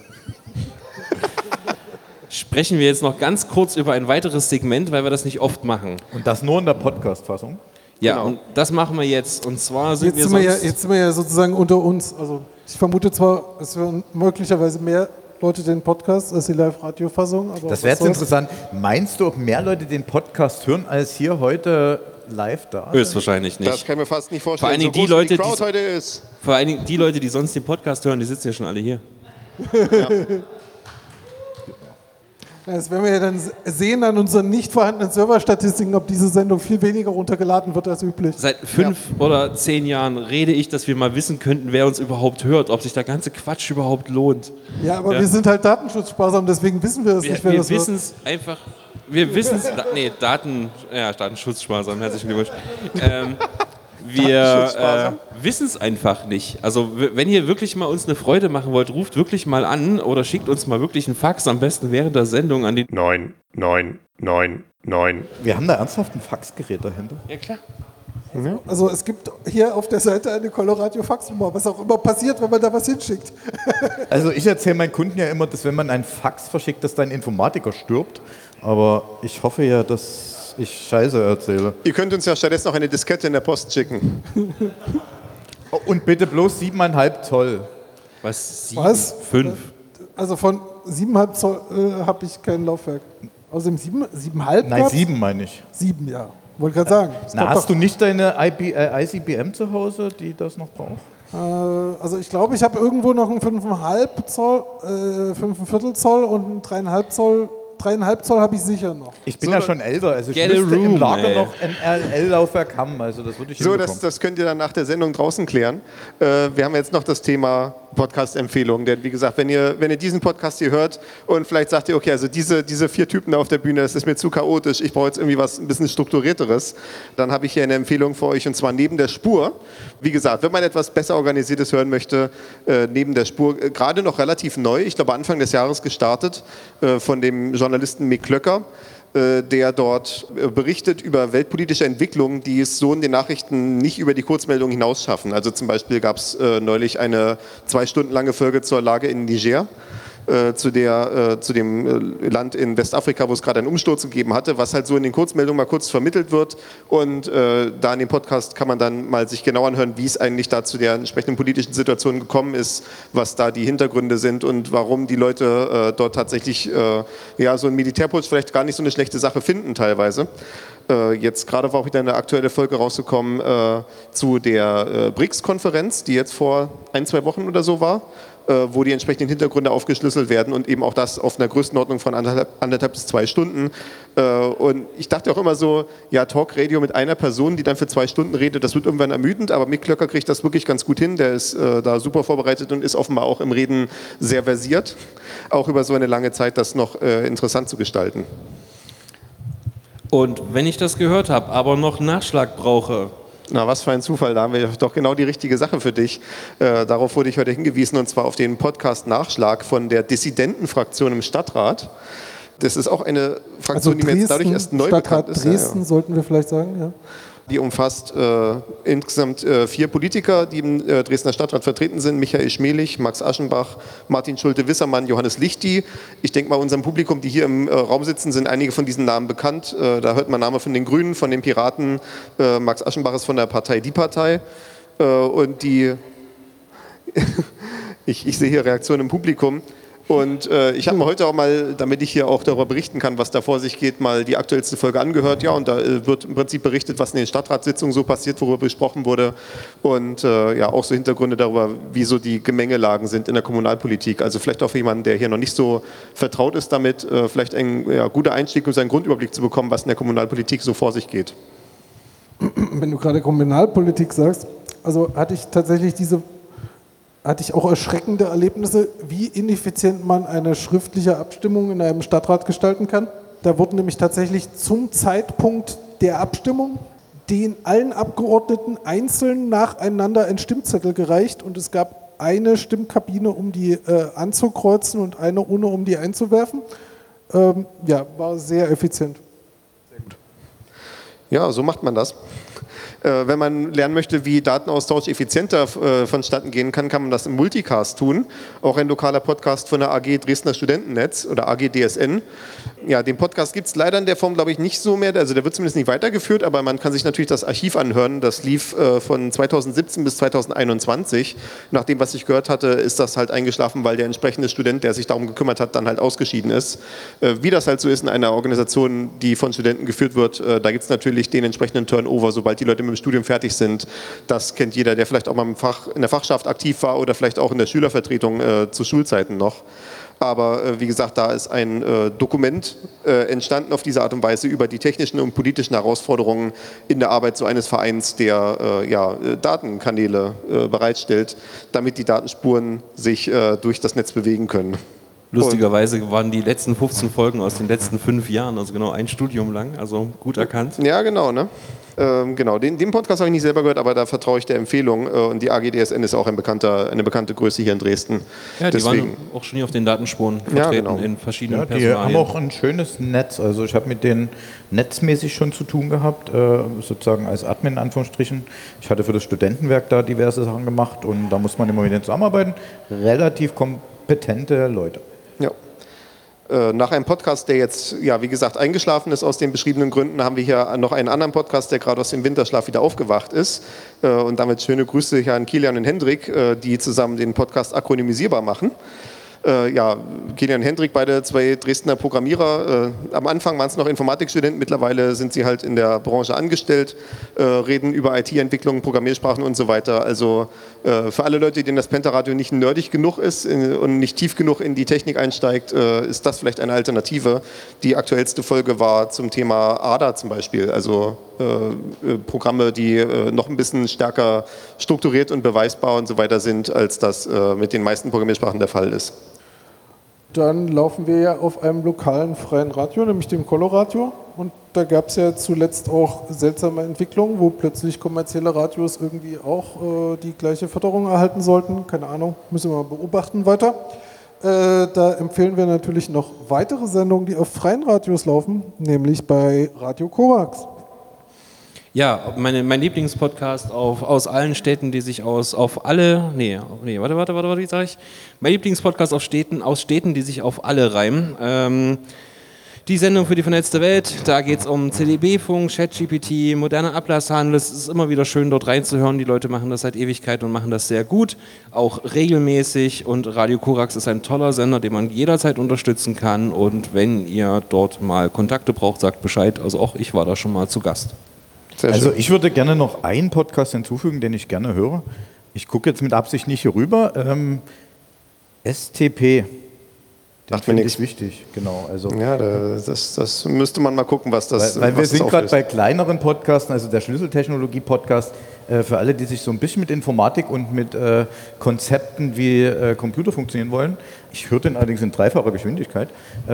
sprechen wir jetzt noch ganz kurz über ein weiteres Segment, weil wir das nicht oft machen. Und das nur in der Podcast-Fassung? Ja, Genau. und das machen wir jetzt. Und zwar sind Jetzt sind wir ja sozusagen unter uns. Also ich vermute zwar, es hören möglicherweise mehr Leute den Podcast als die Live-Radio-Fassung. Das wäre jetzt interessant. Meinst du, ob mehr Leute den Podcast hören, als hier heute live da sind? Höchstwahrscheinlich nicht. Das kann ich mir fast nicht Vor vorstellen, allen Dingen so die groß wie Leute, die Crowd heute ist. Vor allen Dingen die Leute, die sonst den Podcast hören, die sitzen ja schon alle hier. Das werden wir ja dann sehen an unseren nicht vorhandenen Serverstatistiken, ob diese Sendung viel weniger runtergeladen wird als üblich. Seit 5 oder 10 Jahren rede ich, dass wir mal wissen könnten, wer uns überhaupt hört, ob sich der ganze Quatsch überhaupt lohnt. Ja, aber wir sind halt datenschutzsparsam, deswegen wissen wir das nicht, wer wir das hört. wissen es einfach. Wir wissen es. Datenschutzsparsam, herzlichen Glückwunsch. Wir wissen es einfach nicht. Also wenn ihr wirklich mal uns eine Freude machen wollt, ruft wirklich mal an oder schickt uns mal wirklich einen Fax, am besten während der Sendung an die 9999. Wir haben da ernsthaft ein Faxgerät dahinter. Ja, klar. Also es gibt hier auf der Seite eine Coloradio-Faxnummer, was auch immer passiert, wenn man da was hinschickt. Also ich erzähle meinen Kunden ja immer, dass wenn man einen Fax verschickt, dass dein Informatiker stirbt. Aber ich hoffe ja, dass ich Scheiße erzähle. Ihr könnt uns ja stattdessen noch eine Diskette in der Post schicken. Und bitte bloß 7,5 Zoll. Was? 5. Also von 7,5 Zoll habe ich kein Laufwerk. Außerdem 7,5? Nein, 7 meine ich. 7, ja. Wollte gerade sagen. Na, hast du nicht deine ICBM zu Hause, die das noch braucht? Also ich glaube, ich habe irgendwo noch einen 5,5 Zoll, 5,25 Zoll und einen 3,5 Zoll. 3,5 Zoll habe ich sicher noch. Ich bin ja schon älter, also ich müsste im Lager noch ein RLL-Laufwerk haben, also das würde ich So, das könnt ihr dann nach der Sendung draußen klären. Wir haben jetzt noch das Thema Podcast-Empfehlungen, denn wie gesagt, wenn ihr diesen Podcast hier hört und vielleicht sagt ihr, okay, also diese 4 Typen da auf der Bühne, das ist mir zu chaotisch, ich brauche jetzt irgendwie was ein bisschen strukturierteres, dann habe ich hier eine Empfehlung für euch und zwar Neben der Spur. Wie gesagt, wenn man etwas besser organisiertes hören möchte, Neben der Spur, gerade noch relativ neu, ich glaube Anfang des Jahres gestartet, von dem Journalisten Mick Klöcker, der dort berichtet über weltpolitische Entwicklungen, die es so in den Nachrichten nicht über die Kurzmeldung hinaus schaffen. Also zum Beispiel gab es neulich eine 2 Stunden lange Folge zur Lage in Niger, zu dem Land in Westafrika, wo es gerade einen Umsturz gegeben hatte, was halt so in den Kurzmeldungen mal kurz vermittelt wird. Und da in dem Podcast kann man dann mal sich genau anhören, wie es eigentlich da zu der entsprechenden politischen Situation gekommen ist, was da die Hintergründe sind und warum die Leute dort tatsächlich so einen Militärputsch vielleicht gar nicht so eine schlechte Sache finden teilweise. Jetzt gerade war auch wieder eine aktuelle Folge rausgekommen zu der BRICS-Konferenz, die jetzt vor 1-2 Wochen oder so war, wo die entsprechenden Hintergründe aufgeschlüsselt werden und eben auch das auf einer Größenordnung von 1,5 bis 2 Stunden. Und ich dachte auch immer so, ja, Talkradio mit einer Person, die dann für 2 Stunden redet, das wird irgendwann ermüdend, aber Mick Klöcker kriegt das wirklich ganz gut hin. Der ist da super vorbereitet und ist offenbar auch im Reden sehr versiert, auch über so eine lange Zeit das noch interessant zu gestalten. Und wenn ich das gehört habe, aber noch Nachschlag brauche. Na, was für ein Zufall, da haben wir doch genau die richtige Sache für dich. Darauf wurde ich heute hingewiesen, und zwar auf den Podcast Nachschlag von der Dissidentenfraktion im Stadtrat. Das ist auch eine Fraktion, die mir jetzt dadurch erst neu bekannt ist. Dresden sollten wir vielleicht sagen, ja. Die umfasst insgesamt 4 Politiker, die im Dresdner Stadtrat vertreten sind. Michael Schmelich, Max Aschenbach, Martin Schulte-Wissermann, Johannes Lichti. Ich denke mal, unserem Publikum, die hier im Raum sitzen, sind einige von diesen Namen bekannt. Da hört man Namen von den Grünen, von den Piraten. Max Aschenbach ist von der Partei Die Partei. Und die ich sehe hier Reaktionen im Publikum. Und ich habe mir heute auch mal, damit ich hier auch darüber berichten kann, was da vor sich geht, mal die aktuellste Folge angehört. Ja, und da wird im Prinzip berichtet, was in den Stadtratssitzungen so passiert, worüber besprochen wurde. Und ja, auch so Hintergründe darüber, wie so die Gemengelagen sind in der Kommunalpolitik. Also vielleicht auch für jemanden, der hier noch nicht so vertraut ist damit, vielleicht ein guter Einstieg, um seinen Grundüberblick zu bekommen, was in der Kommunalpolitik so vor sich geht. Wenn du gerade Kommunalpolitik sagst, also hatte ich auch erschreckende Erlebnisse, wie ineffizient man eine schriftliche Abstimmung in einem Stadtrat gestalten kann. Da wurde nämlich tatsächlich zum Zeitpunkt der Abstimmung den allen Abgeordneten einzeln nacheinander ein Stimmzettel gereicht und es gab eine Stimmkabine, um die anzukreuzen und eine ohne, um die einzuwerfen. Ja, war sehr effizient. Sehr gut. Ja, so macht man das. Wenn man lernen möchte, wie Datenaustausch effizienter vonstatten gehen kann, kann man das im Multicast tun. Auch ein lokaler Podcast von der AG Dresdner Studentennetz oder AG DSN. Ja, den Podcast gibt es leider in der Form, glaube ich, nicht so mehr. Also der wird zumindest nicht weitergeführt, aber man kann sich natürlich das Archiv anhören. Das lief von 2017 bis 2021. Nach dem, was ich gehört hatte, ist das halt eingeschlafen, weil der entsprechende Student, der sich darum gekümmert hat, dann halt ausgeschieden ist. Wie das halt so ist in einer Organisation, die von Studenten geführt wird, da gibt es natürlich den entsprechenden Turnover, sobald die Leute mit dem Studium fertig sind. Das kennt jeder, der vielleicht auch mal in der Fachschaft aktiv war oder vielleicht auch in der Schülervertretung zu Schulzeiten noch. Aber wie gesagt, da ist ein Dokument entstanden auf diese Art und Weise über die technischen und politischen Herausforderungen in der Arbeit so eines Vereins, der Datenkanäle bereitstellt, damit die Datenspuren sich durch das Netz bewegen können. Lustigerweise waren die letzten 15 Folgen aus den letzten 5 Jahren, also genau ein Studium lang, also gut erkannt. Ja, genau, ne? Genau, den Podcast habe ich nicht selber gehört, aber da vertraue ich der Empfehlung. Und die AG DSN ist auch eine bekannte Größe hier in Dresden. Ja, die waren auch schon hier auf den Datenspuren vertreten in verschiedenen Personalien. Die haben auch ein schönes Netz. Also ich habe mit denen netzmäßig schon zu tun gehabt, sozusagen als Admin in Anführungsstrichen. Ich hatte für das Studentenwerk da diverse Sachen gemacht und da muss man immer mit denen zusammenarbeiten. Relativ kompetente Leute. Ja. Nach einem Podcast, der jetzt, ja, wie gesagt, eingeschlafen ist aus den beschriebenen Gründen, haben wir hier noch einen anderen Podcast, der gerade aus dem Winterschlaf wieder aufgewacht ist. Und damit schöne Grüße hier an Kilian und Hendrik, die zusammen den Podcast akronymisierbar machen. Ja, Kilian und Hendrik, beide 2 Dresdner Programmierer. Am Anfang waren es noch Informatikstudenten, mittlerweile sind sie halt in der Branche angestellt, reden über IT-Entwicklung, Programmiersprachen und so weiter. Also für alle Leute, denen das Pentaradio nicht nerdig genug ist und nicht tief genug in die Technik einsteigt, ist das vielleicht eine Alternative. Die aktuellste Folge war zum Thema ADA zum Beispiel, also Programme, die noch ein bisschen stärker strukturiert und beweisbar und so weiter sind, als das mit den meisten Programmiersprachen der Fall ist. Dann laufen wir ja auf einem lokalen freien Radio, nämlich dem Coloradio. Und da gab es ja zuletzt auch seltsame Entwicklungen, wo plötzlich kommerzielle Radios irgendwie auch die gleiche Förderung erhalten sollten. Keine Ahnung, müssen wir mal beobachten weiter. Da empfehlen wir natürlich noch weitere Sendungen, die auf freien Radios laufen, nämlich bei Radio Korax. Ja, mein Lieblingspodcast aus allen Städten, die sich wie sage ich? Mein Lieblingspodcast aus Städten, die sich auf alle reimen. Die Sendung für die vernetzte Welt, da geht es um CDB-Funk, ChatGPT, moderner Ablasshandel. Es ist immer wieder schön, dort reinzuhören. Die Leute machen das seit Ewigkeit und machen das sehr gut, auch regelmäßig. Und Radio Korax ist ein toller Sender, den man jederzeit unterstützen kann. Und wenn ihr dort mal Kontakte braucht, sagt Bescheid. Also auch ich war da schon mal zu Gast. Also ich würde gerne noch einen Podcast hinzufügen, den ich gerne höre. Ich gucke jetzt mit Absicht nicht hier rüber. STP. Den finde ich wichtig, genau. Also ja, das müsste man mal gucken, was das Weil wir was das sind gerade auflöst. bei kleineren Podcasten, also der Schlüsseltechnologie-Podcast, für alle, die sich so ein bisschen mit Informatik und mit Konzepten wie Computer funktionieren wollen. Ich höre den allerdings in dreifacher Geschwindigkeit.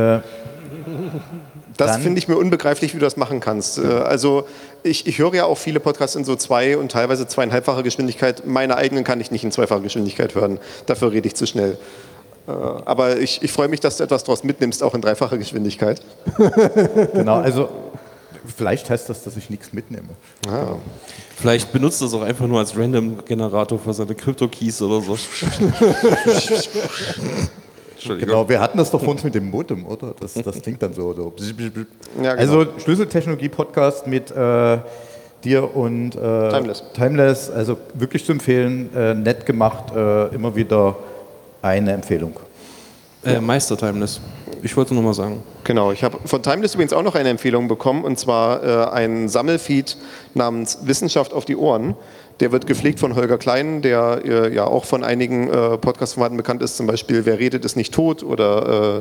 Das finde ich mir unbegreiflich, wie du das machen kannst. Also ich höre ja auch viele Podcasts in so 2- und teilweise 2,5-facher Geschwindigkeit. Meine eigenen kann ich nicht in 2-facher Geschwindigkeit hören. Dafür rede ich zu schnell. Aber ich freue mich, dass du etwas daraus mitnimmst, auch in 3-facher Geschwindigkeit. Genau, also vielleicht heißt das, dass ich nichts mitnehme. Ah. Vielleicht benutzt das auch einfach nur als Random-Generator für seine Crypto-Keys oder so. Genau, wir hatten das doch vor uns mit dem Modem, oder? Das klingt dann so. Ja, genau. Also Schlüsseltechnologie-Podcast mit dir und Timeless, also wirklich zu empfehlen, nett gemacht, immer wieder eine Empfehlung. Meister Timeless. Ich wollte nur mal sagen. Genau, ich habe von Timeless übrigens auch noch eine Empfehlung bekommen, und zwar ein Sammelfeed namens Wissenschaft auf die Ohren. Der wird gepflegt von Holger Klein, der ja auch von einigen Podcast-Formaten bekannt ist, zum Beispiel Wer redet ist nicht tot oder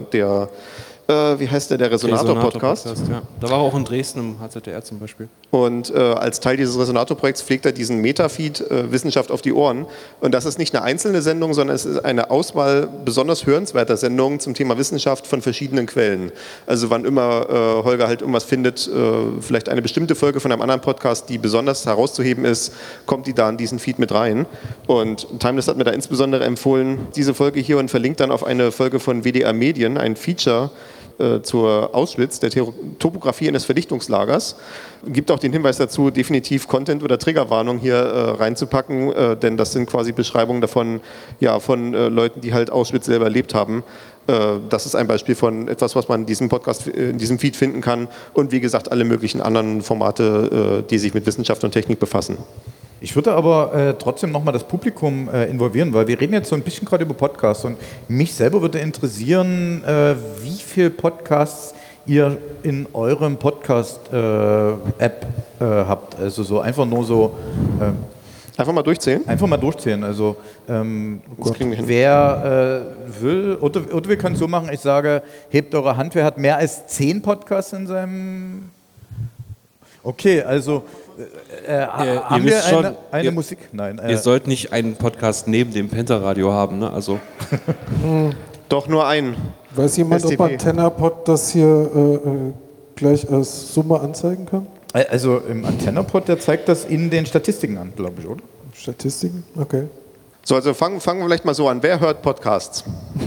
wie heißt der Resonator-Podcast. Ja. Da war er auch in Dresden im HZDR zum Beispiel. Und als Teil dieses Resonator-Projekts pflegt er diesen Metafeed Wissenschaft auf die Ohren. Und das ist nicht eine einzelne Sendung, sondern es ist eine Auswahl besonders hörenswerter Sendungen zum Thema Wissenschaft von verschiedenen Quellen. Also wann immer Holger halt irgendwas findet, vielleicht eine bestimmte Folge von einem anderen Podcast, die besonders herauszuheben ist, kommt die da in diesen Feed mit rein. Und Timeless hat mir da insbesondere empfohlen, diese Folge hier, und verlinkt dann auf eine Folge von WDR Medien, ein Feature zur Auschwitz, der Topographie eines Vernichtungslagers. Gibt auch den Hinweis dazu, definitiv Content- oder Triggerwarnung hier reinzupacken, denn das sind quasi Beschreibungen davon, ja, von Leuten, die halt Auschwitz selber erlebt haben. Das ist ein Beispiel von etwas, was man in diesem Podcast, in diesem Feed finden kann, und wie gesagt alle möglichen anderen Formate, die sich mit Wissenschaft und Technik befassen. Ich würde aber trotzdem nochmal das Publikum involvieren, weil wir reden jetzt so ein bisschen gerade über Podcasts, und mich selber würde interessieren, wie viele Podcasts ihr in eurem Podcast-App habt. Also so einfach nur so... Einfach mal durchzählen? Einfach mal durchzählen. Also das kriegen wir hin. wer will, oder wir können es so machen, ich sage, hebt eure Hand, wer hat mehr als 10 Podcasts in seinem... Okay, also... haben wir eine Musik? Nein. Ihr sollt nicht einen Podcast neben dem Pentaradio haben, ne? Also. Doch nur einen. Weiß jemand, STP. ob AntennaPod das hier gleich als Summe anzeigen kann? Also im AntennaPod, der zeigt das in den Statistiken an, glaube ich, oder? Statistiken? Okay. So, also fangen wir vielleicht mal so an. Wer hört Podcasts?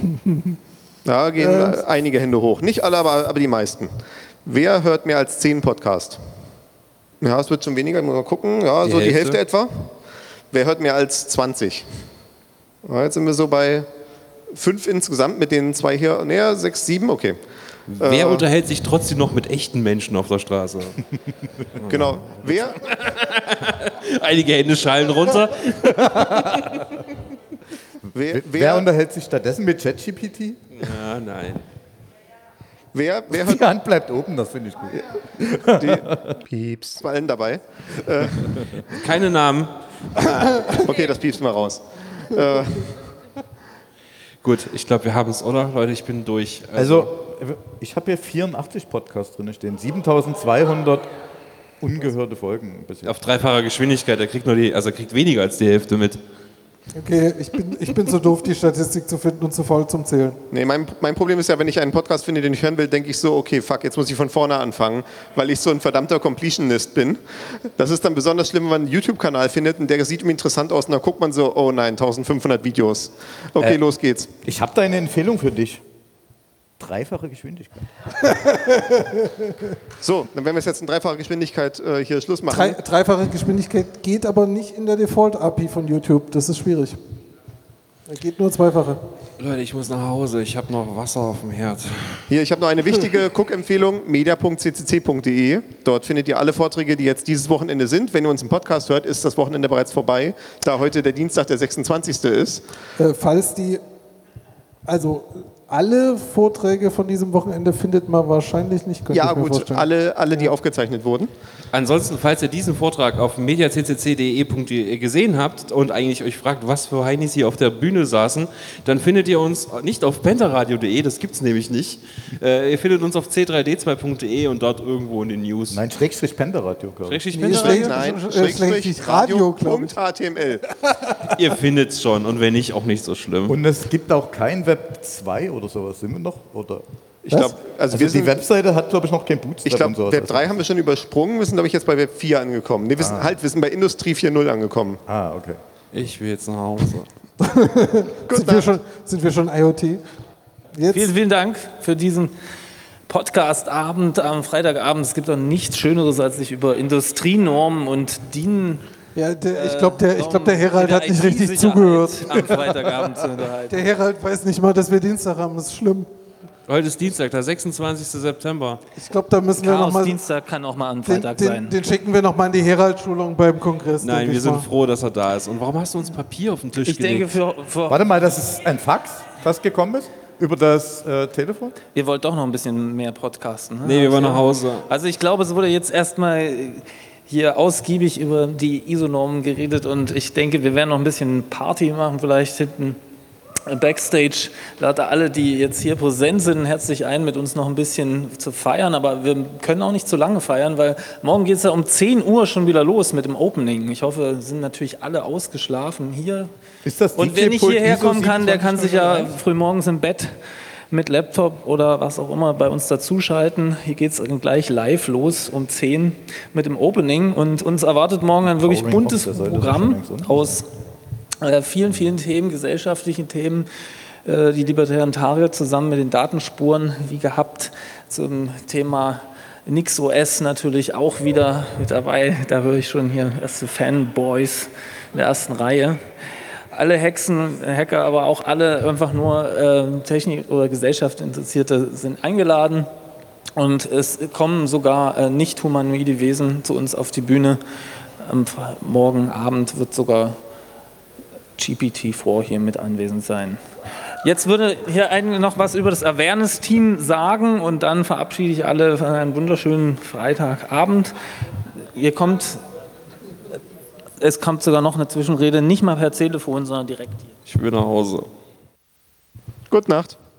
Da gehen einige Hände hoch. Nicht alle, aber die meisten. Wer hört mehr als 10 Podcasts? Ja, es wird schon weniger, mal gucken. Ja, so die Hälfte etwa. Wer hört mehr als 20? Ja, jetzt sind wir so bei 5 insgesamt mit den 2 hier. Naja, 6, 7, okay. Wer unterhält sich trotzdem noch mit echten Menschen auf der Straße? Genau. Wer? Einige Hände schallen runter. Wer unterhält sich stattdessen mit ChatGPT? Ja, nein. Wer Die Hand bleibt oben, das finde ich gut. Die Pieps. Allen dabei. Keine Namen. Okay, das piepst mal raus. Gut, ich glaube, wir haben es, oder? Leute, ich bin durch. Also, ich habe hier 84 Podcasts drin stehen, 7200 ungehörte Folgen bisher. Auf 3-facher Geschwindigkeit, er kriegt kriegt weniger als die Hälfte mit. Okay, ich bin so doof, die Statistik zu finden und zu faul zum Zählen. Nee, mein Problem ist ja, wenn ich einen Podcast finde, den ich hören will, denke ich so, okay, fuck, jetzt muss ich von vorne anfangen, weil ich so ein verdammter Completionist bin. Das ist dann besonders schlimm, wenn man einen YouTube-Kanal findet und der sieht mir interessant aus und dann guckt man so, oh nein, 1500 Videos. Okay, los geht's. Ich habe da eine Empfehlung für dich. 3-fache Geschwindigkeit. So, dann werden wir jetzt in 3-facher Geschwindigkeit hier Schluss machen. 3-fache Geschwindigkeit geht aber nicht in der Default-API von YouTube. Das ist schwierig. Da geht nur zweifache. Leute, ich muss nach Hause. Ich habe noch Wasser auf dem Herd. Hier, ich habe noch eine wichtige Guckempfehlung, media.ccc.de. Dort findet ihr alle Vorträge, die jetzt dieses Wochenende sind. Wenn ihr uns im Podcast hört, ist das Wochenende bereits vorbei, da heute der Dienstag, der 26. ist. Falls also alle Vorträge von diesem Wochenende findet man wahrscheinlich nicht. Ja gut, alle, die aufgezeichnet wurden. Ansonsten, falls ihr diesen Vortrag auf mediaccc.de gesehen habt und eigentlich euch fragt, was für Heinis hier auf der Bühne saßen, dann findet ihr uns nicht auf pentaradio.de, das gibt es nämlich nicht. Ihr findet uns auf c3d2.de und dort irgendwo in den News. Nein, Schrägstrich Pentaradio, glaube ich. Schrägstrich radio.html. Ihr findet es schon und wenn nicht, auch nicht so schlimm. Und es gibt auch kein Web 2 oder sowas, sind wir noch? Oder? Ich glaube, also die Webseite hat, glaube ich, noch kein Bootstrap. Ich glaube, und sowas. Web 3 haben wir schon übersprungen, wir sind, glaube ich, jetzt bei Web 4 angekommen. Nee, wir sind bei Industrie 4.0 angekommen. Ah, okay. Ich will jetzt nach Hause. Sind wir schon IoT? Jetzt? Vielen Dank für diesen Podcast-Abend am Freitagabend. Es gibt doch nichts Schöneres, als sich über Industrienormen und DIN... Ja, ich glaube, der Herald hat nicht richtig zugehört. Am Freitagabend zu unterhalten. Der Herald weiß nicht mal, dass wir Dienstag haben. Das ist schlimm. Heute ist Dienstag, der 26. September. Ich glaube, da müssen wir nochmal... Dienstag kann auch mal am Freitag sein. Den schicken wir nochmal in die Herald-Schulung beim Kongress. Nein, wir sind froh, dass er da ist. Und warum hast du uns Papier auf den Tisch gelegt? Warte mal, das ist ein Fax, das gekommen ist? Über das Telefon? Ihr wollt doch noch ein bisschen mehr podcasten, ne? Nee, wir wollen nach Hause. Also ich glaube, es wurde jetzt erstmal hier ausgiebig über die ISO-Normen geredet und ich denke, wir werden noch ein bisschen Party machen, vielleicht hinten Backstage. Lade alle, die jetzt hier präsent sind, herzlich ein, mit uns noch ein bisschen zu feiern, aber wir können auch nicht zu lange feiern, weil morgen geht es ja um 10 Uhr schon wieder los mit dem Opening. Ich hoffe, sind natürlich alle ausgeschlafen hier. Ist das und wer nicht hierher kommen kann, der kann sich ja frühmorgens im Bett mit Laptop oder was auch immer bei uns dazuschalten. Hier geht es gleich live los um 10 mit dem Opening und uns erwartet morgen ein wirklich buntes Programm aus vielen, vielen Themen, gesellschaftlichen Themen. Die Libertären Tage zusammen mit den Datenspuren, wie gehabt, zum Thema NixOS natürlich auch wieder mit dabei. Da höre ich schon hier erste Fanboys in der ersten Reihe. Alle Hacker, aber auch alle einfach nur Technik- oder Gesellschaft Interessierte sind eingeladen. Und es kommen sogar nicht humanoide Wesen zu uns auf die Bühne. Morgen Abend wird sogar GPT-4 hier mit anwesend sein. Jetzt würde hier eigentlich noch was über das Awareness-Team sagen und dann verabschiede ich alle für einen wunderschönen Freitagabend. Es kommt sogar noch eine Zwischenrede, nicht mal per Telefon, sondern direkt hier. Ich will nach Hause. Gute Nacht.